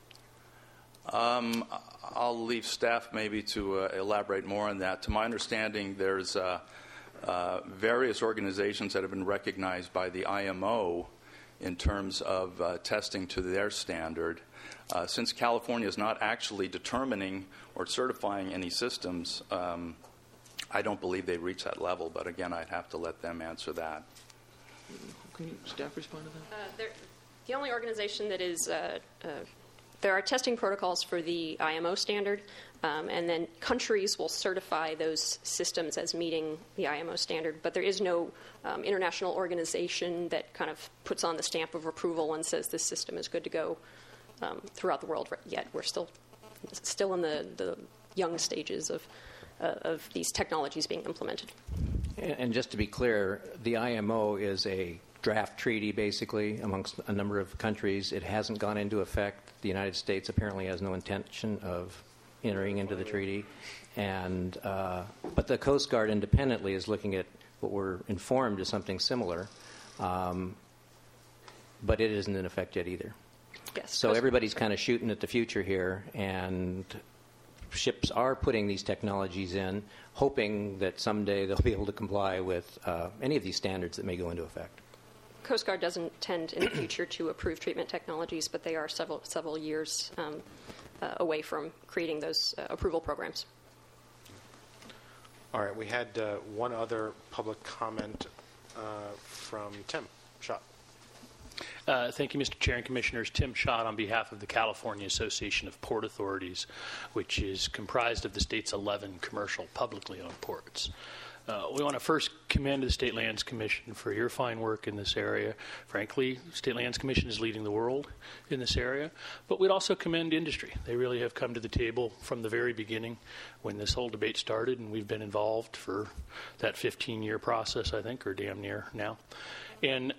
I'll leave staff maybe to elaborate more on that. To my understanding, there's various organizations that have been recognized by the IMO in terms of testing to their standard. Since California is not actually determining or certifying any systems, I don't believe they reach that level, but again, I'd have to let them answer that. Can staff respond to that? The only organization that is there are testing protocols for the IMO standard, And then countries will certify those systems as meeting the IMO standard, but there is no international organization that kind of puts on the stamp of approval and says this system is good to go throughout the world yet. We're still in the young stages of these technologies being implemented. And just to be clear, the IMO is a draft treaty, basically, amongst a number of countries. It hasn't gone into effect. The United States apparently has no intention of entering into the treaty. But the Coast Guard independently is looking at what we're informed is something similar, but it isn't in effect yet either. Yes. So everybody's kind of shooting at the future here, and ships are putting these technologies in, hoping that someday they'll be able to comply with any of these standards that may go into effect. Coast Guard doesn't tend in the future to approve treatment technologies, but they are several years away from creating those approval programs. All right, we had one other public comment from Tim Schott. Thank you, Mr. Chair and Commissioners. Tim Schott on behalf of the California Association of Port Authorities, which is comprised of the state's 11 commercial publicly owned ports. We want to first commend the State Lands Commission for your fine work in this area. Frankly, State Lands Commission is leading the world in this area, but we'd also commend industry. They really have come to the table from the very beginning when this whole debate started, and we've been involved for that 15-year process, I think, or damn near now. And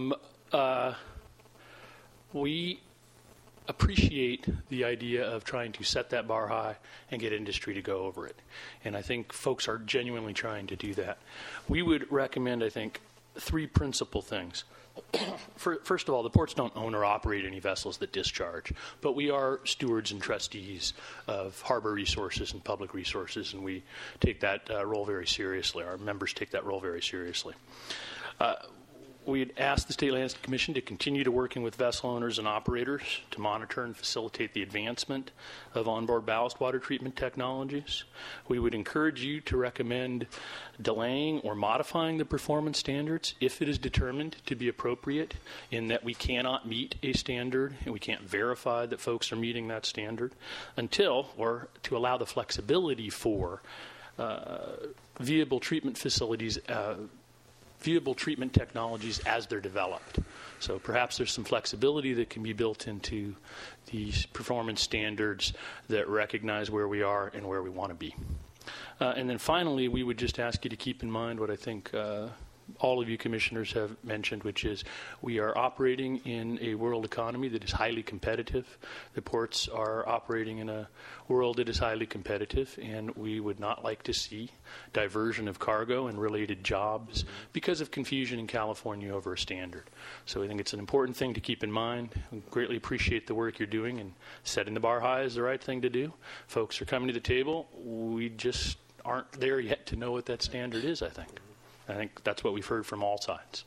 we appreciate the idea of trying to set that bar high and get industry to go over it. And I think folks are genuinely trying to do that. We would recommend, I think, 3 principal things. First of all, the ports don't own or operate any vessels that discharge, but we are stewards and trustees of harbor resources and public resources, and we take that role very seriously. Our members take that role very seriously. We'd ask the State Lands Commission to continue to working with vessel owners and operators to monitor and facilitate the advancement of onboard ballast water treatment technologies. We would encourage you to recommend delaying or modifying the performance standards if it is determined to be appropriate, in that we cannot meet a standard and we can't verify that folks are meeting that standard, until, or to allow the flexibility for viable treatment facilities, viable treatment technologies as they're developed. So perhaps there's some flexibility that can be built into these performance standards that recognize where we are and where we want to be. And then finally, we would just ask you to keep in mind what I think all of you commissioners have mentioned, which is we are operating in a world economy that is highly competitive. The ports are operating in a world that is highly competitive, and we would not like to see diversion of cargo and related jobs because of confusion in California over a standard. So I think it's an important thing to keep in mind. We greatly appreciate the work you're doing, and setting the bar high is the right thing to do. Folks are coming to the table. We just aren't there yet to know what that standard is, I think. I think that's what we've heard from all sides.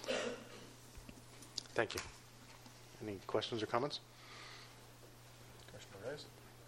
Thank you. Any questions or comments? Commissioner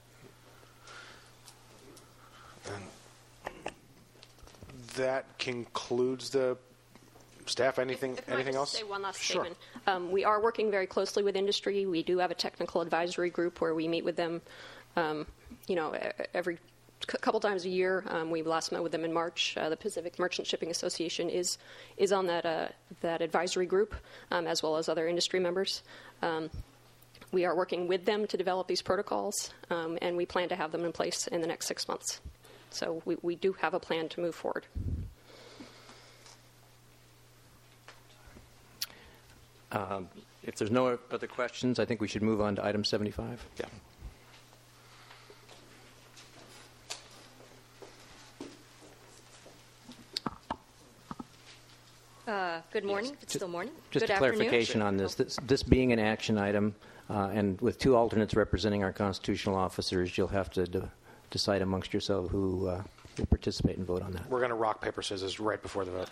Reyes? That concludes the staff. Anything If I else? Say one last Sure. statement. We are working very closely with industry. We do have a technical advisory group where we meet with them, every couple times a year. We last met with them in March. The Pacific Merchant Shipping Association is on that advisory group, as well as other industry members. We are working with them to develop these protocols, and we plan to have them in place in the next 6 months. So we do have a plan to move forward. If there's no other questions, I think we should move on to item 75. Yeah. Good morning. It's still morning. Just Good a clarification on this. This being an action item, and with 2 alternates representing our constitutional officers, you'll have to decide amongst yourselves who will participate and vote on that. We're going to rock, paper, scissors right before the vote.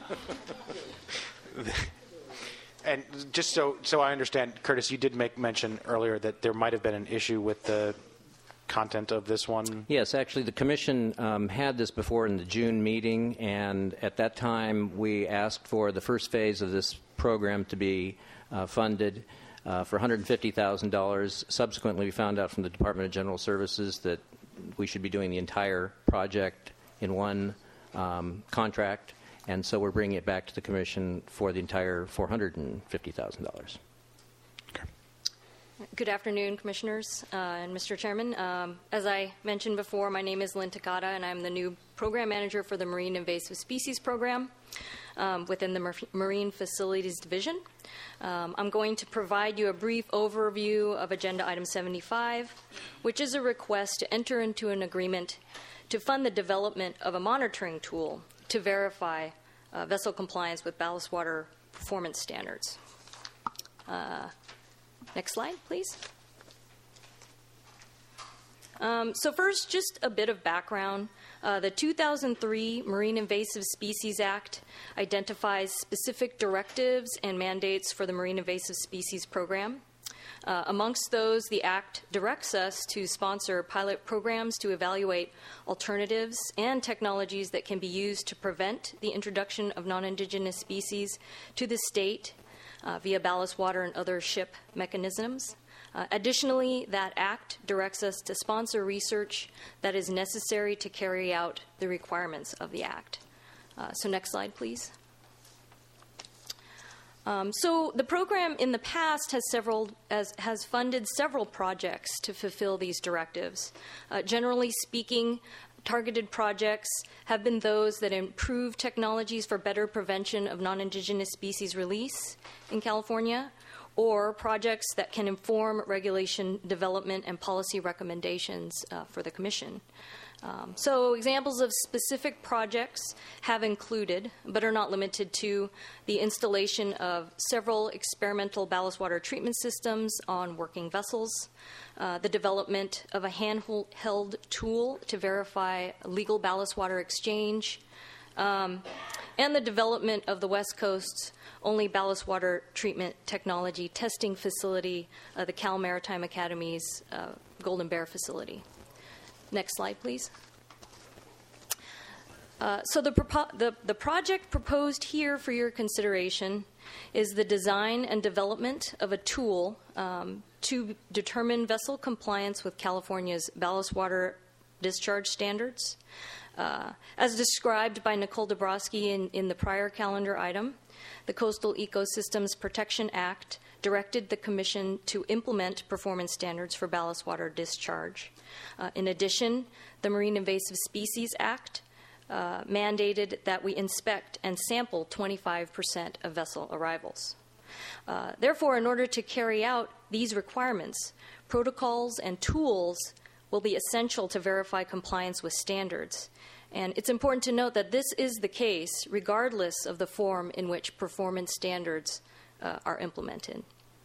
And just so I understand, Curtis, you did make mention earlier that there might have been an issue with the content of this one? Yes, actually, the Commission had this before in the June meeting, and at that time we asked for the first phase of this program to be funded for $150,000. Subsequently, we found out from the Department of General Services that we should be doing the entire project in one contract, and so we're bringing it back to the Commission for the entire $450,000. Good afternoon, Commissioners and Mr. Chairman. As I mentioned before, my name is Lynn Takata, and I'm the new Program Manager for the Marine Invasive Species Program within the Marine Facilities Division. I'm going to provide you a brief overview of Agenda Item 75, which is a request to enter into an agreement to fund the development of a monitoring tool to verify vessel compliance with ballast water performance standards. Next slide, please. So first, just a bit of background. The 2003 Marine Invasive Species Act identifies specific directives and mandates for the Marine Invasive Species Program. Amongst those, the Act directs us to sponsor pilot programs to evaluate alternatives and technologies that can be used to prevent the introduction of non-indigenous species to the state via ballast water and other ship mechanisms. Additionally, that Act directs us to sponsor research that is necessary to carry out the requirements of the Act. So next slide, please. So the program in the past has funded several projects to fulfill these directives. Generally speaking, targeted projects have been those that improve technologies for better prevention of non-indigenous species release in California, or projects that can inform regulation development and policy recommendations for the Commission. So examples of specific projects have included, but are not limited to, the installation of several experimental ballast water treatment systems on working vessels, the development of a handheld tool to verify legal ballast water exchange, and the development of the West Coast's only ballast water treatment technology testing facility, the Cal Maritime Academy's Golden Bear facility. Next slide, please. So the project proposed here for your consideration is the design and development of a tool to determine vessel compliance with California's ballast water discharge standards. As described by Nicole Dabrowski in the prior calendar item, the Coastal Ecosystems Protection Act directed the Commission to implement performance standards for ballast water discharge. In addition, the Marine Invasive Species Act mandated that we inspect and sample 25% of vessel arrivals. Therefore, in order to carry out these requirements, protocols and tools will be essential to verify compliance with standards. And it's important to note that this is the case regardless of the form in which performance standards are implemented.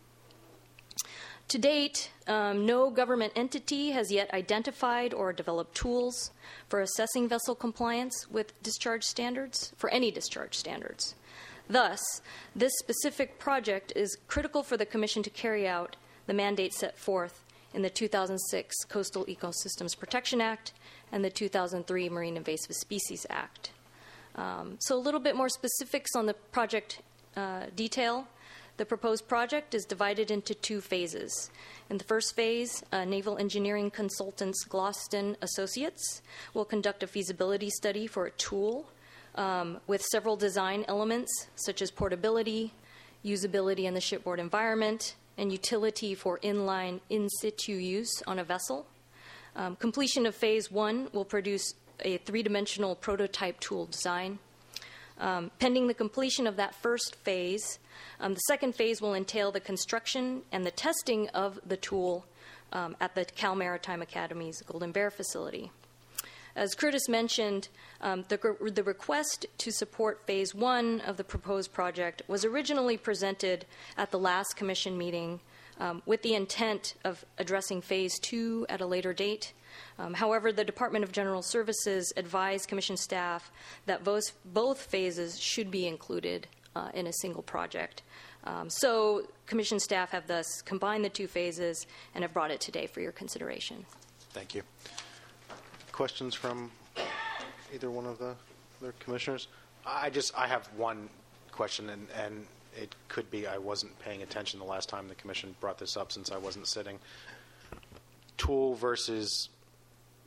To date, no government entity has yet identified or developed tools for assessing vessel compliance with discharge standards, for any discharge standards. Thus, this specific project is critical for the Commission to carry out the mandate set forth in the 2006 Coastal Ecosystems Protection Act and the 2003 Marine Invasive Species Act. So a little bit more specifics on the project detail. The proposed project is divided into two phases. In the first phase, Naval Engineering Consultants Gloston Associates will conduct a feasibility study for a tool with several design elements such as portability, usability in the shipboard environment, and utility for inline in situ use on a vessel. Completion of Phase 1 will produce a three-dimensional prototype tool design. Pending the completion of that first phase, the second phase will entail the construction and the testing of the tool at the Cal Maritime Academy's Golden Bear facility. As Curtis mentioned, the request to support Phase 1 of the proposed project was originally presented at the last Commission meeting with the intent of addressing Phase 2 at a later date. However, the Department of General Services advised Commission staff that both phases should be included in a single project. So Commission staff have thus combined the two phases and have brought it today for your consideration. Thank you. Questions from either one of the other commissioners? I have one question, and it could be I wasn't paying attention the last time the Commission brought this up since I wasn't sitting. Tool versus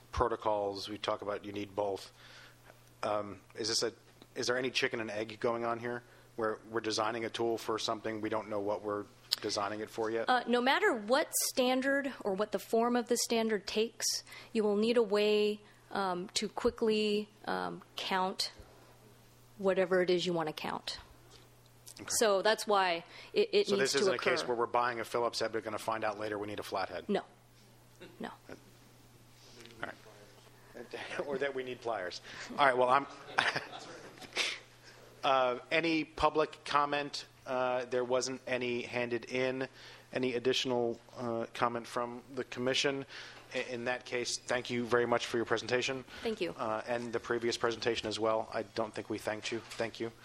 protocols. We talk about you need both. Is there any chicken and egg going on here, where we're designing a tool for something we don't know what we're designing it for yet? No matter what standard or what the form of the standard takes, you will need a way to quickly count whatever it is you want to count. Okay. So that's why it needs to occur. So this isn't a case where we're buying a Phillips head, but going to find out later we need a flathead? No. No. All right. Or that we need pliers. All right, well, any public comment? There wasn't any handed in. Any additional comment from the commission? In that case, thank you very much for your presentation. Thank you. And the previous presentation as well. I don't think we thanked you. Thank you.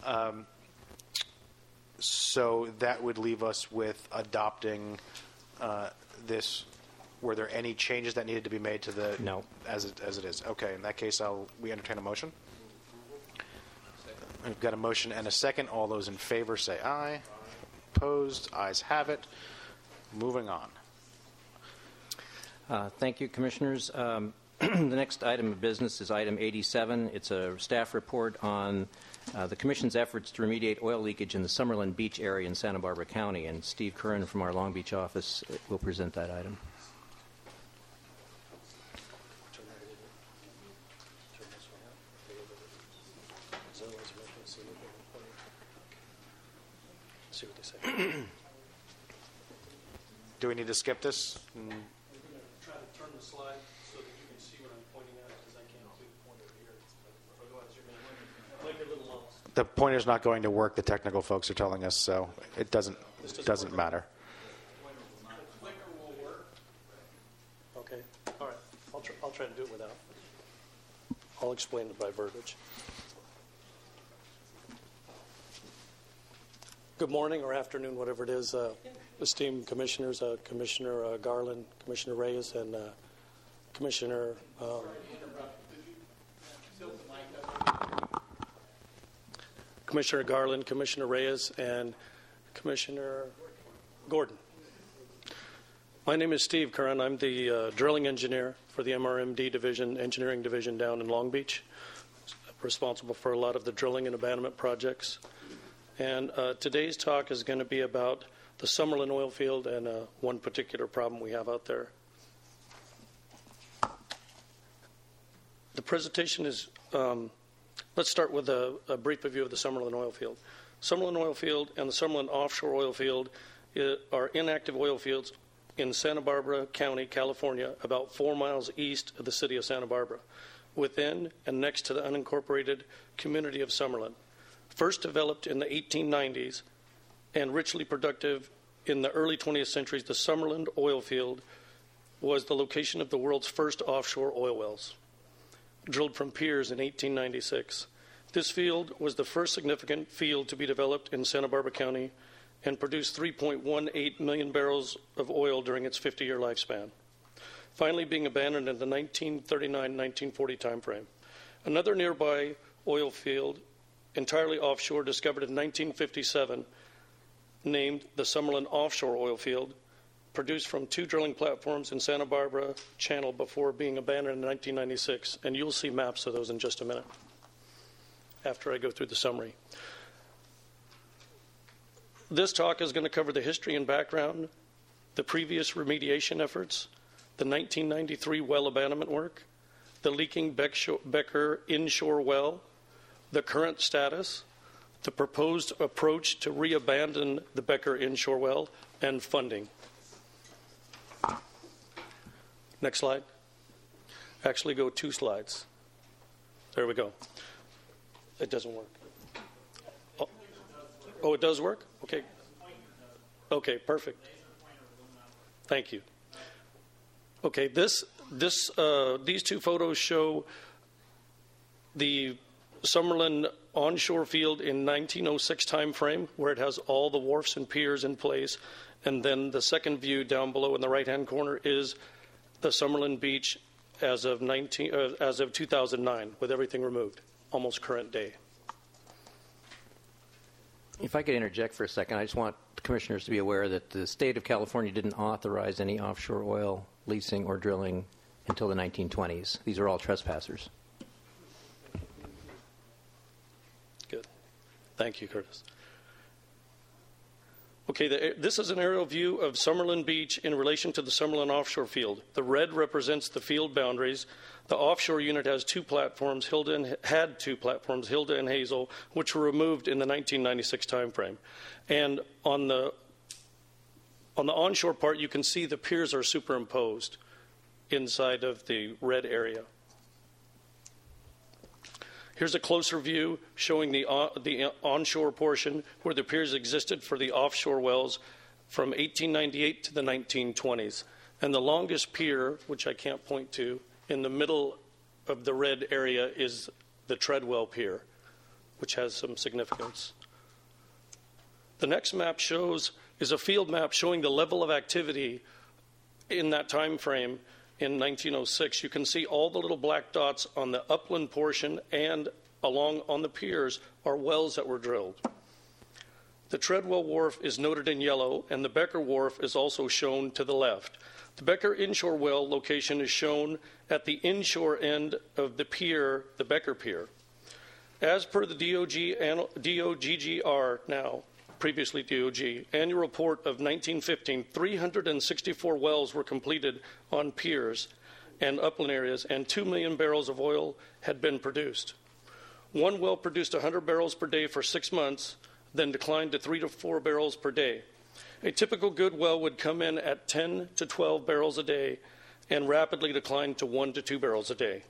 So that would leave us with adopting this. Were there any changes that needed to be made to the no as it is? Okay. In that case, we entertain a motion. We've got a motion and a second. All those in favor say aye. Opposed? Ayes have it. Moving on. Thank you, Commissioners. The next item of business is item 87. It's a staff report on the Commission's efforts to remediate oil leakage in the Summerlin Beach area in Santa Barbara County. And Steve Curran from our Long Beach office will present that item. See what they say. Do we need to skip this? We're going to try to turn the slide so that you can see what I'm pointing at, because I can't see the pointer here. Otherwise, you're going to get a little lost. The pointer's not going to work. The technical folks are telling us, so it doesn't matter. The clicker will work. Okay. All right. I'll try to do it without. I'll explain it by verbiage. Good morning or afternoon, whatever it is, esteemed commissioners, Commissioner Garland, Commissioner Reyes, and Commissioner Commissioner Garland, Commissioner Reyes, and Commissioner Gordon. My name is Steve Curran. I'm the drilling engineer for the MRMD division, engineering division down in Long Beach, responsible for a lot of the drilling and abandonment projects. And today's talk is going to be about the Summerlin oil field and one particular problem we have out there. The presentation is, let's start with a brief review of the Summerlin oil field. Summerlin oil field and the Summerlin offshore oil field are inactive oil fields in Santa Barbara County, California, about 4 miles east of the city of Santa Barbara, within and next to the unincorporated community of Summerlin. First developed in the 1890s and richly productive in the early 20th century, the Summerlin oil field was the location of the world's first offshore oil wells, drilled from piers in 1896. This field was the first significant field to be developed in Santa Barbara County and produced 3.18 million barrels of oil during its 50-year lifespan, finally being abandoned in the 1939-1940 timeframe. Another nearby oil field, entirely offshore, discovered in 1957, named the Summerlin Offshore Oil Field, produced from 2 drilling platforms in Santa Barbara Channel before being abandoned in 1996. And you'll see maps of those in just a minute after I go through the summary. This talk is going to cover the history and background, the previous remediation efforts, the 1993 well abandonment work, the leaking Becker inshore well, the current status, the proposed approach to re-abandon the Becker inshore well, and funding. Next slide. Actually, go 2 slides. There we go. It doesn't work. Oh, it does work? Okay. Okay, perfect. Thank you. Okay, these 2 photos show the Summerlin onshore field in 1906 time frame, where it has all the wharfs and piers in place, and then the second view down below in the right-hand corner is the Summerlin Beach as of 2009, with everything removed, almost current day. If I could interject for a second, I just want the commissioners to be aware that the state of California didn't authorize any offshore oil leasing or drilling until the 1920s. These are all trespassers. Good. Thank you, Curtis. Okay, this is an aerial view of Summerlin Beach in relation to the Summerlin offshore field. The red represents the field boundaries. The offshore unit has two platforms, Hilda and Hazel, which were removed in the 1996 timeframe. And on the onshore part, you can see the piers are superimposed inside of the red area. Here's a closer view showing the onshore portion where the piers existed for the offshore wells from 1898 to the 1920s. And the longest pier, which I can't point to, in the middle of the red area is the Treadwell Pier, which has some significance. The next map is a field map showing the level of activity in that time frame. In 1906, you can see all the little black dots on the upland portion and along on the piers are wells that were drilled. The Treadwell Wharf is noted in yellow, and the Becker Wharf is also shown to the left. The Becker inshore well location is shown at the inshore end of the pier, the Becker Pier. As per the DOGGR now, previously DOG, annual report of 1915, 364 wells were completed on piers and upland areas, and 2 million barrels of oil had been produced. One well produced 100 barrels per day for 6 months, then declined to 3 to 4 barrels per day. A typical good well would come in at 10 to 12 barrels a day and rapidly decline to 1 to 2 barrels a day.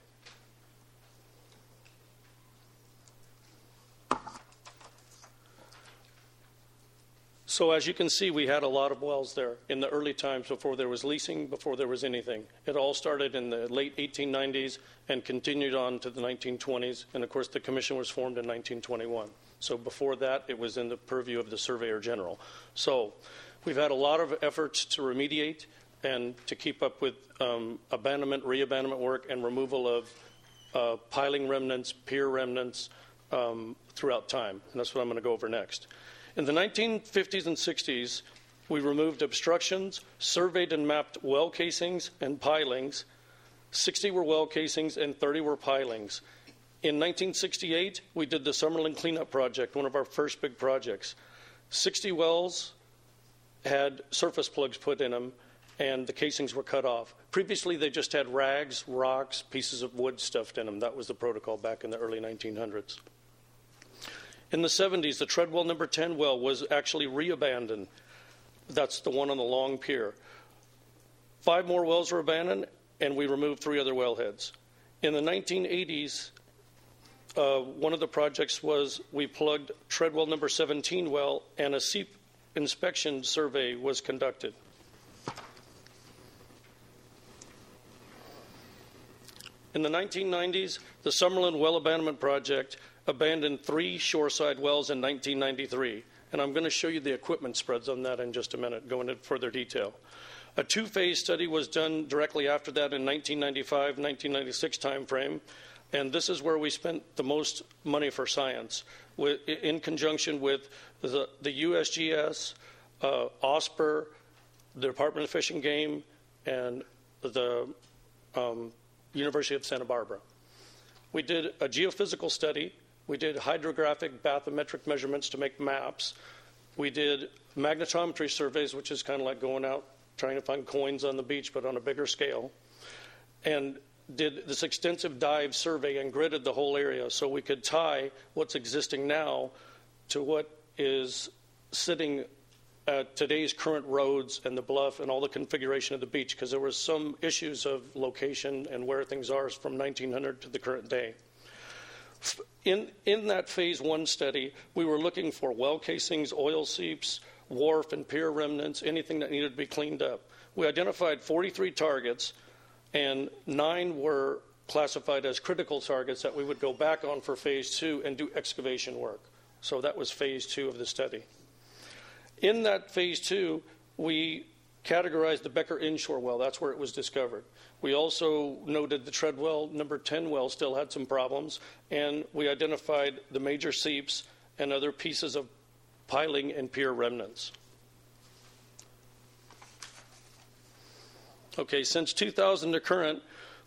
So as you can see, we had a lot of wells there in the early times before there was leasing, before there was anything. It all started in the late 1890s and continued on to the 1920s. And of course, the commission was formed in 1921. So before that, it was in the purview of the Surveyor General. So we've had a lot of efforts to remediate and to keep up with abandonment, re-abandonment work, and removal of piling remnants, pier remnants throughout time. And that's what I'm going to go over next. In the 1950s and 60s, we removed obstructions, surveyed and mapped well casings and pilings. 60 were well casings and 30 were pilings. In 1968, we did the Summerlin Cleanup Project, one of our first big projects. 60 wells had surface plugs put in them, and the casings were cut off. Previously, they just had rags, rocks, pieces of wood stuffed in them. That was the protocol back in the early 1900s. In the 70s, the Treadwell number 10 well was actually re-abandoned. That's the one on the long pier. 5 more wells were abandoned, and we removed 3 other wellheads. In the 1980s, one of the projects was we plugged Treadwell number 17 well, and a seep inspection survey was conducted. In the 1990s, the Summerlin Well Abandonment Project abandoned 3 shoreside wells in 1993. And I'm going to show you the equipment spreads on that in just a minute, go into further detail. A 2-phase study was done directly after that in 1995-1996 timeframe. And this is where we spent the most money for science, in conjunction with the USGS, OSPR, the Department of Fish and Game, and the University of Santa Barbara. We did a geophysical study. We did hydrographic bathymetric measurements to make maps. We did magnetometry surveys, which is kind of like going out trying to find coins on the beach, but on a bigger scale. And did this extensive dive survey and gridded the whole area so we could tie what's existing now to what is sitting at today's current roads and the bluff and all the configuration of the beach, because there was some issues of location and where things are from 1900 to the current day. In that phase 1 study, we were looking for well casings, oil seeps, wharf and pier remnants, anything that needed to be cleaned up. We identified 43 targets, and 9 were classified as critical targets that we would go back on for phase 2 and do excavation work. So that was phase 2 of the study. In that phase 2, we categorized the Becker inshore well. That's where it was discovered. We also noted the Treadwell number 10 well still had some problems, and we identified the major seeps and other pieces of piling and pier remnants. Okay, since 2000 to current,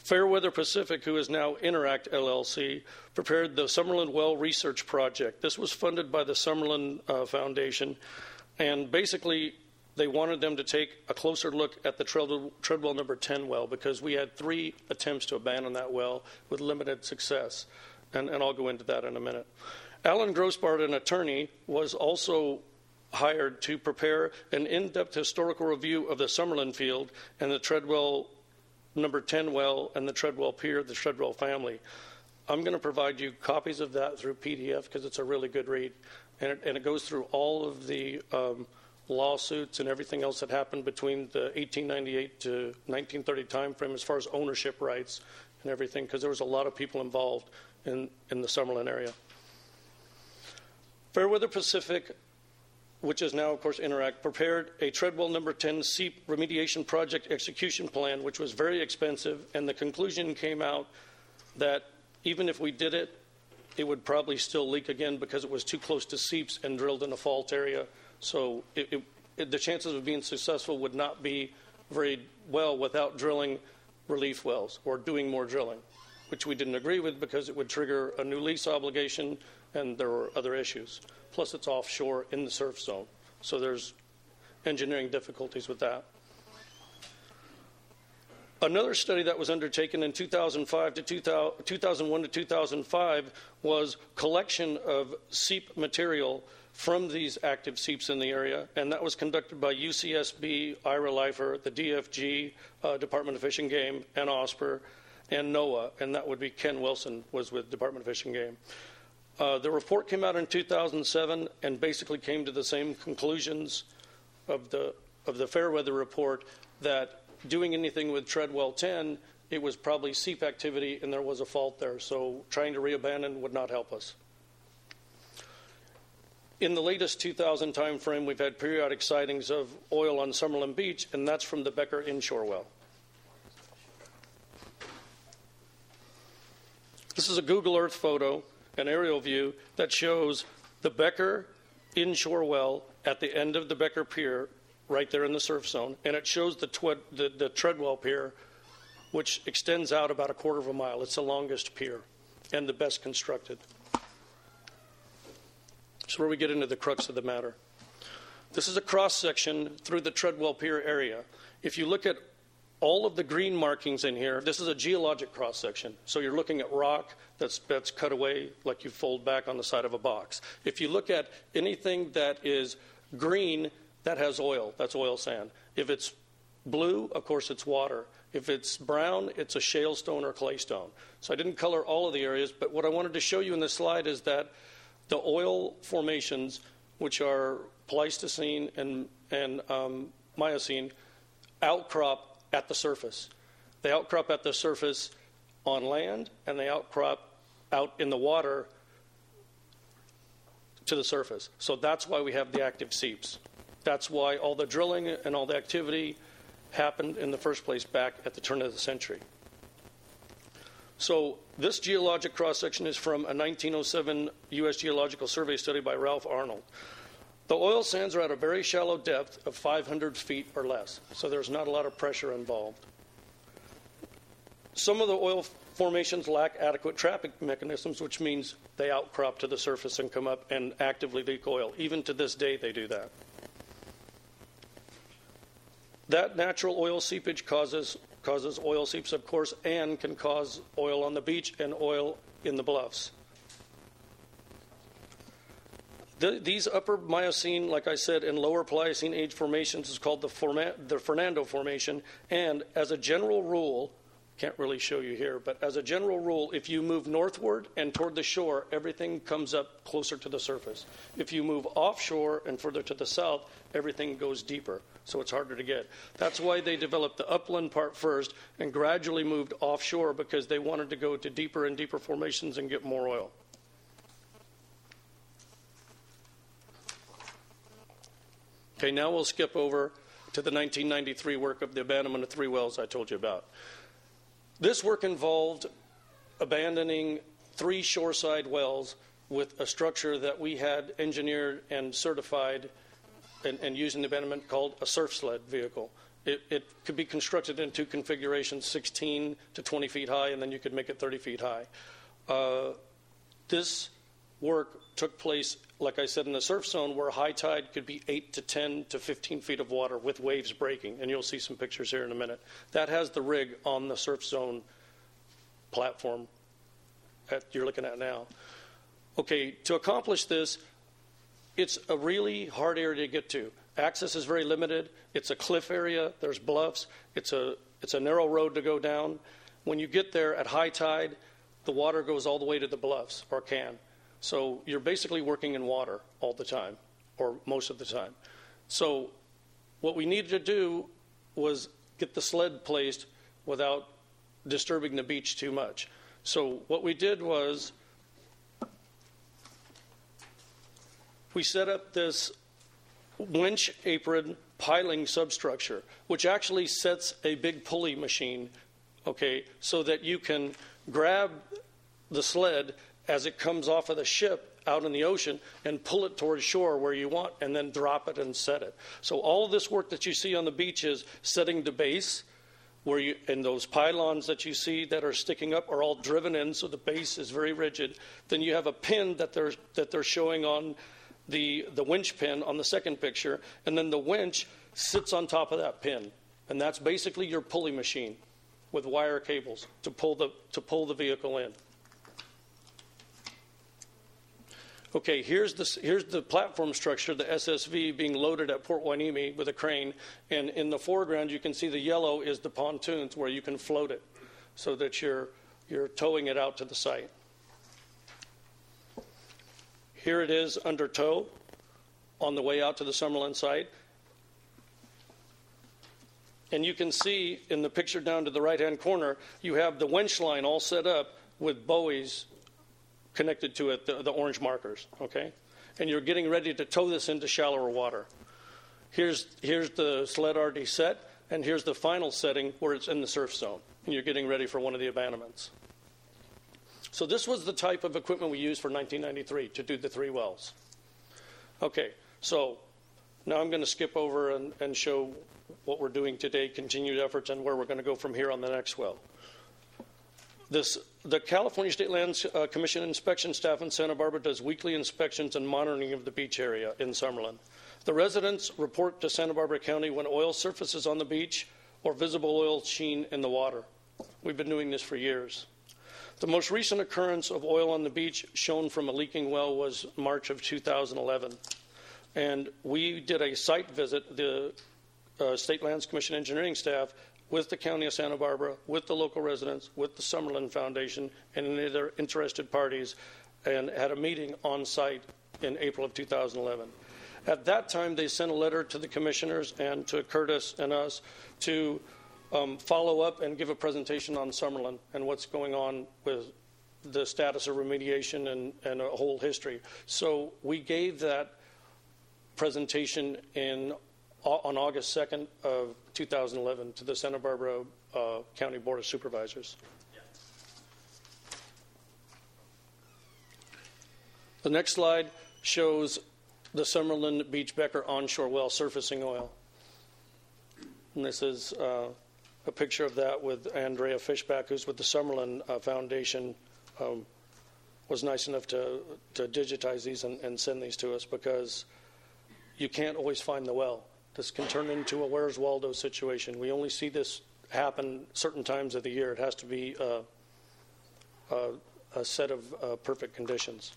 Fairweather Pacific, who is now Interact LLC, prepared the Summerlin Well Research Project. This was funded by the Summerlin Foundation, and basically they wanted them to take a closer look at the Treadwell number 10 well, because we had 3 attempts to abandon that well with limited success, and I'll go into that in a minute. Alan Grossbart, an attorney, was also hired to prepare an in-depth historical review of the Summerlin field and the Treadwell number 10 well and the Treadwell Pier, the Treadwell family. I'm going to provide you copies of that through PDF because it's a really good read. And it goes through all of the lawsuits and everything else that happened between the 1898 to 1930 time frame as far as ownership rights and everything, because there was a lot of people involved in the Summerlin area. Fairweather Pacific, which is now, of course, Interact, prepared a Treadwell number 10 seep remediation project execution plan, which was very expensive, and the conclusion came out that even if we did it, it would probably still leak again because it was too close to seeps and drilled in a fault area. So the chances of being successful would not be very well without drilling relief wells or doing more drilling, which we didn't agree with because it would trigger a new lease obligation, and there were other issues. Plus, it's offshore in the surf zone, so there's engineering difficulties with that. Another study that was undertaken in 2001 to 2005 was collection of seep material from these active seeps in the area, and that was conducted by UCSB, Ira Leifer, the DFG, Department of Fish and Game, and OSPR, and NOAA, and that would be Ken Wilson was with Department of Fish and Game. The report came out in 2007 and basically came to the same conclusions of the Fairweather report, that doing anything with Treadwell 10, it was probably seep activity and there was a fault there, so trying to reabandon would not help us. In the latest 2000 time frame, we've had periodic sightings of oil on Summerlin Beach, and that's from the Becker inshore well. This is a Google Earth photo, an aerial view that shows the Becker inshore well at the end of the Becker Pier, right there in the surf zone, and it shows the Treadwell Pier, which extends out about 1/4 mile. It's the longest pier and the best constructed. It's where we get into the crux of the matter. This is a cross-section through the Treadwell Pier area. If you look at all of the green markings in here, this is a geologic cross-section. So you're looking at rock that's cut away like you fold back on the side of a box. If you look at anything that is green, that has oil. That's oil sand. If it's blue, of course, it's water. If it's brown, it's a shale stone or clay stone. So I didn't color all of the areas, but what I wanted to show you in this slide is that the oil formations, which are Pleistocene and Miocene, outcrop at the surface. They outcrop at the surface on land, and they outcrop out in the water to the surface. So that's why we have the active seeps. That's why all the drilling and all the activity happened in the first place back at the turn of the century. So this geologic cross-section is from a 1907 U.S. Geological Survey study by Ralph Arnold. The oil sands are at a very shallow depth of 500 feet or less, so there's not a lot of pressure involved. Some of the oil formations lack adequate trapping mechanisms, which means they outcrop to the surface and come up and actively leak oil. Even to this day, they do that. That natural oil seepage causes oil seeps, of course, and can cause oil on the beach and oil in the bluffs. These upper Miocene, like I said, and lower Pliocene age formations is called the Fernando Formation. And as a general rule, can't really show you here, but as a general rule, if you move northward and toward the shore, everything comes up closer to the surface. If you move offshore and further to the south, everything goes deeper, so it's harder to get. That's why they developed the upland part first and gradually moved offshore, because they wanted to go to deeper and deeper formations and get more oil. Okay, now we'll skip over to the 1993 work of the abandonment of 3 wells I told you about. This work involved abandoning 3 shoreside wells with a structure that we had engineered and certified and used in the abandonment called a surf sled vehicle. It could be constructed in two configurations, 16 to 20 feet high, and then you could make it 30 feet high. This work took place, like I said, in the surf zone where high tide could be 8 to 10 to 15 feet of water with waves breaking, and you'll see some pictures here in a minute. That has the rig on the surf zone platform that you're looking at now. Okay, to accomplish this, it's a really hard area to get to. Access is very limited. It's a cliff area. There's bluffs. It's a narrow road to go down. When you get there at high tide, the water goes all the way to the bluffs, or can. So you're basically working in water all the time, or most of the time. So what we needed to do was get the sled placed without disturbing the beach too much. So what we did was we set up this winch apron piling substructure, which actually sets a big pulley machine, okay, so that you can grab the sled as it comes off of the ship out in the ocean and pull it towards shore where you want and then drop it and set it. So all of this work that you see on the beach is setting the base, where you, and those pylons that you see that are sticking up are all driven in, so the base is very rigid. Then you have a pin that they're showing on the winch pin on the second picture, and then the winch sits on top of that pin, and that's basically your pulley machine with wire cables to pull the vehicle in. Okay, here's the platform structure, the SSV, being loaded at Port Hueneme with a crane, and in the foreground you can see the yellow is the pontoons where you can float it so that you're towing it out to the site. Here it is under tow on the way out to the Summerlin site. And you can see in the picture down to the right-hand corner, you have the winch line all set up with buoys connected to it, the orange markers, okay? And you're getting ready to tow this into shallower water. Here's the sled already set, and here's the final setting where it's in the surf zone, and you're getting ready for one of the abandonments. So this was the type of equipment we used for 1993 to do the 3 wells. Okay, so now I'm going to skip over and show what we're doing today, continued efforts, and where we're going to go from here on the next well. The California State Lands Commission inspection staff in Santa Barbara does weekly inspections and monitoring of the beach area in Summerlin. The residents report to Santa Barbara County when oil surfaces on the beach or visible oil sheen in the water. We've been doing this for years. The most recent occurrence of oil on the beach shown from a leaking well was March of 2011. And we did a site visit, the State Lands Commission engineering staff, with the County of Santa Barbara, with the local residents, with the Summerlin Foundation, and any other interested parties, and had a meeting on site in April of 2011. At that time, they sent a letter to the commissioners and to Curtis and us to follow up and give a presentation on Summerlin and what's going on with the status of remediation and a whole history. So we gave that presentation on August 2nd of 2011 to the Santa Barbara County Board of Supervisors. The next slide shows the Summerlin Beach Becker onshore well surfacing oil. And this is a picture of that with Andrea Fishback, who's with the Summerlin Foundation, was nice enough to digitize these and send these to us, because you can't always find the well. This can turn into a Where's Waldo situation. We only see this happen certain times of the year. It has to be a set of perfect conditions.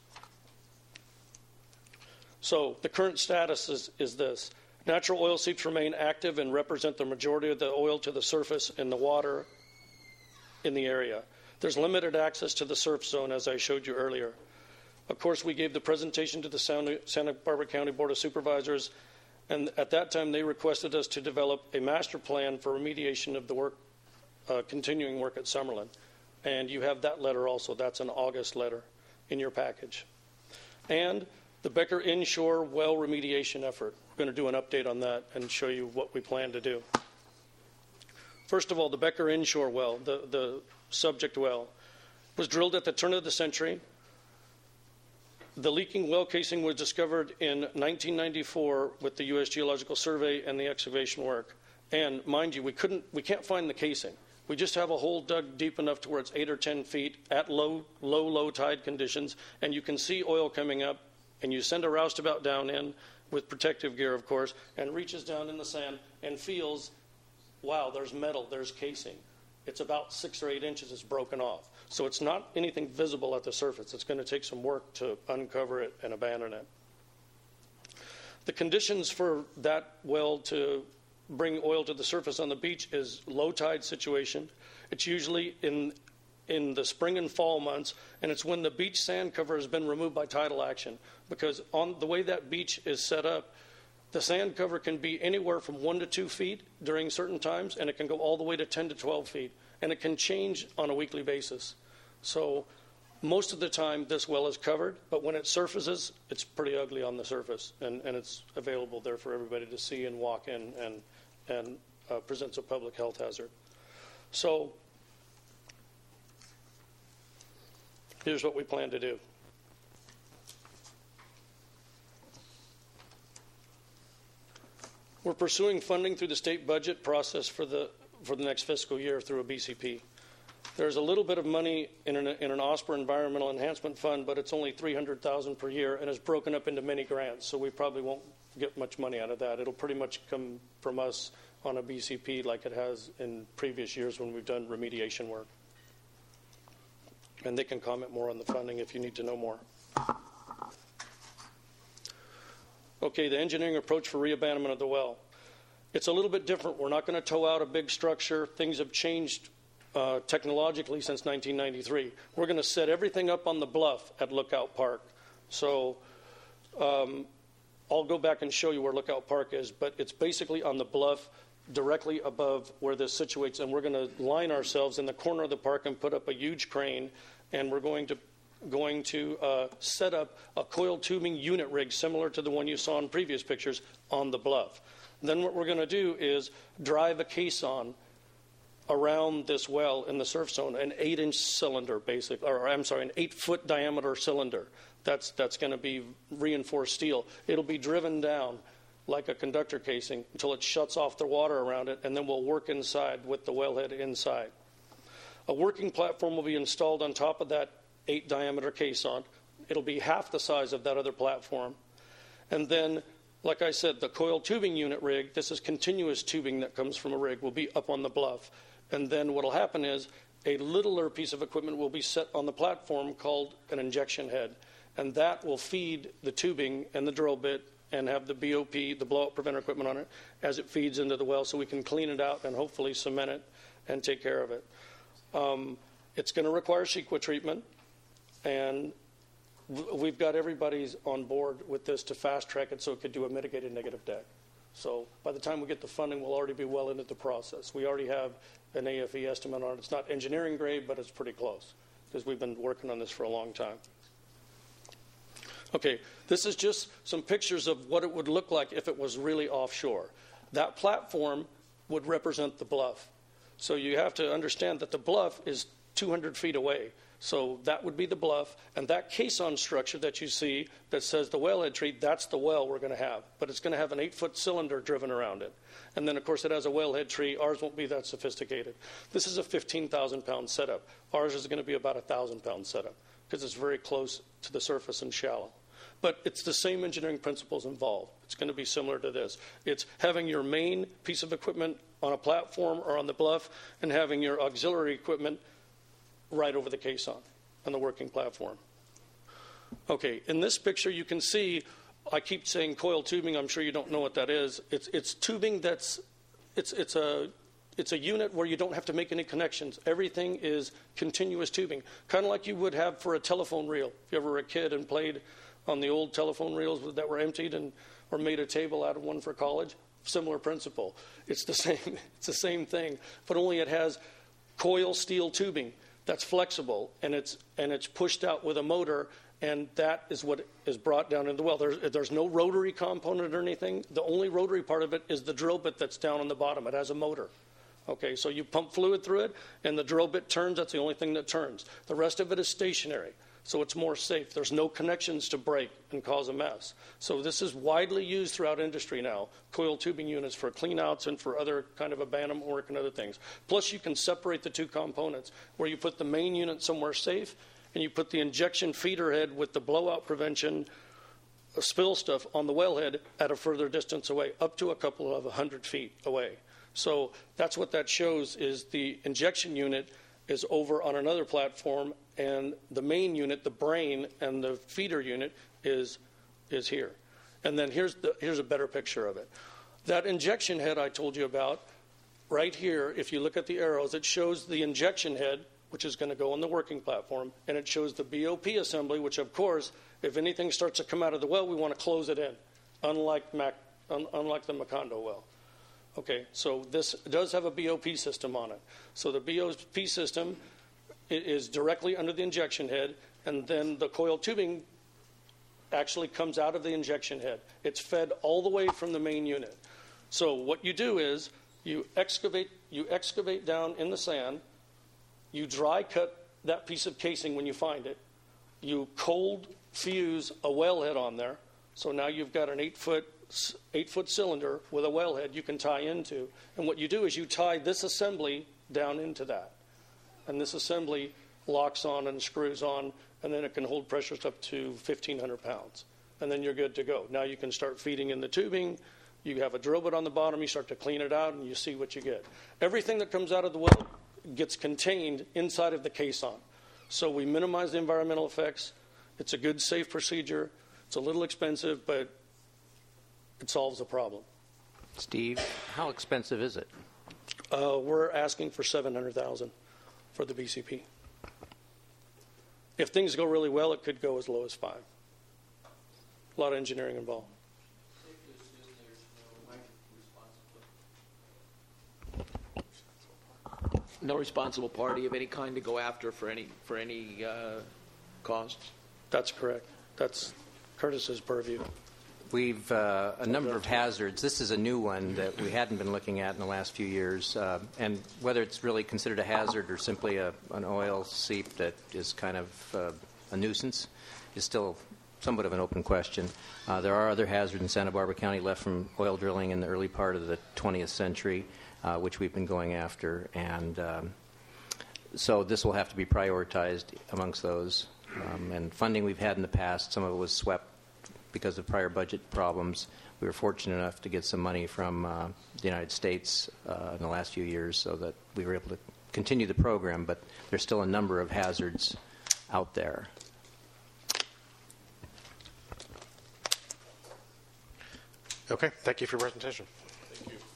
So the current status is this. Natural oil seeps remain active and represent the majority of the oil to the surface in the water in the area. There's limited access to the surf zone, as I showed you earlier. Of course, we gave the presentation to the Santa Barbara County Board of Supervisors, and at that time they requested us to develop a master plan for remediation of the work, continuing work at Summerlin. And you have that letter also. That's an August letter in your package. And the Becker inshore well remediation effort. We're going to do an update on that and show you what we plan to do. First of all, the Becker inshore well, the subject well, was drilled at the turn of the century. The leaking well casing was discovered in 1994 with the U.S. Geological Survey and the excavation work. And mind you, we can't find the casing. We just have a hole dug deep enough to where it's 8 or 10 feet at low tide conditions, and you can see oil coming up, and you send a roustabout down in with protective gear, of course, and reaches down in the sand and feels, wow, there's metal, there's casing. It's about 6 or 8 inches, it's broken off. So it's not anything visible at the surface. It's going to take some work to uncover it and abandon it. The conditions for that well to bring oil to the surface on the beach is low tide situation. It's usually in the spring and fall months, and it's when the beach sand cover has been removed by tidal action. Because on the way that beach is set up, the sand cover can be anywhere from 1 to 2 feet during certain times, and it can go all the way to 10 to 12 feet. And it can change on a weekly basis. So most of the time this well is covered, but when it surfaces, it's pretty ugly on the surface, and it's available there for everybody to see and walk in, and presents a public health hazard. So here's what we plan to do. We're pursuing funding through the state budget process for the next fiscal year through a BCP. There's a little bit of money in an OSPR Environmental Enhancement Fund, but it's only $300,000 per year, and it's broken up into many grants, so we probably won't get much money out of that. It'll pretty much come from us on a BCP like it has in previous years when we've done remediation work. And they can comment more on the funding if you need to know more. Okay, the engineering approach for reabandonment of the well. It's a little bit different. We're not going to tow out a big structure. Things have changed technologically since 1993. We're going to set everything up on the bluff at Lookout Park. So I'll go back and show you where Lookout Park is, but it's basically on the bluff directly above where this situates, and we're going to line ourselves in the corner of the park and put up a huge crane, and we're going to set up a coiled tubing unit rig similar to the one you saw in previous pictures on the bluff. Then what we're going to do is drive a caisson around this well in the surf zone, an 8-inch cylinder, basically, or I'm sorry, an 8-foot diameter cylinder. That's going to be reinforced steel. It'll be driven down like a conductor casing until it shuts off the water around it, and then we'll work inside with the wellhead inside. A working platform will be installed on top of that 8-diameter caisson. It'll be half the size of that other platform. And then, like I said, the coiled tubing unit rig, this is continuous tubing that comes from a rig, will be up on the bluff. And then what will happen is a littler piece of equipment will be set on the platform called an injection head. And that will feed the tubing and the drill bit and have the BOP, the blowout preventer equipment on it, as it feeds into the well so we can clean it out and hopefully cement it and take care of it. It's going to require CEQA treatment, and we've got everybody's on board with this to fast track it so it could do a mitigated negative deck. So by the time we get the funding, we'll already be well into the process. We already have an AFE estimate on it. It's not engineering grade, but it's pretty close because we've been working on this for a long time. Okay, this is just some pictures of what it would look like if it was really offshore. That platform would represent the bluff. So you have to understand that the bluff is 200 feet away. So that would be the bluff, and that caisson structure that you see that says the wellhead tree, that's the well we're going to have. But it's going to have an 8-foot cylinder driven around it. And then, of course, it has a wellhead tree. Ours won't be that sophisticated. This is a 15,000-pound setup. Ours is going to be about a 1,000-pound setup because it's very close to the surface and shallow. But it's the same engineering principles involved. It's going to be similar to this. It's having your main piece of equipment on a platform or on the bluff and having your auxiliary equipment right over the caisson on the working platform. Okay, in this picture you can see, I keep saying coiled tubing. I'm sure you don't know what that is. It's tubing that's, it's a unit where you don't have to make any connections. Everything is continuous tubing, kind of like you would have for a telephone reel. If you ever were a kid and played on the old telephone reels that were emptied or made a table out of one for college, similar principle. It's the same thing, but only it has coil steel tubing that's flexible, and it's pushed out with a motor, and that is what is brought down into the well. There's no rotary component or anything. The only rotary part of it is the drill bit that's down on the bottom. It has a motor. Okay, so you pump fluid through it, and the drill bit turns. That's the only thing that turns. The rest of it is stationary. so it's more safe. There's no connections to break and cause a mess. So this is widely used throughout industry now, coiled tubing units for cleanouts and for other kind of abandonment work and other things. Plus, you can separate the two components, where you put the main unit somewhere safe and you put the injection feeder head with the blowout prevention spill stuff on the wellhead at a further distance away, up to a couple of 100 feet away. So that's what that shows, is the injection unit is over on another platform, and the main unit, the brain, and the feeder unit is here. And then here's a better picture of it. That injection head I told you about, right here, if you look at the arrows, it shows the injection head, which is going to go on the working platform, and it shows the BOP assembly, which, of course, if anything starts to come out of the well, we want to close it in, unlike the Macondo well. Okay, so this does have a BOP system on it. So the BOP system is directly under the injection head, and then the coiled tubing actually comes out of the injection head. It's fed all the way from the main unit. So what you do is you excavate down in the sand, you dry cut that piece of casing when you find it, you cold fuse a wellhead on there, so now you've got an 8-foot cylinder with a wellhead you can tie into. And what you do is you tie this assembly down into that. And this assembly locks on and screws on, and then it can hold pressures up to 1,500 pounds. And then you're good to go. Now you can start feeding in the tubing. You have a drill bit on the bottom. You start to clean it out, and you see what you get. Everything that comes out of the well gets contained inside of the caisson. So we minimize the environmental effects. It's a good, safe procedure. It's a little expensive, but it solves the problem. Steve, how expensive is it? We're asking for $700,000 for the BCP. If things go really well, it could go as low as $5. A lot of engineering involved. No responsible party of any kind to go after for any costs? That's correct. That's Curtis's purview. We've a number of hazards. This is a new one that we hadn't been looking at in the last few years. And whether it's really considered a hazard or simply an oil seep that is kind of a nuisance is still somewhat of an open question. There are other hazards in Santa Barbara County left from oil drilling in the early part of the 20th century, which we've been going after. And so this will have to be prioritized amongst those. And funding we've had in the past, some of it was swept because of prior budget problems. We were fortunate enough to get some money from the United States in the last few years so that we were able to continue the program, but there's still a number of hazards out there. Okay, thank you for your presentation. Thank you.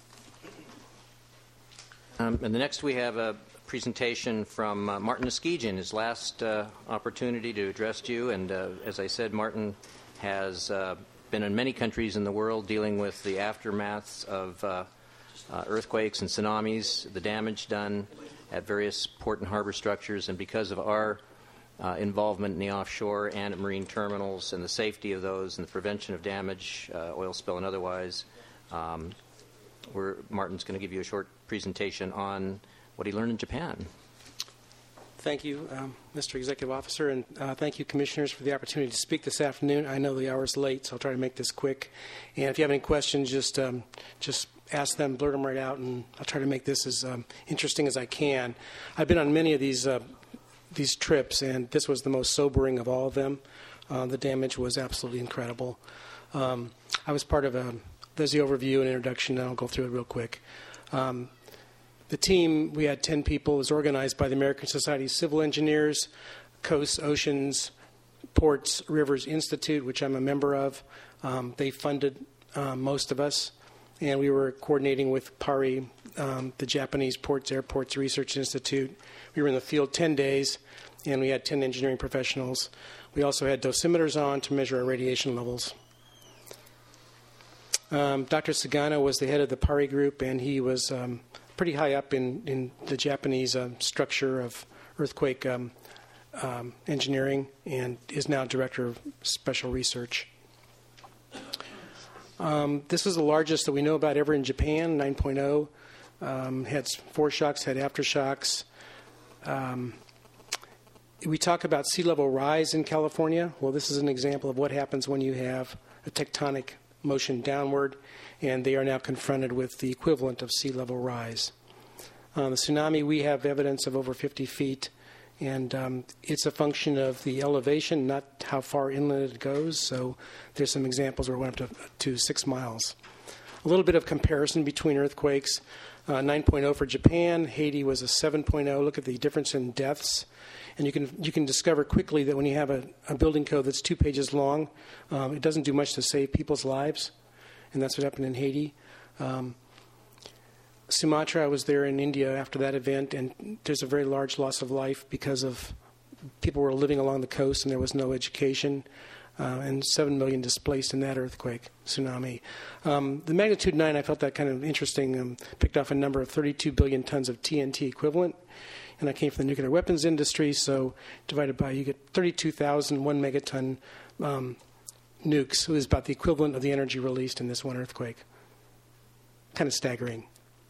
And the next we have a presentation from Martin Niskijian, his last opportunity to address you. And as I said, Martin has been in many countries in the world dealing with the aftermaths of earthquakes and tsunamis, the damage done at various port and harbor structures, and because of our involvement in the offshore and at marine terminals and the safety of those and the prevention of damage, oil spill and otherwise, Martin's going to give you a short presentation on what he learned in Japan. Thank you, Mr. Executive Officer, and thank you, Commissioners, for the opportunity to speak this afternoon. I know the hour's late, so I'll try to make this quick. And if you have any questions, just ask them, blurt them right out, and I'll try to make this as interesting as I can. I've been on many of these trips, and this was the most sobering of all of them. The damage was absolutely incredible. I was part of there's the overview and introduction, and I'll go through it real quick. The team, we had 10 people, was organized by the American Society of Civil Engineers, Coasts, Oceans, Ports, Rivers Institute, which I'm a member of. They funded most of us, and we were coordinating with PARI, the Japanese Ports, Airports Research Institute. We were in the field 10 days, and we had 10 engineering professionals. We also had dosimeters on to measure our radiation levels. Dr. Sagano was the head of the PARI group, and he was pretty high up in the Japanese structure of earthquake engineering and is now director of special research. This is the largest that we know about ever in Japan, 9.0. Had foreshocks, had aftershocks. We talk about sea level rise in California. Well, this is an example of what happens when you have a tectonic motion downward, and they are now confronted with the equivalent of sea level rise. The tsunami, we have evidence of over 50 feet, and it's a function of the elevation, not how far inland it goes. So there's some examples where it went up to 6 miles. A little bit of comparison between earthquakes. 9.0 for Japan. Haiti was a 7.0. Look at the difference in deaths. And you can discover quickly that when you have a building code that's 2 pages long, it doesn't do much to save people's lives. And that's what happened in Haiti. Sumatra, I was there in India after that event, and there's a very large loss of life because of people were living along the coast and there was no education. And 7 million displaced in that earthquake, tsunami. The magnitude 9, I felt that kind of interesting. Picked off a number of 32 billion tons of TNT equivalent. And I came from the nuclear weapons industry, so divided by, you get 32,000 1 megaton nukes, which is about the equivalent of the energy released in this one earthquake. Kind of staggering.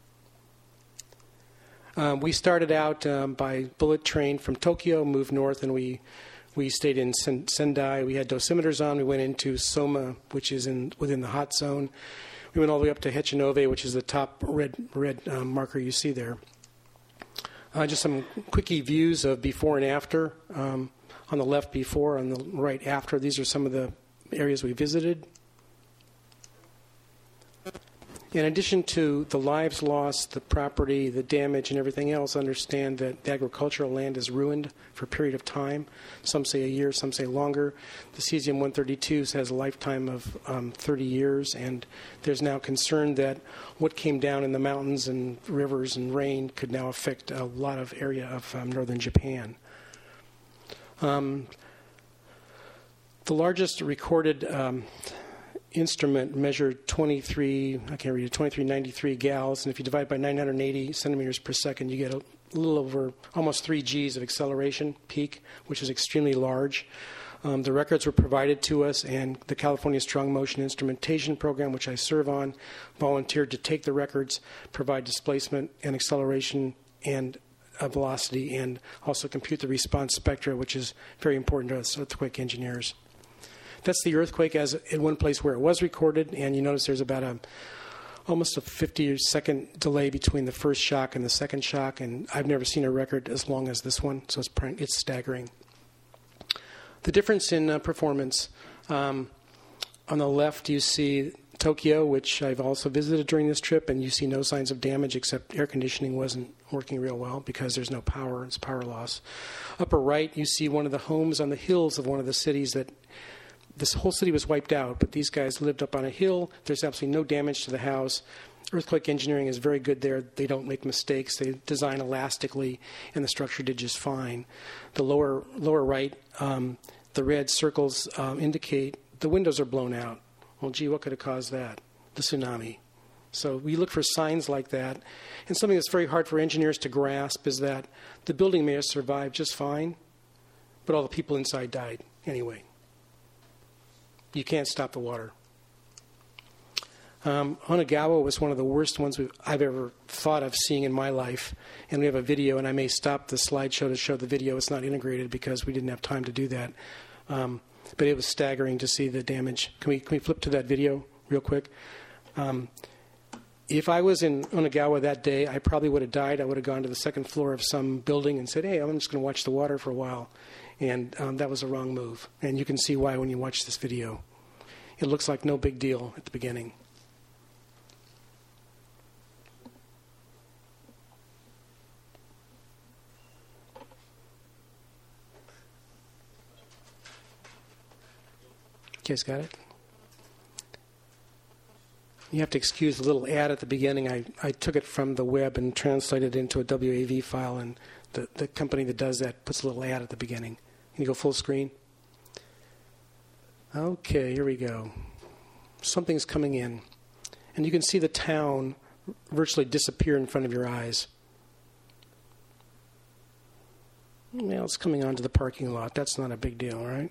We started out by bullet train from Tokyo, moved north, and we stayed in Sendai. We had dosimeters on. We went into Soma, which is within the hot zone. We went all the way up to Hechinove, which is the top red marker you see there. Just some quickie views of before and after. On the left, before. On the right, after. These are some of the areas we visited. In addition to the lives lost, the property, the damage, and everything else, understand that the agricultural land is ruined for a period of time. Some say a year, some say longer. The cesium-132 has a lifetime of 30 years, and there's now concern that what came down in the mountains and rivers and rain could now affect a lot of area of northern Japan. The largest recorded instrument measured 2393 gals, and if you divide by 980 centimeters per second, you get a little over almost 3 Gs of acceleration peak, which is extremely large. The records were provided to us, and the California Strong Motion Instrumentation Program, which I serve on, volunteered to take the records, provide displacement and acceleration and velocity, and also compute the response spectra, which is very important to us earthquake engineers. That's the earthquake as in one place where it was recorded, and you notice there's about almost a 50-second delay between the first shock and the second shock, and I've never seen a record as long as this one, so it's staggering. The difference in performance. On the left, you see Tokyo, which I've also visited during this trip, and you see no signs of damage except air conditioning wasn't working real well because there's no power. It's power loss. Upper right, you see one of the homes on the hills of one of the cities that this whole city was wiped out, but these guys lived up on a hill. There's absolutely no damage to the house. Earthquake engineering is very good there. They don't make mistakes. They design elastically, and the structure did just fine. The lower right, the red circles indicate the windows are blown out. Well, gee, what could have caused that? The tsunami. So we look for signs like that. And something that's very hard for engineers to grasp is that the building may have survived just fine, but all the people inside died anyway. You can't stop the water. Onagawa was one of the worst ones I've ever thought of seeing in my life. And we have a video, and I may stop the slideshow to show the video. It's not integrated because we didn't have time to do that. But it was staggering to see the damage. Can we flip to that video real quick? If I was in Onagawa that day, I probably would have died. I would have gone to the second floor of some building and said, hey, I'm just going to watch the water for a while. And that was a wrong move. And you can see why when you watch this video. It looks like no big deal at the beginning. You guys got it? You have to excuse the little ad at the beginning. I took it from the web and translated it into a WAV file, and the company that does that puts a little ad at the beginning. Can you go full screen? Okay, here we go. Something's coming in. And you can see the town virtually disappear in front of your eyes. Well, it's coming onto the parking lot. That's not a big deal, right?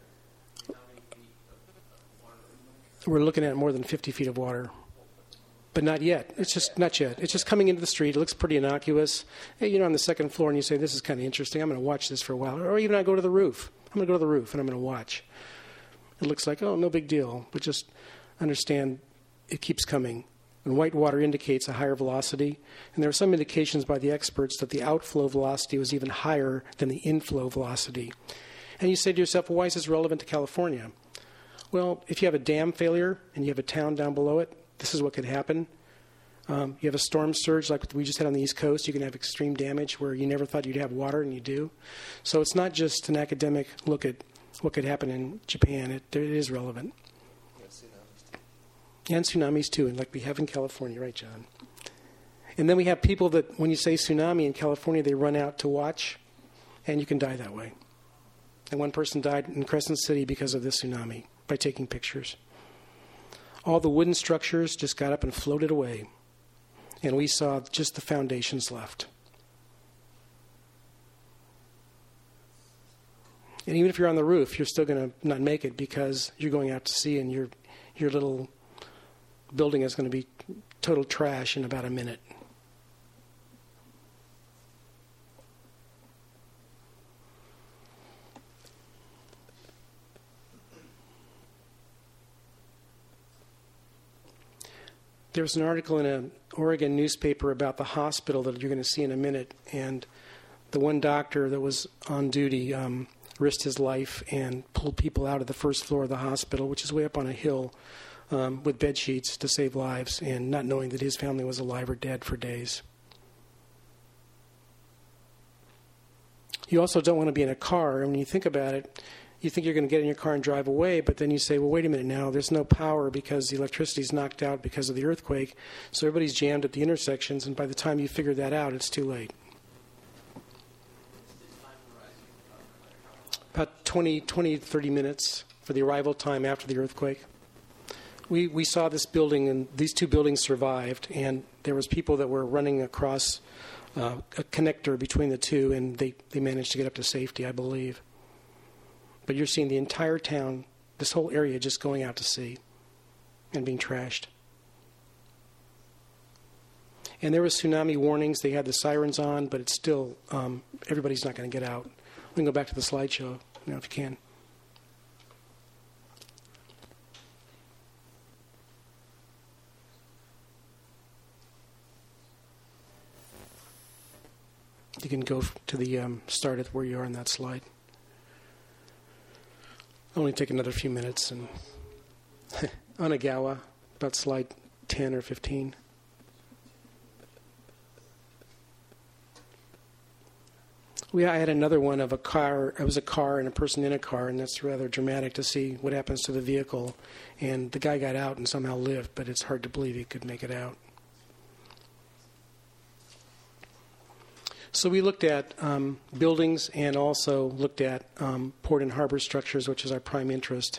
We're looking at more than 50 feet of water. But not yet. It's just not yet. It's just coming into the street. It looks pretty innocuous. Hey, you're on the second floor and you say, this is kind of interesting. I'm going to watch this for a while. Or even I go to the roof. I'm going to go to the roof and I'm going to watch. It looks like, oh, no big deal. But just understand it keeps coming. And white water indicates a higher velocity. And there are some indications by the experts that the outflow velocity was even higher than the inflow velocity. And you say to yourself, well, why is this relevant to California? Well, if you have a dam failure and you have a town down below it, this is what could happen. You have a storm surge like we just had on the East Coast. You can have extreme damage where you never thought you'd have water, and you do. So it's not just an academic look at what could happen in Japan. It is relevant. And tsunamis, too, and like we have in California, right, John? And then we have people that, when you say tsunami in California, they run out to watch, and you can die that way. And one person died in Crescent City because of this tsunami by taking pictures. All the wooden structures just got up and floated away, and we saw just the foundations left. And even if you're on the roof, you're still going to not make it because you're going out to sea and your little building is going to be total trash in about a minute. There's an article in an Oregon newspaper about the hospital that you're going to see in a minute, and the one doctor that was on duty risked his life and pulled people out of the first floor of the hospital, which is way up on a hill, with bed sheets to save lives, and not knowing that his family was alive or dead for days. You also don't want to be in a car, and when you think about it, you think you're going to get in your car and drive away, but then you say, well, wait a minute now, there's no power because the electricity's knocked out because of the earthquake, so everybody's jammed at the intersections, and by the time you figure that out, it's too late. About 30 minutes for the arrival time after the earthquake. We saw this building, and these two buildings survived, and there was people that were running across a connector between the two, and they managed to get up to safety, I believe. But you're seeing the entire town, this whole area, just going out to sea and being trashed. And there was tsunami warnings. They had the sirens on, but it's still, everybody's not going to get out. We can go back to the slideshow now if you can. You can go to the start at where you are on that slide. Only take another few minutes. And Onagawa, about slide 10 or 15. I had another one of a car. It was a car and a person in a car, and that's rather dramatic to see what happens to the vehicle. And the guy got out and somehow lived, but it's hard to believe he could make it out. So we looked at buildings and also looked at port and harbor structures, which is our prime interest.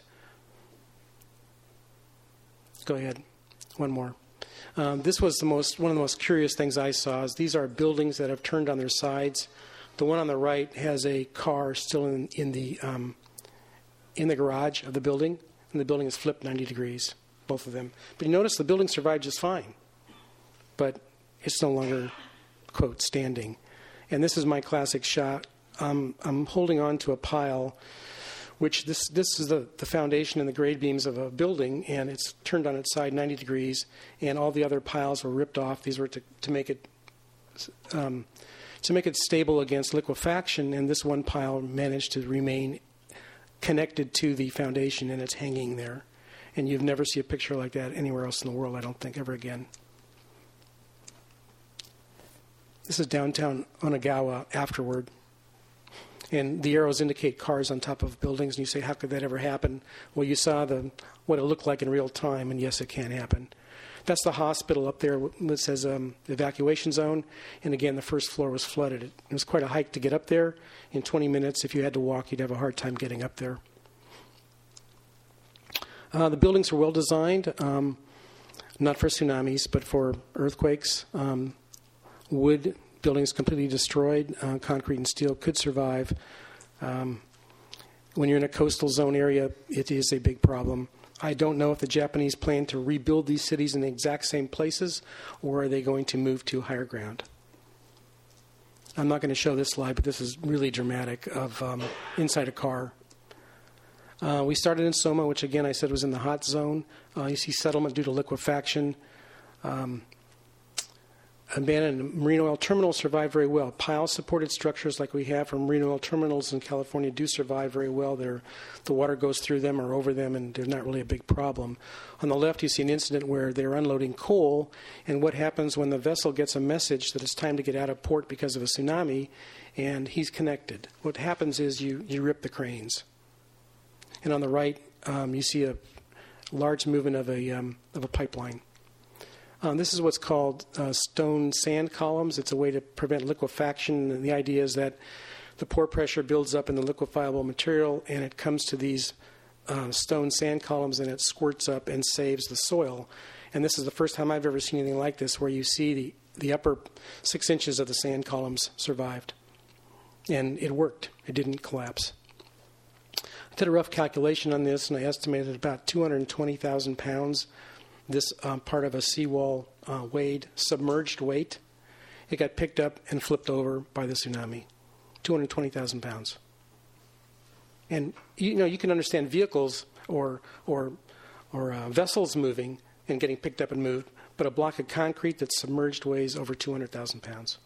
Go ahead. One more. This was one of the most curious things I saw. Is these are buildings that have turned on their sides. The one on the right has a car still in the garage of the building, and the building is flipped 90 degrees, both of them. But you notice the building survived just fine, but it's no longer, quote, standing. And this is my classic shot. I'm holding on to a pile, which this is the foundation and the grade beams of a building, and it's turned on its side 90 degrees, and all the other piles were ripped off. These were to make it stable against liquefaction, and this one pile managed to remain connected to the foundation, and it's hanging there. And you'd never see a picture like that anywhere else in the world, I don't think, ever again. This is downtown Onagawa afterward. And the arrows indicate cars on top of buildings, and you say, how could that ever happen? Well, you saw what it looked like in real time, and yes, it can happen. That's the hospital up there that says evacuation zone. And again, the first floor was flooded. It was quite a hike to get up there. In 20 minutes, if you had to walk, you'd have a hard time getting up there. The buildings were well designed, not for tsunamis, but for earthquakes. Wood buildings completely destroyed. Concrete and steel could survive. When you're in a coastal zone area, it is a big problem. I don't know if the Japanese plan to rebuild these cities in the exact same places, or are they going to move to higher ground. I'm not going to show this slide, but this is really dramatic of inside a car. We started in Soma, which again I said was in the hot zone. You see settlement due to liquefaction. Abandoned marine oil terminals survive very well. Pile-supported structures like we have from marine oil terminals in California do survive very well. The water goes through them or over them, and they're not really a big problem. On the left, you see an incident where they're unloading coal, and what happens when the vessel gets a message that it's time to get out of port because of a tsunami, and he's connected. What happens is you rip the cranes. And on the right, you see a large movement of a pipeline. This is what's called stone sand columns. It's a way to prevent liquefaction. And the idea is that the pore pressure builds up in the liquefiable material, and it comes to these stone sand columns, and it squirts up and saves the soil. And this is the first time I've ever seen anything like this, where you see the upper 6 inches of the sand columns survived. And it worked. It didn't collapse. I did a rough calculation on this, and I estimated about 220,000 pounds. This part of a seawall weighed, submerged weight. It got picked up and flipped over by the tsunami. 220,000 pounds. And you can understand vehicles or vessels moving and getting picked up and moved, but a block of concrete that's submerged weighs over 200,000 pounds.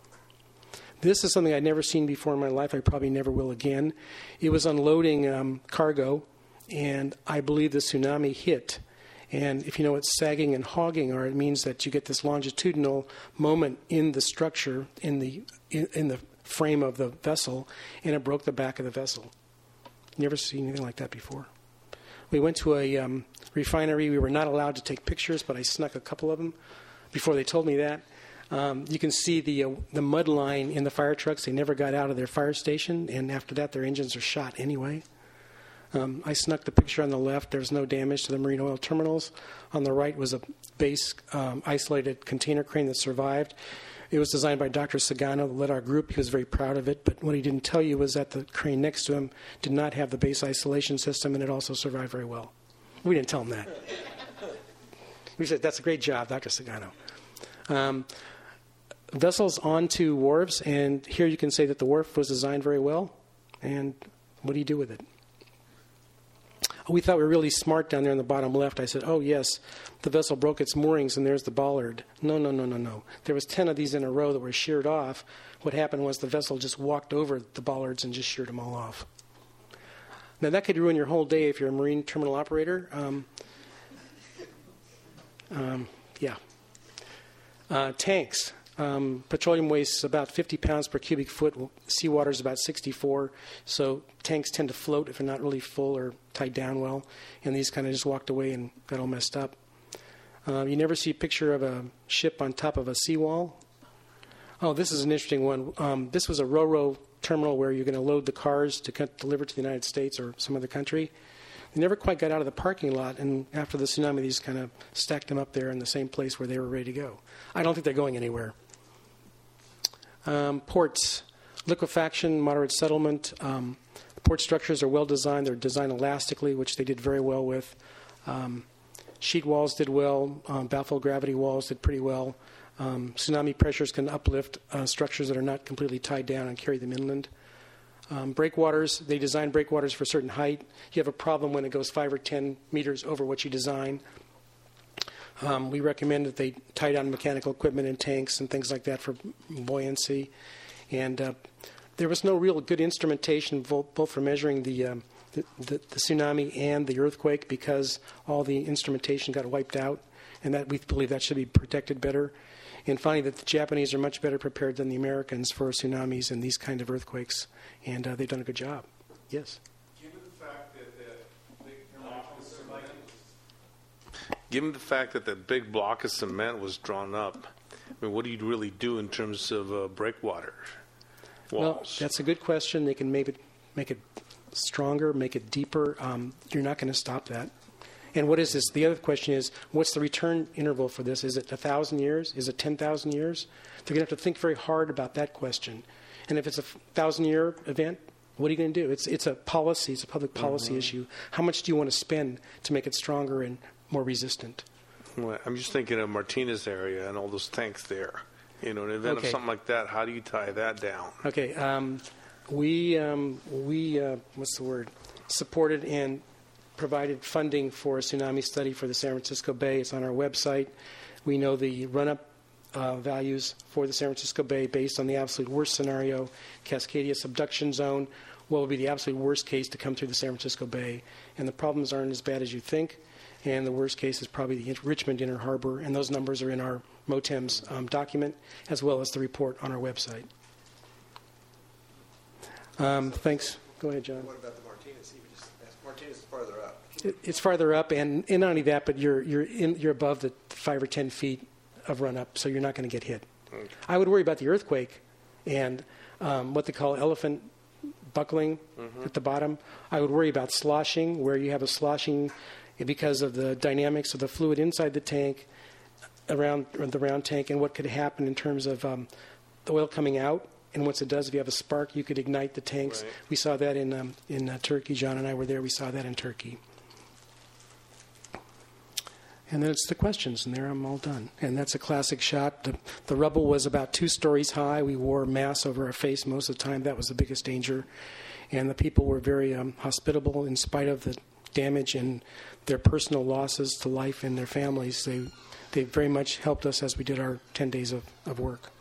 This is something I'd never seen before in my life. I probably never will again. It was unloading cargo, and I believe the tsunami hit. And if you know what sagging and hogging are, it means that you get this longitudinal moment in the structure, in the frame of the vessel, and it broke the back of the vessel. Never seen anything like that before. We went to a refinery. We were not allowed to take pictures, but I snuck a couple of them before they told me that. You can see the mud line in the fire trucks. They never got out of their fire station, and after that, their engines are shot anyway. I snuck the picture on the left. There's no damage to the marine oil terminals. On the right was a base isolated container crane that survived. It was designed by Dr. Sagano, that led our group. He was very proud of it. But what he didn't tell you was that the crane next to him did not have the base isolation system, and it also survived very well. We didn't tell him that. We said, that's a great job, Dr. Sagano. Vessels onto wharves, and here you can say that the wharf was designed very well. And what do you do with it? We thought we were really smart down there in the bottom left. I said, oh, yes, the vessel broke its moorings, and there's the bollard. No. There was 10 of these in a row that were sheared off. What happened was the vessel just walked over the bollards and just sheared them all off. Now, that could ruin your whole day if you're a marine terminal operator. Tanks. Petroleum waste about 50 pounds per cubic foot. Seawater is about 64. So tanks tend to float if they're not really full or tied down well. And these kind of just walked away and got all messed up. You never see a picture of a ship on top of a seawall. Oh, this is an interesting one. This was a Ro-Ro terminal where you're going to load the cars to deliver to the United States or some other country. They never quite got out of the parking lot, and after the tsunami, these kind of stacked them up there in the same place where they were ready to go. I don't think they're going anywhere. Ports, liquefaction, moderate settlement. Port structures are well designed. They're designed elastically, which they did very well with. Sheet walls did well. Baffle gravity walls did pretty well. Tsunami pressures can uplift structures that are not completely tied down and carry them inland. Breakwaters, they design breakwaters for a certain height. You have a problem when it goes 5 or 10 meters over what you design. We recommend that they tie down mechanical equipment and tanks and things like that for buoyancy. And there was no real good instrumentation both for measuring the tsunami and the earthquake because all the instrumentation got wiped out, and that we believe that should be protected better. And finally, that the Japanese are much better prepared than the Americans for tsunamis and these kind of earthquakes, and they've done a good job. Yes? Given the fact that the big block of cement was drawn up, I mean, what do you really do in terms of breakwater walls? Well, that's a good question. They can maybe make it stronger, make it deeper. You're not going to stop that. And what is this? The other question is, what's the return interval for this? Is it 1,000 years? Is it 10,000 years? They're going to have to think very hard about that question. And if it's a 1,000-year event, What are you going to do? It's a policy. It's a public policy issue. How much do you want to spend to make it stronger and more resistant? Well, I'm just thinking of Martinez area and all those tanks there. In the event of something like that, how do you tie that down? Okay. We what's the word? Supported and provided funding for a tsunami study for the San Francisco Bay. It's on our website. We know the run-up values for the San Francisco Bay based on the absolute worst scenario, Cascadia subduction zone. What would be the absolute worst case to come through the San Francisco Bay? And the problems aren't as bad as you think. And the worst case is probably the Richmond Inner Harbor. And those numbers are in our MOTEM's document, as well as the report on our website. Thanks. Go ahead, John. What about the Martinez? Martinez is farther up. It's farther up, and not only that, but you're above the 5 or 10 feet of run up, so you're not going to get hit. Okay. I would worry about the earthquake and what they call elephant buckling at the bottom. I would worry about sloshing, where you have a sloshing because of the dynamics of the fluid inside the tank, around the round tank, and what could happen in terms of the oil coming out. And once it does, if you have a spark, you could ignite the tanks. Right. We saw that in Turkey. John and I were there. We saw that in Turkey. And then it's the questions, and there I'm all done. And that's a classic shot. The rubble was about 2 stories high. We wore masks over our face most of the time. That was the biggest danger. And the people were very hospitable in spite of the damage and their personal losses to life and their families. They very much helped us as we did our 10 days of work.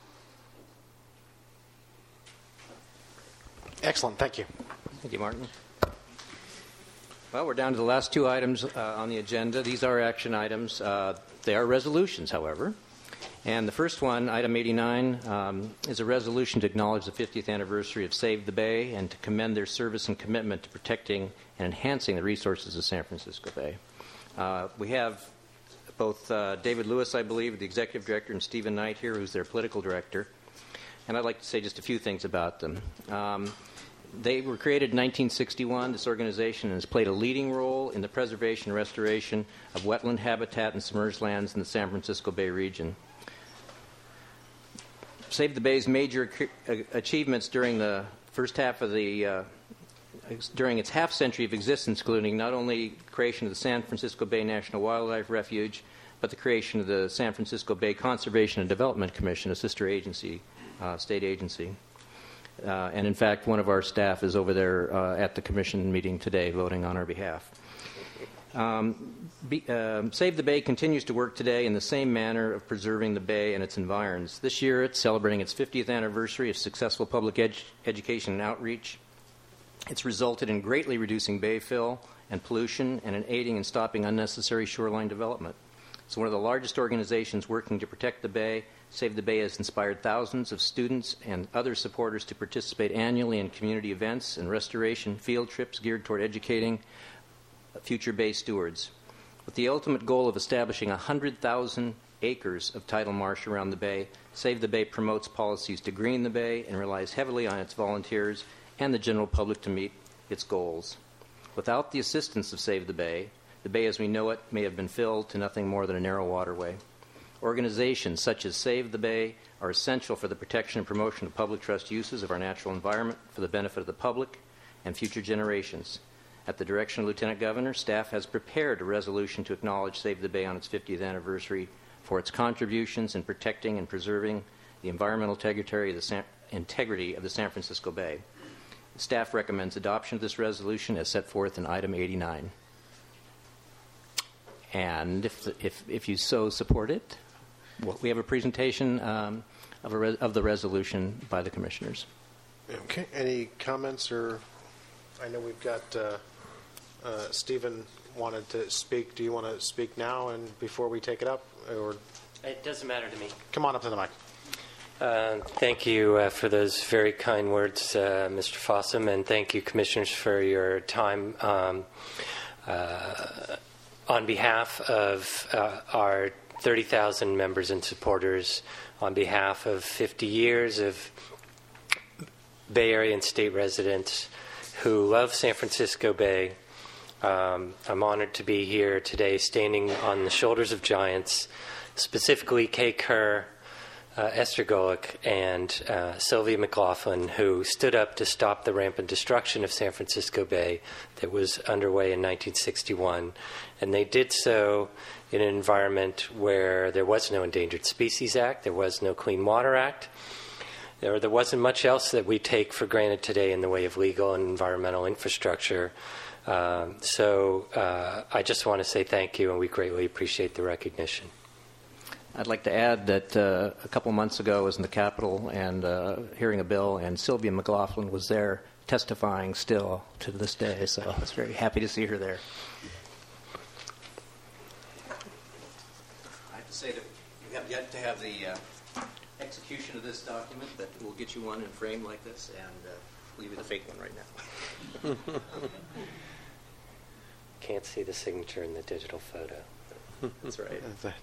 Excellent. Thank you. Thank you, Martin. Well, we're down to the last 2 items on the agenda. These are action items. They are resolutions, however. And the first one, item 89, is a resolution to acknowledge the 50th anniversary of Save the Bay and to commend their service and commitment to protecting and enhancing the resources of San Francisco Bay. We have both David Lewis, I believe, the executive director, and Stephen Knight here, who's their political director. And I'd like to say just a few things about them. They were created in 1961, this organization, and has played a leading role in the preservation and restoration of wetland habitat and submerged lands in the San Francisco Bay region. Save the Bay's major achievements during the first half of during its half-century of existence, including not only creation of the San Francisco Bay National Wildlife Refuge, but the creation of the San Francisco Bay Conservation and Development Commission, a sister agency, state agency. And in fact, one of our staff is over there at the commission meeting today voting on our behalf. Save the Bay continues to work today in the same manner of preserving the Bay and its environs. This year, it's celebrating its 50th anniversary of successful public education and outreach. It's resulted in greatly reducing bay fill and pollution and in aiding and stopping unnecessary shoreline development. It's one of the largest organizations working to protect the Bay. Save the Bay has inspired thousands of students and other supporters to participate annually in community events and restoration field trips geared toward educating future Bay stewards. With the ultimate goal of establishing 100,000 acres of tidal marsh around the Bay, Save the Bay promotes policies to green the Bay and relies heavily on its volunteers and the general public to meet its goals. Without the assistance of Save the Bay as we know it may have been filled to nothing more than a narrow waterway. Organizations such as Save the Bay are essential for the protection and promotion of public trust uses of our natural environment for the benefit of the public and future generations. At the direction of Lieutenant Governor, staff has prepared a resolution to acknowledge Save the Bay on its 50th anniversary for its contributions in protecting and preserving the environmental integrity of the San Francisco Bay. The staff recommends adoption of this resolution as set forth in item 89. And if you so support it, we have a presentation of the resolution by the commissioners. Okay. Any comments? Or I know we've got Stephen wanted to speak. Do you want to speak now and before we take it up, or it doesn't matter to me? Come on up to the mic. Thank you for those very kind words, Mr. Fossum, and thank you, commissioners, for your time. On behalf of our 30,000 members and supporters, on behalf of 50 years of Bay Area and state residents who love San Francisco Bay, I'm honored to be here today standing on the shoulders of giants, specifically Kay Kerr, Esther Golick and Sylvia McLaughlin, who stood up to stop the rampant destruction of San Francisco Bay that was underway in 1961. And they did so in an environment where there was no Endangered Species Act, there was no Clean Water Act, there wasn't much else that we take for granted today in the way of legal and environmental infrastructure. So I just want to say thank you, and we greatly appreciate the recognition. I'd like to add that a couple months ago I was in the Capitol and hearing a bill, and Sylvia McLaughlin was there testifying still to this day, so I was very happy to see her there. I have to say that we have yet to have the execution of this document, but we'll get you one in frame like this, and we'll give you the fake one right now. Can't see the signature in the digital photo. That's right.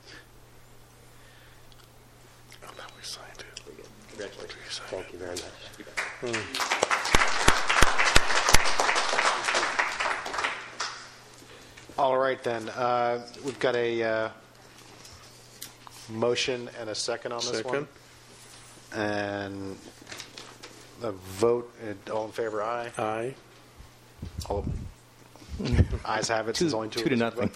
Oh, now we signed it. Congratulations. Thank you very much. All right, then. We've got a motion and a second on this one. And the vote, all in favor, aye? Aye. All ayes have it. There's only two to nothing.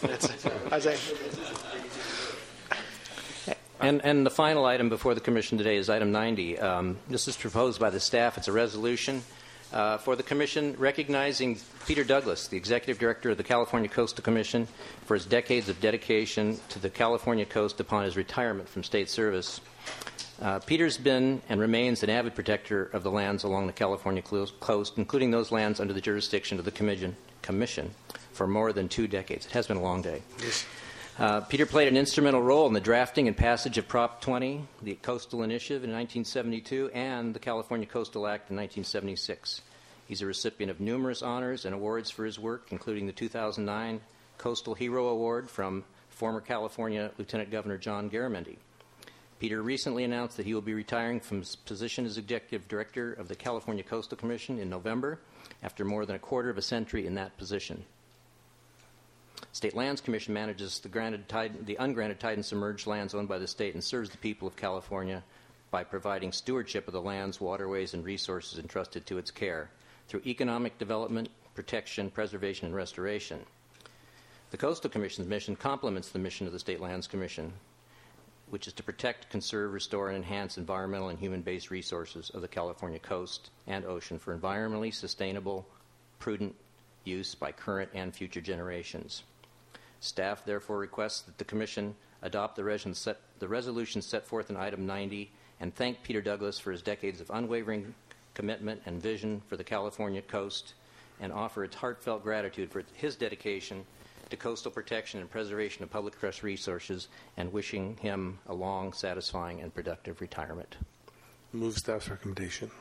And the final item before the Commission today is item 90. This is proposed by the staff. It's a resolution for the Commission recognizing Peter Douglas, the Executive Director of the California Coastal Commission, for his decades of dedication to the California coast upon his retirement from state service. Peter's been and remains an avid protector of the lands along the California coast, including those lands under the jurisdiction of the Commission for more than 2 decades. It has been a long day. Yes. Peter played an instrumental role in the drafting and passage of Prop 20, the Coastal Initiative in 1972, and the California Coastal Act in 1976. He's a recipient of numerous honors and awards for his work, including the 2009 Coastal Hero Award from former California Lieutenant Governor John Garamendi. Peter recently announced that he will be retiring from his position as Executive Director of the California Coastal Commission in November, after more than a quarter of a century in that position. State Lands Commission manages the ungranted tide and submerged lands owned by the state and serves the people of California by providing stewardship of the lands, waterways, and resources entrusted to its care through economic development, protection, preservation, and restoration. The Coastal Commission's mission complements the mission of the State Lands Commission, which is to protect, conserve, restore, and enhance environmental and human-based resources of the California coast and ocean for environmentally sustainable, prudent use by current and future generations. Staff therefore requests that the Commission adopt the resolution set forth in item 90 and thank Peter Douglas for his decades of unwavering commitment and vision for the California coast and offer its heartfelt gratitude for his dedication to coastal protection and preservation of public trust resources, and wishing him a long, satisfying, and productive retirement. Move staff's recommendation.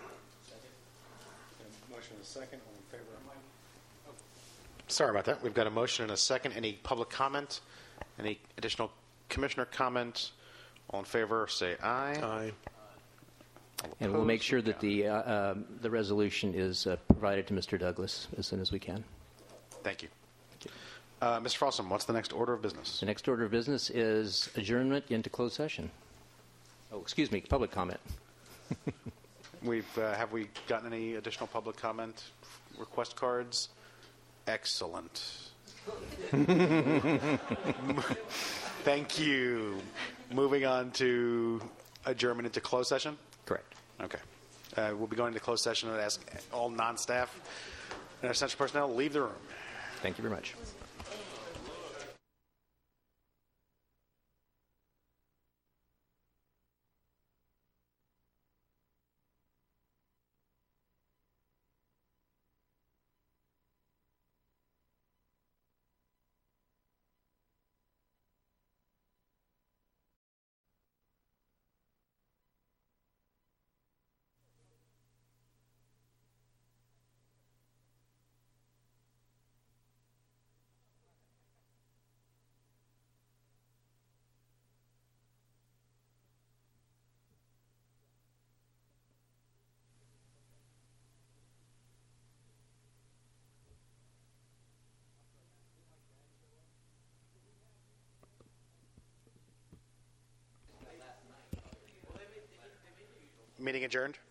Motion and a second. All in favor? Sorry about that. We've got a motion and a second. Any public comment? Any additional commissioner comment? All in favor, say aye. Aye. And we'll make sure that the resolution is provided to Mr. Douglas as soon as we can. Thank you. Mr. Fossum, what's the next order of business? The next order of business is adjournment into closed session. Oh, excuse me, public comment. Have we gotten any additional public comment request cards? Excellent. Thank you. Moving on to adjournment into closed session? Correct. Okay. We'll be going into closed session and ask all non-staff and essential personnel to leave the room. Thank you very much. Meeting adjourned.